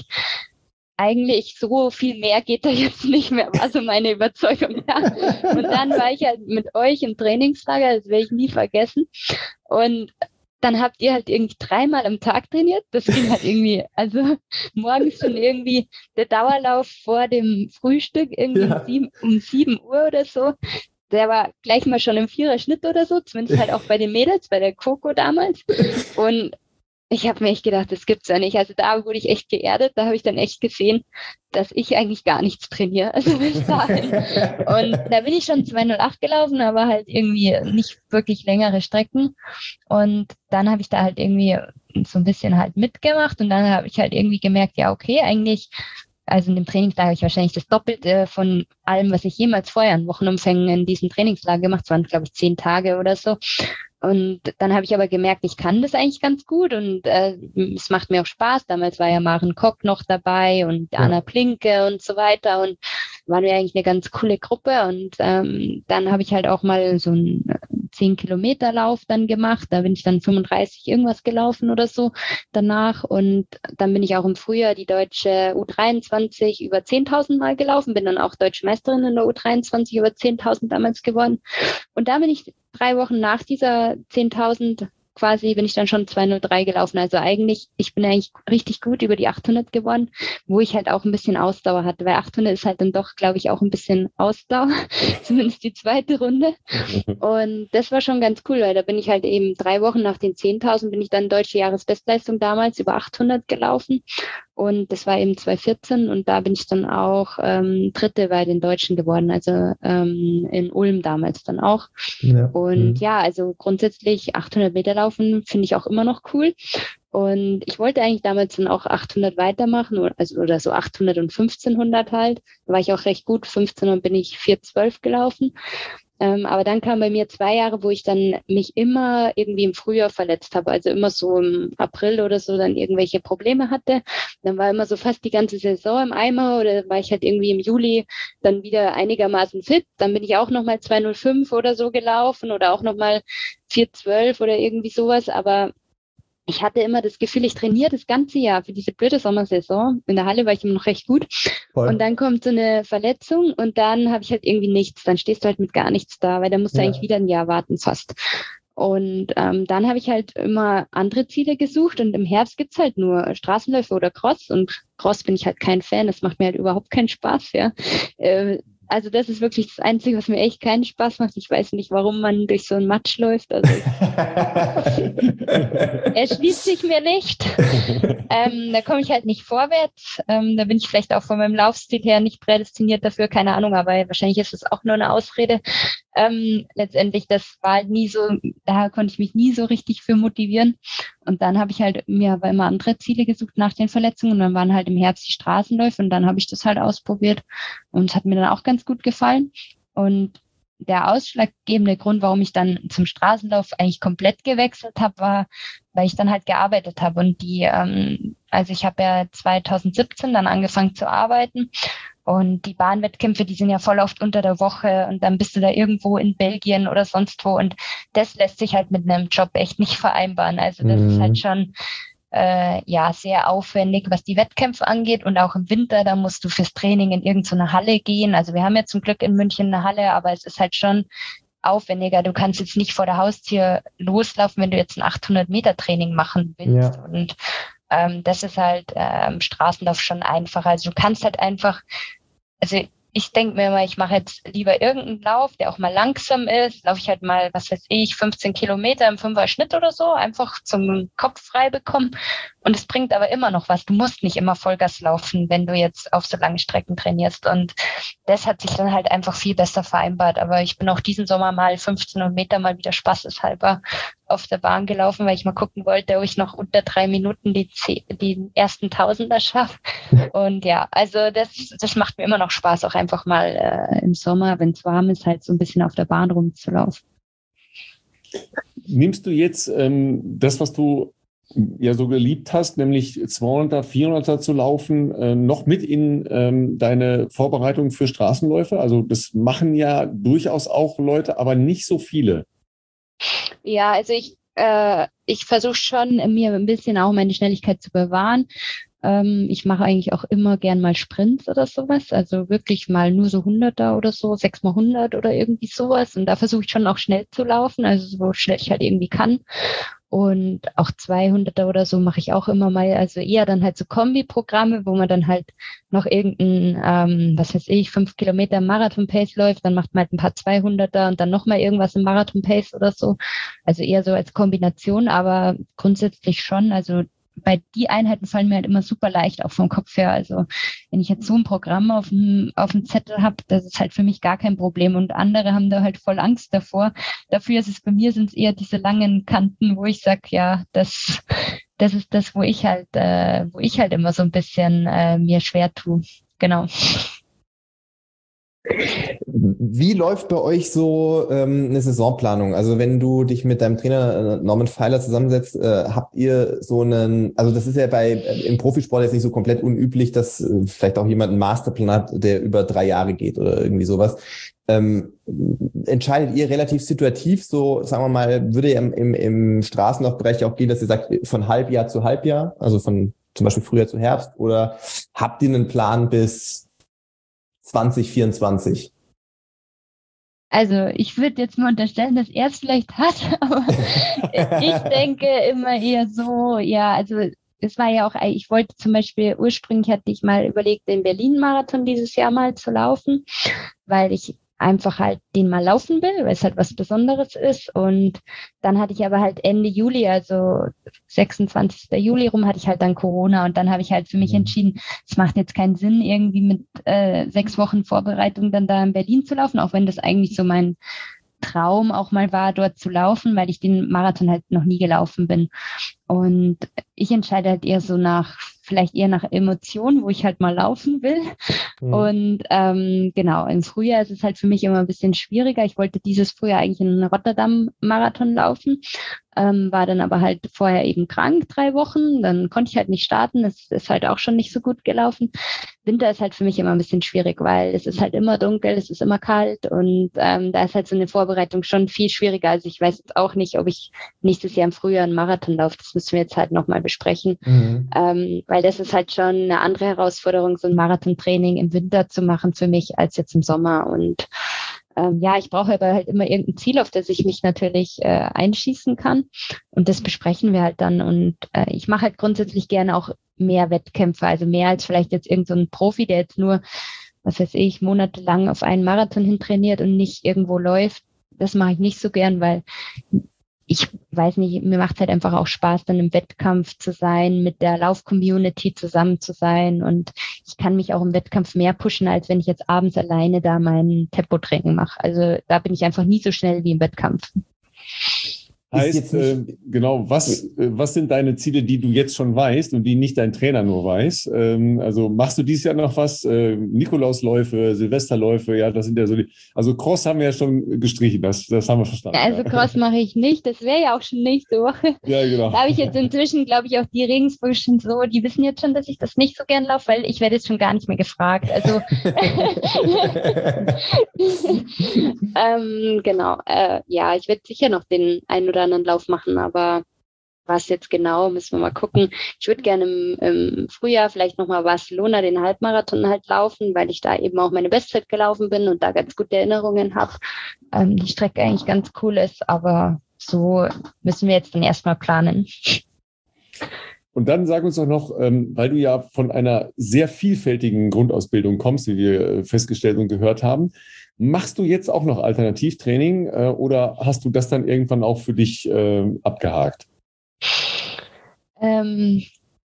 eigentlich so viel mehr geht da jetzt nicht mehr, war so meine Überzeugung. Ja. Und dann war ich halt mit euch im Trainingslager, das werde ich nie vergessen. Und dann habt ihr halt irgendwie dreimal am Tag trainiert. Das ging halt irgendwie, also morgens schon irgendwie der Dauerlauf vor dem Frühstück, irgendwie ja. um, sieben, um sieben Uhr oder so. Der war gleich mal schon im Vierer-Schnitt oder so, zumindest halt auch bei den Mädels, bei der Coco damals. Und ich habe mir echt gedacht, das gibt's ja nicht. Also da wurde ich echt geerdet. Da habe ich dann echt gesehen, dass ich eigentlich gar nichts trainiere. Also bis dahin. Und da bin ich schon zweihundertacht gelaufen, aber halt irgendwie nicht wirklich längere Strecken. Und dann habe ich da halt irgendwie so ein bisschen halt mitgemacht. Und dann habe ich halt irgendwie gemerkt, ja okay, eigentlich also in dem Trainingslager habe ich wahrscheinlich das Doppelte von allem, was ich jemals vorher an Wochenumfängen in diesem Trainingslager gemacht habe. Es waren, glaube ich, zehn Tage oder so. Und dann habe ich aber gemerkt, ich kann das eigentlich ganz gut und äh, es macht mir auch Spaß. Damals war ja Maren Kock noch dabei und Ja. Anna Plinke und so weiter und waren wir eigentlich eine ganz coole Gruppe. Und ähm, dann habe ich halt auch mal so einen zehn Kilometer Lauf dann gemacht. Da bin ich dann fünfunddreißig irgendwas gelaufen oder so danach. Und dann bin ich auch im Frühjahr die deutsche U dreiundzwanzig über zehntausend Mal gelaufen, bin dann auch deutsche Meisterin in der U dreiundzwanzig über zehntausend damals geworden. Und da bin ich drei Wochen nach dieser zehntausend quasi, bin ich dann schon zwei null drei gelaufen. Also eigentlich, ich bin eigentlich richtig gut über die achthundert geworden, wo ich halt auch ein bisschen Ausdauer hatte, weil achthundert ist halt dann doch, glaube ich, auch ein bisschen Ausdauer, zumindest die zweite Runde. Und das war schon ganz cool, weil da bin ich halt eben drei Wochen nach den zehntausend bin ich dann deutsche Jahresbestleistung damals über achthundert gelaufen. Und das war eben zwanzig vierzehn und da bin ich dann auch ähm, Dritte bei den Deutschen geworden, also ähm, in Ulm damals dann auch. Ja. Und Mhm. ja, also grundsätzlich achthundert Meter laufen finde ich auch immer noch cool. Und ich wollte eigentlich damals dann auch achthundert weitermachen, oder, also, oder so achthundert und fünfzehnhundert halt. Da war ich auch recht gut, fünfzehnhundert bin ich vier zwölf gelaufen. Ähm, aber dann kamen bei mir zwei Jahre, wo ich dann mich immer irgendwie im Frühjahr verletzt habe, also immer so im April oder so dann irgendwelche Probleme hatte. Dann war immer so fast die ganze Saison im Eimer oder war ich halt irgendwie im Juli dann wieder einigermaßen fit. Dann bin ich auch nochmal zwei null fünf oder so gelaufen oder auch nochmal vier zwölf oder irgendwie sowas, aber ich hatte immer das Gefühl, ich trainiere das ganze Jahr für diese blöde Sommersaison. In der Halle war ich immer noch recht gut. Voll. Und dann kommt so eine Verletzung und dann habe ich halt irgendwie nichts. Dann stehst du halt mit gar nichts da, weil dann musst du Ja. eigentlich wieder ein Jahr warten fast. Und ähm, dann habe ich halt immer andere Ziele gesucht und im Herbst gibt's halt nur Straßenläufe oder Cross und Cross bin ich halt kein Fan, das macht mir halt überhaupt keinen Spaß, ja. Äh, also das ist wirklich das Einzige, was mir echt keinen Spaß macht. Ich weiß nicht, warum man durch so einen Matsch läuft. Also er schließt sich mir nicht. ähm, da komme ich halt nicht vorwärts. Ähm, da bin ich vielleicht auch von meinem Laufstil her nicht prädestiniert dafür, keine Ahnung, aber wahrscheinlich ist es auch nur eine Ausrede. Ähm, letztendlich, das war halt nie so, da konnte ich mich nie so richtig für motivieren. Und dann habe ich halt mir aber immer andere Ziele gesucht nach den Verletzungen und dann waren halt im Herbst die Straßenläufe und dann habe ich das halt ausprobiert und es hat mir dann auch ganz gut gefallen. Und der ausschlaggebende Grund, warum ich dann zum Straßenlauf eigentlich komplett gewechselt habe, war, weil ich dann halt gearbeitet habe und die, ähm, also ich habe ja zwanzig siebzehn dann angefangen zu arbeiten und die Bahnwettkämpfe, die sind ja voll oft unter der Woche und dann bist du da irgendwo in Belgien oder sonst wo und das lässt sich halt mit einem Job echt nicht vereinbaren. Also das Mhm. ist halt schon äh, ja sehr aufwendig, was die Wettkämpfe angeht und auch im Winter, da musst du fürs Training in irgendeine Halle gehen. Also wir haben ja zum Glück in München eine Halle, aber es ist halt schon aufwendiger. Du kannst jetzt nicht vor der Haustür loslaufen, wenn du jetzt ein achthundert Meter Training machen willst. Ja. Und ähm, das ist halt äh, im Straßenlauf schon einfacher. Also du kannst halt einfach, also ich denke mir immer, ich mache jetzt lieber irgendeinen Lauf, der auch mal langsam ist. Laufe ich halt mal, was weiß ich, fünfzehn Kilometer im Fünfer Schnitt oder so, einfach zum Kopf frei bekommen. Und es bringt aber immer noch was. Du musst nicht immer Vollgas laufen, wenn du jetzt auf so lange Strecken trainierst. Und das hat sich dann halt einfach viel besser vereinbart. Aber ich bin auch diesen Sommer mal fünfzehn Meter mal wieder spaßeshalber auf der Bahn gelaufen, weil ich mal gucken wollte, ob ich noch unter drei Minuten die, die ersten Tausender schaffe. Und ja, also das, das macht mir immer noch Spaß, auch einfach mal äh, im Sommer, wenn es warm ist, halt so ein bisschen auf der Bahn rumzulaufen. Nimmst du jetzt ähm, das, was du ja so geliebt hast, nämlich zweihunderter, vierhunderter zu laufen, äh, noch mit in ähm, deine Vorbereitung für Straßenläufe? Also das machen ja durchaus auch Leute, aber nicht so viele. Ja, also ich, äh, ich versuche schon, mir ein bisschen auch meine Schnelligkeit zu bewahren. Ähm, ich mache eigentlich auch immer gern mal Sprints oder sowas, also wirklich mal nur so Hunderter oder so, sechs mal hundert oder irgendwie sowas. Und da versuche ich schon auch schnell zu laufen, also so schnell ich halt irgendwie kann. Und auch zweihunderter oder so mache ich auch immer mal, also eher dann halt so Kombi-Programme, wo man dann halt noch irgendein, ähm, was weiß ich, fünf Kilometer Marathon-Pace läuft, dann macht man halt ein paar zweihunderter und dann nochmal irgendwas im Marathon-Pace oder so. Also eher so als Kombination, aber grundsätzlich schon, also bei die Einheiten fallen mir halt immer super leicht, auch vom Kopf her. Also wenn ich jetzt so ein Programm auf dem, auf dem Zettel habe, das ist halt für mich gar kein Problem. Und andere haben da halt voll Angst davor. Dafür ist es bei mir, sind es eher diese langen Kanten, wo ich sage, ja, das, das ist das, wo ich halt, äh, wo ich halt immer so ein bisschen äh, mir schwer tue. Genau. Wie läuft bei euch so ähm, eine Saisonplanung? Also wenn du dich mit deinem Trainer äh, Norman Pfeiler zusammensetzt, äh, habt ihr so einen, also das ist ja bei äh, im Profisport jetzt nicht so komplett unüblich, dass äh, vielleicht auch jemand einen Masterplan hat, der über drei Jahre geht oder irgendwie sowas. Ähm, entscheidet ihr relativ situativ, so sagen wir mal, würde ja im, im, im Straßenlaufbereich auch gehen, dass ihr sagt, von Halbjahr zu Halbjahr, also von zum Beispiel Frühjahr zu Herbst, oder habt ihr einen Plan bis zwanzig vierundzwanzig? Also ich würde jetzt mal unterstellen, dass er es vielleicht hat, aber ich denke immer eher so, ja, also es war ja auch, ich wollte zum Beispiel, ursprünglich hatte ich mal überlegt, den Berlin-Marathon dieses Jahr mal zu laufen, weil ich einfach halt den mal laufen will, weil es halt was Besonderes ist. Und dann hatte ich aber halt Ende Juli, also sechsundzwanzigsten Juli rum, hatte ich halt dann Corona. Und dann habe ich halt für mich entschieden, es macht jetzt keinen Sinn, irgendwie mit äh, sechs Wochen Vorbereitung dann da in Berlin zu laufen, auch wenn das eigentlich so mein Traum auch mal war, dort zu laufen, weil ich den Marathon halt noch nie gelaufen bin. Und ich entscheide halt eher so nach, vielleicht eher nach Emotionen, wo ich halt mal laufen will. Mhm. Und ähm, genau, im Frühjahr ist es halt für mich immer ein bisschen schwieriger. Ich wollte dieses Frühjahr eigentlich einen Rotterdam-Marathon laufen, ähm, war dann aber halt vorher eben krank, drei Wochen. Dann konnte ich halt nicht starten. Das ist halt auch schon nicht so gut gelaufen. Winter ist halt für mich immer ein bisschen schwierig, weil es ist halt immer dunkel, es ist immer kalt und ähm, da ist halt so eine Vorbereitung schon viel schwieriger. Also ich weiß jetzt auch nicht, ob ich nächstes Jahr im Frühjahr einen Marathon laufe. Das müssen wir jetzt halt nochmal besprechen, mhm. ähm, weil das ist halt schon eine andere Herausforderung, so ein Marathontraining im Winter zu machen für mich als jetzt im Sommer. Und ähm, ja, ich brauche aber halt immer irgendein Ziel, auf das ich mich natürlich äh, einschießen kann. Und das besprechen wir halt dann. Und äh, ich mache halt grundsätzlich gerne auch mehr Wettkämpfe, also mehr als vielleicht jetzt irgendein so Profi, der jetzt nur, was weiß ich, monatelang auf einen Marathon hintrainiert und nicht irgendwo läuft. Das mache ich nicht so gern, weil ich weiß nicht, mir macht es halt einfach auch Spaß, dann im Wettkampf zu sein, mit der Lauf-Community zusammen zu sein. Und ich kann mich auch im Wettkampf mehr pushen, als wenn ich jetzt abends alleine da mein Tempotraining mache. Also da bin ich einfach nie so schnell wie im Wettkampf. Heißt, äh, genau, was, äh, was sind deine Ziele, die du jetzt schon weißt und die nicht dein Trainer nur weiß? Ähm, also machst du dieses Jahr noch was? Äh, Nikolausläufe, Silvesterläufe, ja, das sind ja so die. Also Cross haben wir ja schon gestrichen, das, das haben wir verstanden. Ja, also Cross mache ich nicht, das wäre ja auch schon nächste Woche. Ja, genau. Da habe ich jetzt inzwischen, glaube ich, auch die Regensburgischen so, die wissen jetzt schon, dass ich das nicht so gern laufe, weil ich werde jetzt schon gar nicht mehr gefragt. Also ähm, genau, äh, ja, ich werde sicher noch den einen oder anderen Lauf machen, aber was jetzt genau, müssen wir mal gucken. Ich würde gerne im, im Frühjahr vielleicht nochmal Barcelona den Halbmarathon halt laufen, weil ich da eben auch meine Bestzeit gelaufen bin und da ganz gute Erinnerungen habe. Ähm, die Strecke eigentlich ganz cool ist, aber so müssen wir jetzt dann erstmal planen. Und dann sag uns doch noch, ähm, weil du ja von einer sehr vielfältigen Grundausbildung kommst, wie wir festgestellt und gehört haben, machst du jetzt auch noch Alternativtraining äh, oder hast du das dann irgendwann auch für dich äh, abgehakt? Ähm,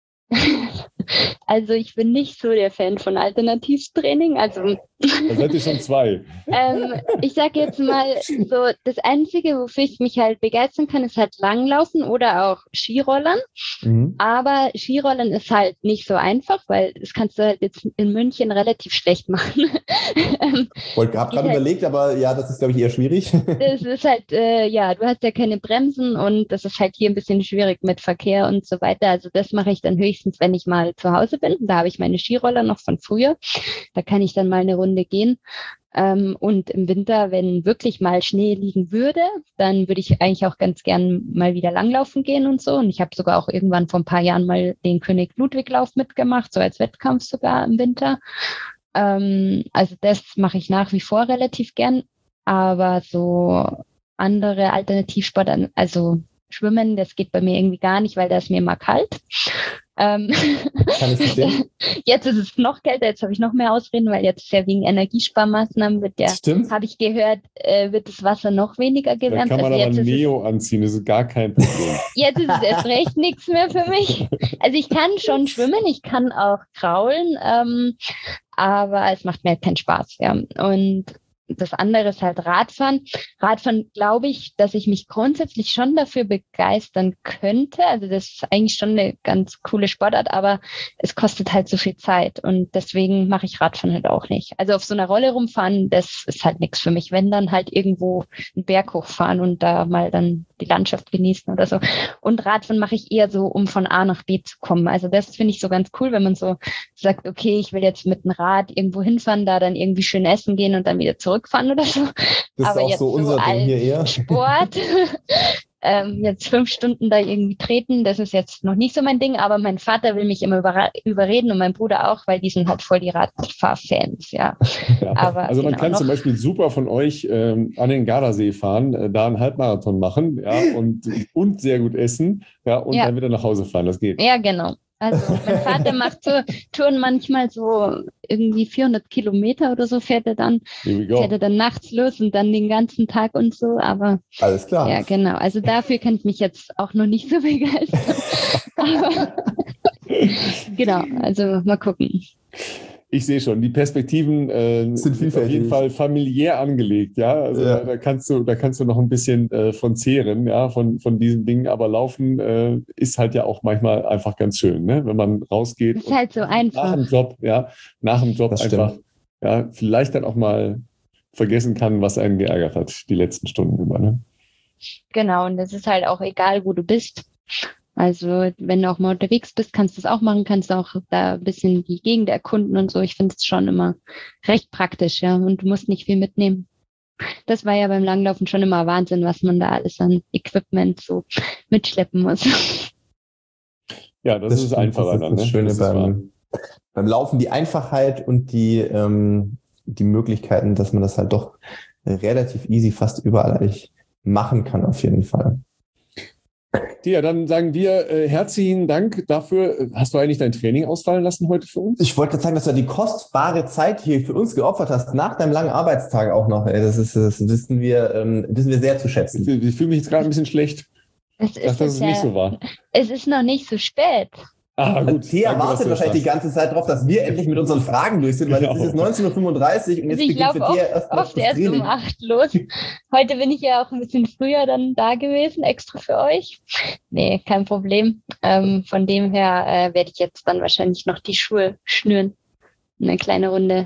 also ich bin nicht so der Fan von Alternativtraining. Also da seid ihr schon zwei. ähm, ich sage jetzt mal so, das Einzige, wofür ich mich halt begeistern kann, ist halt Langlaufen oder auch Skirollern. Mhm. Aber Skirollern ist halt nicht so einfach, weil das kannst du halt jetzt in München relativ schlecht machen. Ich habe gerade halt, überlegt, aber ja, das ist, glaube ich, eher schwierig. Das ist halt, äh, ja, du hast ja keine Bremsen und das ist halt hier ein bisschen schwierig mit Verkehr und so weiter. Also das mache ich dann höchstens, wenn ich mal zu Hause bin. Da habe ich meine Skiroller noch von früher. Da kann ich dann mal eine Runde gehen. Ähm, und im Winter, wenn wirklich mal Schnee liegen würde, dann würde ich eigentlich auch ganz gern mal wieder langlaufen gehen und so. Und ich habe sogar auch irgendwann vor ein paar Jahren mal den König-Ludwig-Lauf mitgemacht, so als Wettkampf sogar im Winter. Ähm, also das mache ich nach wie vor relativ gern. Aber so andere Alternativsportarten, also Schwimmen, das geht bei mir irgendwie gar nicht, weil da ist mir immer kalt. Ähm, Kann ich verstehen. Jetzt ist es noch kälter, jetzt habe ich noch mehr Ausreden, weil jetzt ja wegen Energiesparmaßnahmen wird ja, Stimmt. habe ich gehört, äh, wird das Wasser noch weniger Da gewärmt. kann man Also aber jetzt ist Neo anziehen, das ist gar kein Problem. Jetzt ist es erst recht nichts mehr für mich. Also ich kann schon schwimmen, ich kann auch kraulen, ähm, aber es macht mir halt keinen Spaß. Ja. Und das andere ist halt Radfahren. Radfahren glaube ich, dass ich mich grundsätzlich schon dafür begeistern könnte. Also das ist eigentlich schon eine ganz coole Sportart, aber es kostet halt so viel Zeit und deswegen mache ich Radfahren halt auch nicht. Also auf so einer Rolle rumfahren, das ist halt nichts für mich. Wenn dann halt irgendwo einen Berg hochfahren und da mal dann die Landschaft genießen oder so. Und Radfahren mache ich eher so, um von A nach B zu kommen. Also das finde ich so ganz cool, wenn man so sagt, okay, ich will jetzt mit dem Rad irgendwo hinfahren, da dann irgendwie schön essen gehen und dann wieder zurückfahren oder so. Das Aber ist auch jetzt so unser so Ding hier als eher. Sport, ähm, jetzt fünf Stunden da irgendwie treten, das ist jetzt noch nicht so mein Ding, aber mein Vater will mich immer über, überreden und mein Bruder auch, weil die sind halt voll die Radfahrfans, ja. Ja. Aber also man genau, kann noch, zum Beispiel super von euch ähm, an den Gardasee fahren, äh, da einen Halbmarathon machen, ja, und, und sehr gut essen, ja, und Ja. dann wieder nach Hause fahren, das geht. Ja, genau. Also mein Vater macht so Touren manchmal so irgendwie vierhundert Kilometer oder so fährt er dann, Here we go. fährt er dann nachts los und dann den ganzen Tag und so, aber Alles klar. ja, genau. Also dafür kann ich mich jetzt auch noch nicht so begeistern. Aber genau, also mal gucken. Ich sehe schon, die Perspektiven äh, Sind sind auf vielfältig. jeden Fall familiär angelegt, ja. Also Ja. Da, da kannst du, da kannst du noch ein bisschen äh, von zehren, ja, von, von diesen Dingen. Aber Laufen äh, ist halt ja auch manchmal einfach ganz schön, ne? Wenn man rausgeht. Ist halt so Nach einfach. dem Job, ja, nach dem Job Das einfach, stimmt. ja, vielleicht dann auch mal vergessen kann, was einen geärgert hat, die letzten Stunden über, ne? Genau, und es ist halt auch egal, wo du bist. Also wenn du auch mal unterwegs bist, kannst du es auch machen, kannst auch da ein bisschen die Gegend erkunden und so. Ich finde es schon immer recht praktisch, ja. Und du musst nicht viel mitnehmen. Das war ja beim Langlaufen schon immer Wahnsinn, was man da alles an Equipment so mitschleppen muss. Ja, das, ist stimmt, einfacher das ist dann, das ne? Schöne Das ist wahr. beim, beim Laufen, die Einfachheit und die, ähm, die Möglichkeiten, dass man das halt doch relativ easy fast überall eigentlich machen kann, auf jeden Fall. Ja, dann sagen wir äh, herzlichen Dank dafür. Hast du eigentlich dein Training ausfallen lassen heute für uns? Ich wollte gerade sagen, dass du die kostbare Zeit hier für uns geopfert hast, nach deinem langen Arbeitstag auch noch. Ey, das ist, das wissen wir, ähm, wissen wir sehr zu Ich, schätzen. ich fühle mich jetzt gerade ein bisschen schlecht. Es Ich dachte, dass ist, es ja, nicht so war. es ist noch nicht so spät. Ah, gut. Thea Danke, dass wartet du das wahrscheinlich die sagst. ganze Zeit drauf, dass wir endlich mit unseren Fragen durch sind, weil jetzt ist es neunzehn Uhr fünfunddreißig und jetzt Also ich beginnt für laufe Thea oft, erst mal oft das erst Training. um acht los. Heute bin ich ja auch ein bisschen früher dann da gewesen, extra für euch. Nee, kein Problem. Ähm, von dem her äh, werde ich jetzt dann wahrscheinlich noch die Schuhe schnüren. Eine kleine Runde.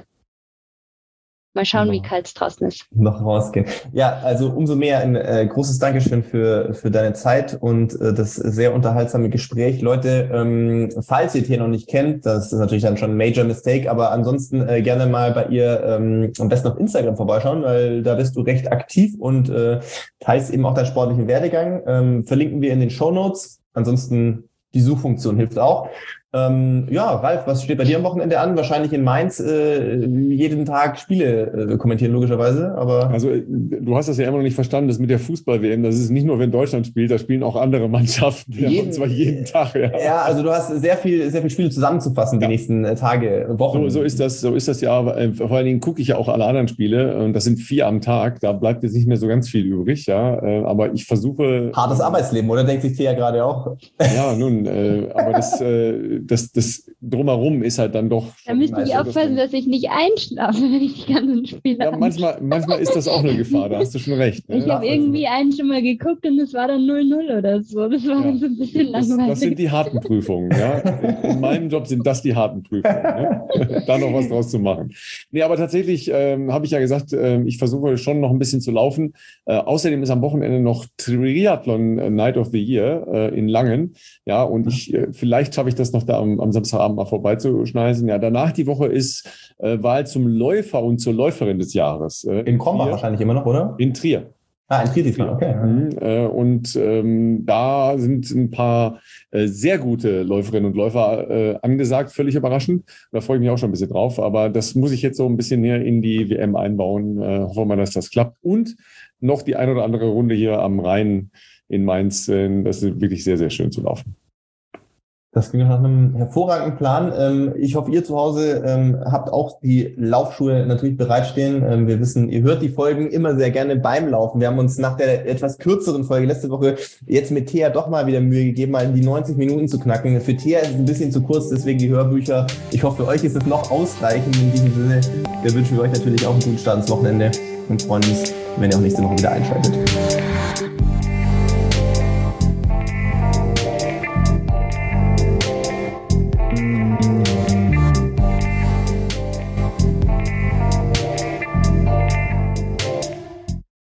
Mal schauen, wie Ja. kalt es draußen ist. Noch rausgehen. Ja, also umso mehr ein äh, großes Dankeschön für, für deine Zeit und äh, das sehr unterhaltsame Gespräch. Leute, ähm, falls ihr Thea noch nicht kennt, das ist natürlich dann schon ein Major Mistake, aber ansonsten äh, gerne mal bei ihr ähm, am besten auf Instagram vorbeischauen, weil da bist du recht aktiv und äh, teilst eben auch deinen sportlichen Werdegang. Ähm, verlinken wir in den Shownotes. Ansonsten die Suchfunktion hilft auch. Ähm, ja, Ralf, was steht bei dir am Wochenende an? Wahrscheinlich in Mainz äh, jeden Tag Spiele äh, kommentieren, logischerweise. Aber Also äh, du hast das ja immer noch nicht verstanden, das mit der Fußball-W M, das ist nicht nur, wenn Deutschland spielt, da spielen auch andere Mannschaften. Ja, Jeden- und zwar jeden Tag. Ja, ja, also du hast sehr viel, sehr viel Spiele zusammenzufassen die Ja. nächsten äh, Tage, Wochen. So, so ist das, so ist das ja. Aber, äh, vor allen Dingen gucke ich ja auch alle anderen Spiele und das sind vier am Tag. Da bleibt jetzt nicht mehr so ganz viel übrig, ja. Äh, aber ich versuche. Hartes Arbeitsleben, oder? Denkt sich Thea gerade auch. Ja, nun, äh, aber das, äh, das, das drumherum ist halt dann doch. Da müsste ich so, dass aufpassen, man- dass ich nicht einschlafe, wenn ich die ganzen Spiele Ja, anschaue. manchmal, manchmal ist das auch eine Gefahr, da hast du schon recht. Ne? Ich habe irgendwie einen schon mal geguckt und es war dann null null oder so. Das war Ja. dann so ein bisschen Das, langweilig. das sind die harten Prüfungen. Ja? In, in meinem Job sind das die harten Prüfungen. Ne? Da noch was draus zu machen. Nee, aber tatsächlich ähm, habe ich ja gesagt, äh, ich versuche schon noch ein bisschen zu laufen. Äh, außerdem ist am Wochenende noch Triathlon äh, Night of the Year äh, in Langen. Ja, und ich äh, vielleicht schaffe ich das noch da am, am Samstagabend mal vorbeizuschneisen. Ja, danach die Woche ist äh, Wahl zum Läufer und zur Läuferin des Jahres. Äh, In Krombach Trier. wahrscheinlich immer noch, oder? In Trier. Ah, in Trier diesmal, okay. Mhm, äh, und ähm, da sind ein paar äh, sehr gute Läuferinnen und Läufer äh, angesagt, völlig überraschend. Da freue ich mich auch schon ein bisschen drauf. Aber das muss ich jetzt so ein bisschen näher in die W M einbauen. Äh, hoffen wir mal, dass das klappt. Und noch die ein oder andere Runde hier am Rhein in Mainz. Äh, das ist wirklich sehr, sehr schön zu laufen. Das klingt nach einem hervorragenden Plan. Ich hoffe, ihr zu Hause habt auch die Laufschuhe natürlich bereitstehen. Wir wissen, ihr hört die Folgen immer sehr gerne beim Laufen. Wir haben uns nach der etwas kürzeren Folge letzte Woche jetzt mit Thea doch mal wieder Mühe gegeben, mal die neunzig Minuten zu knacken. Für Thea ist es ein bisschen zu kurz, deswegen die Hörbücher. Ich hoffe, für euch ist es noch ausreichend. In diesem Sinne, wir wünschen wir euch natürlich auch einen guten Start ins Wochenende und freuen uns, wenn ihr auch nächste Woche wieder einschaltet.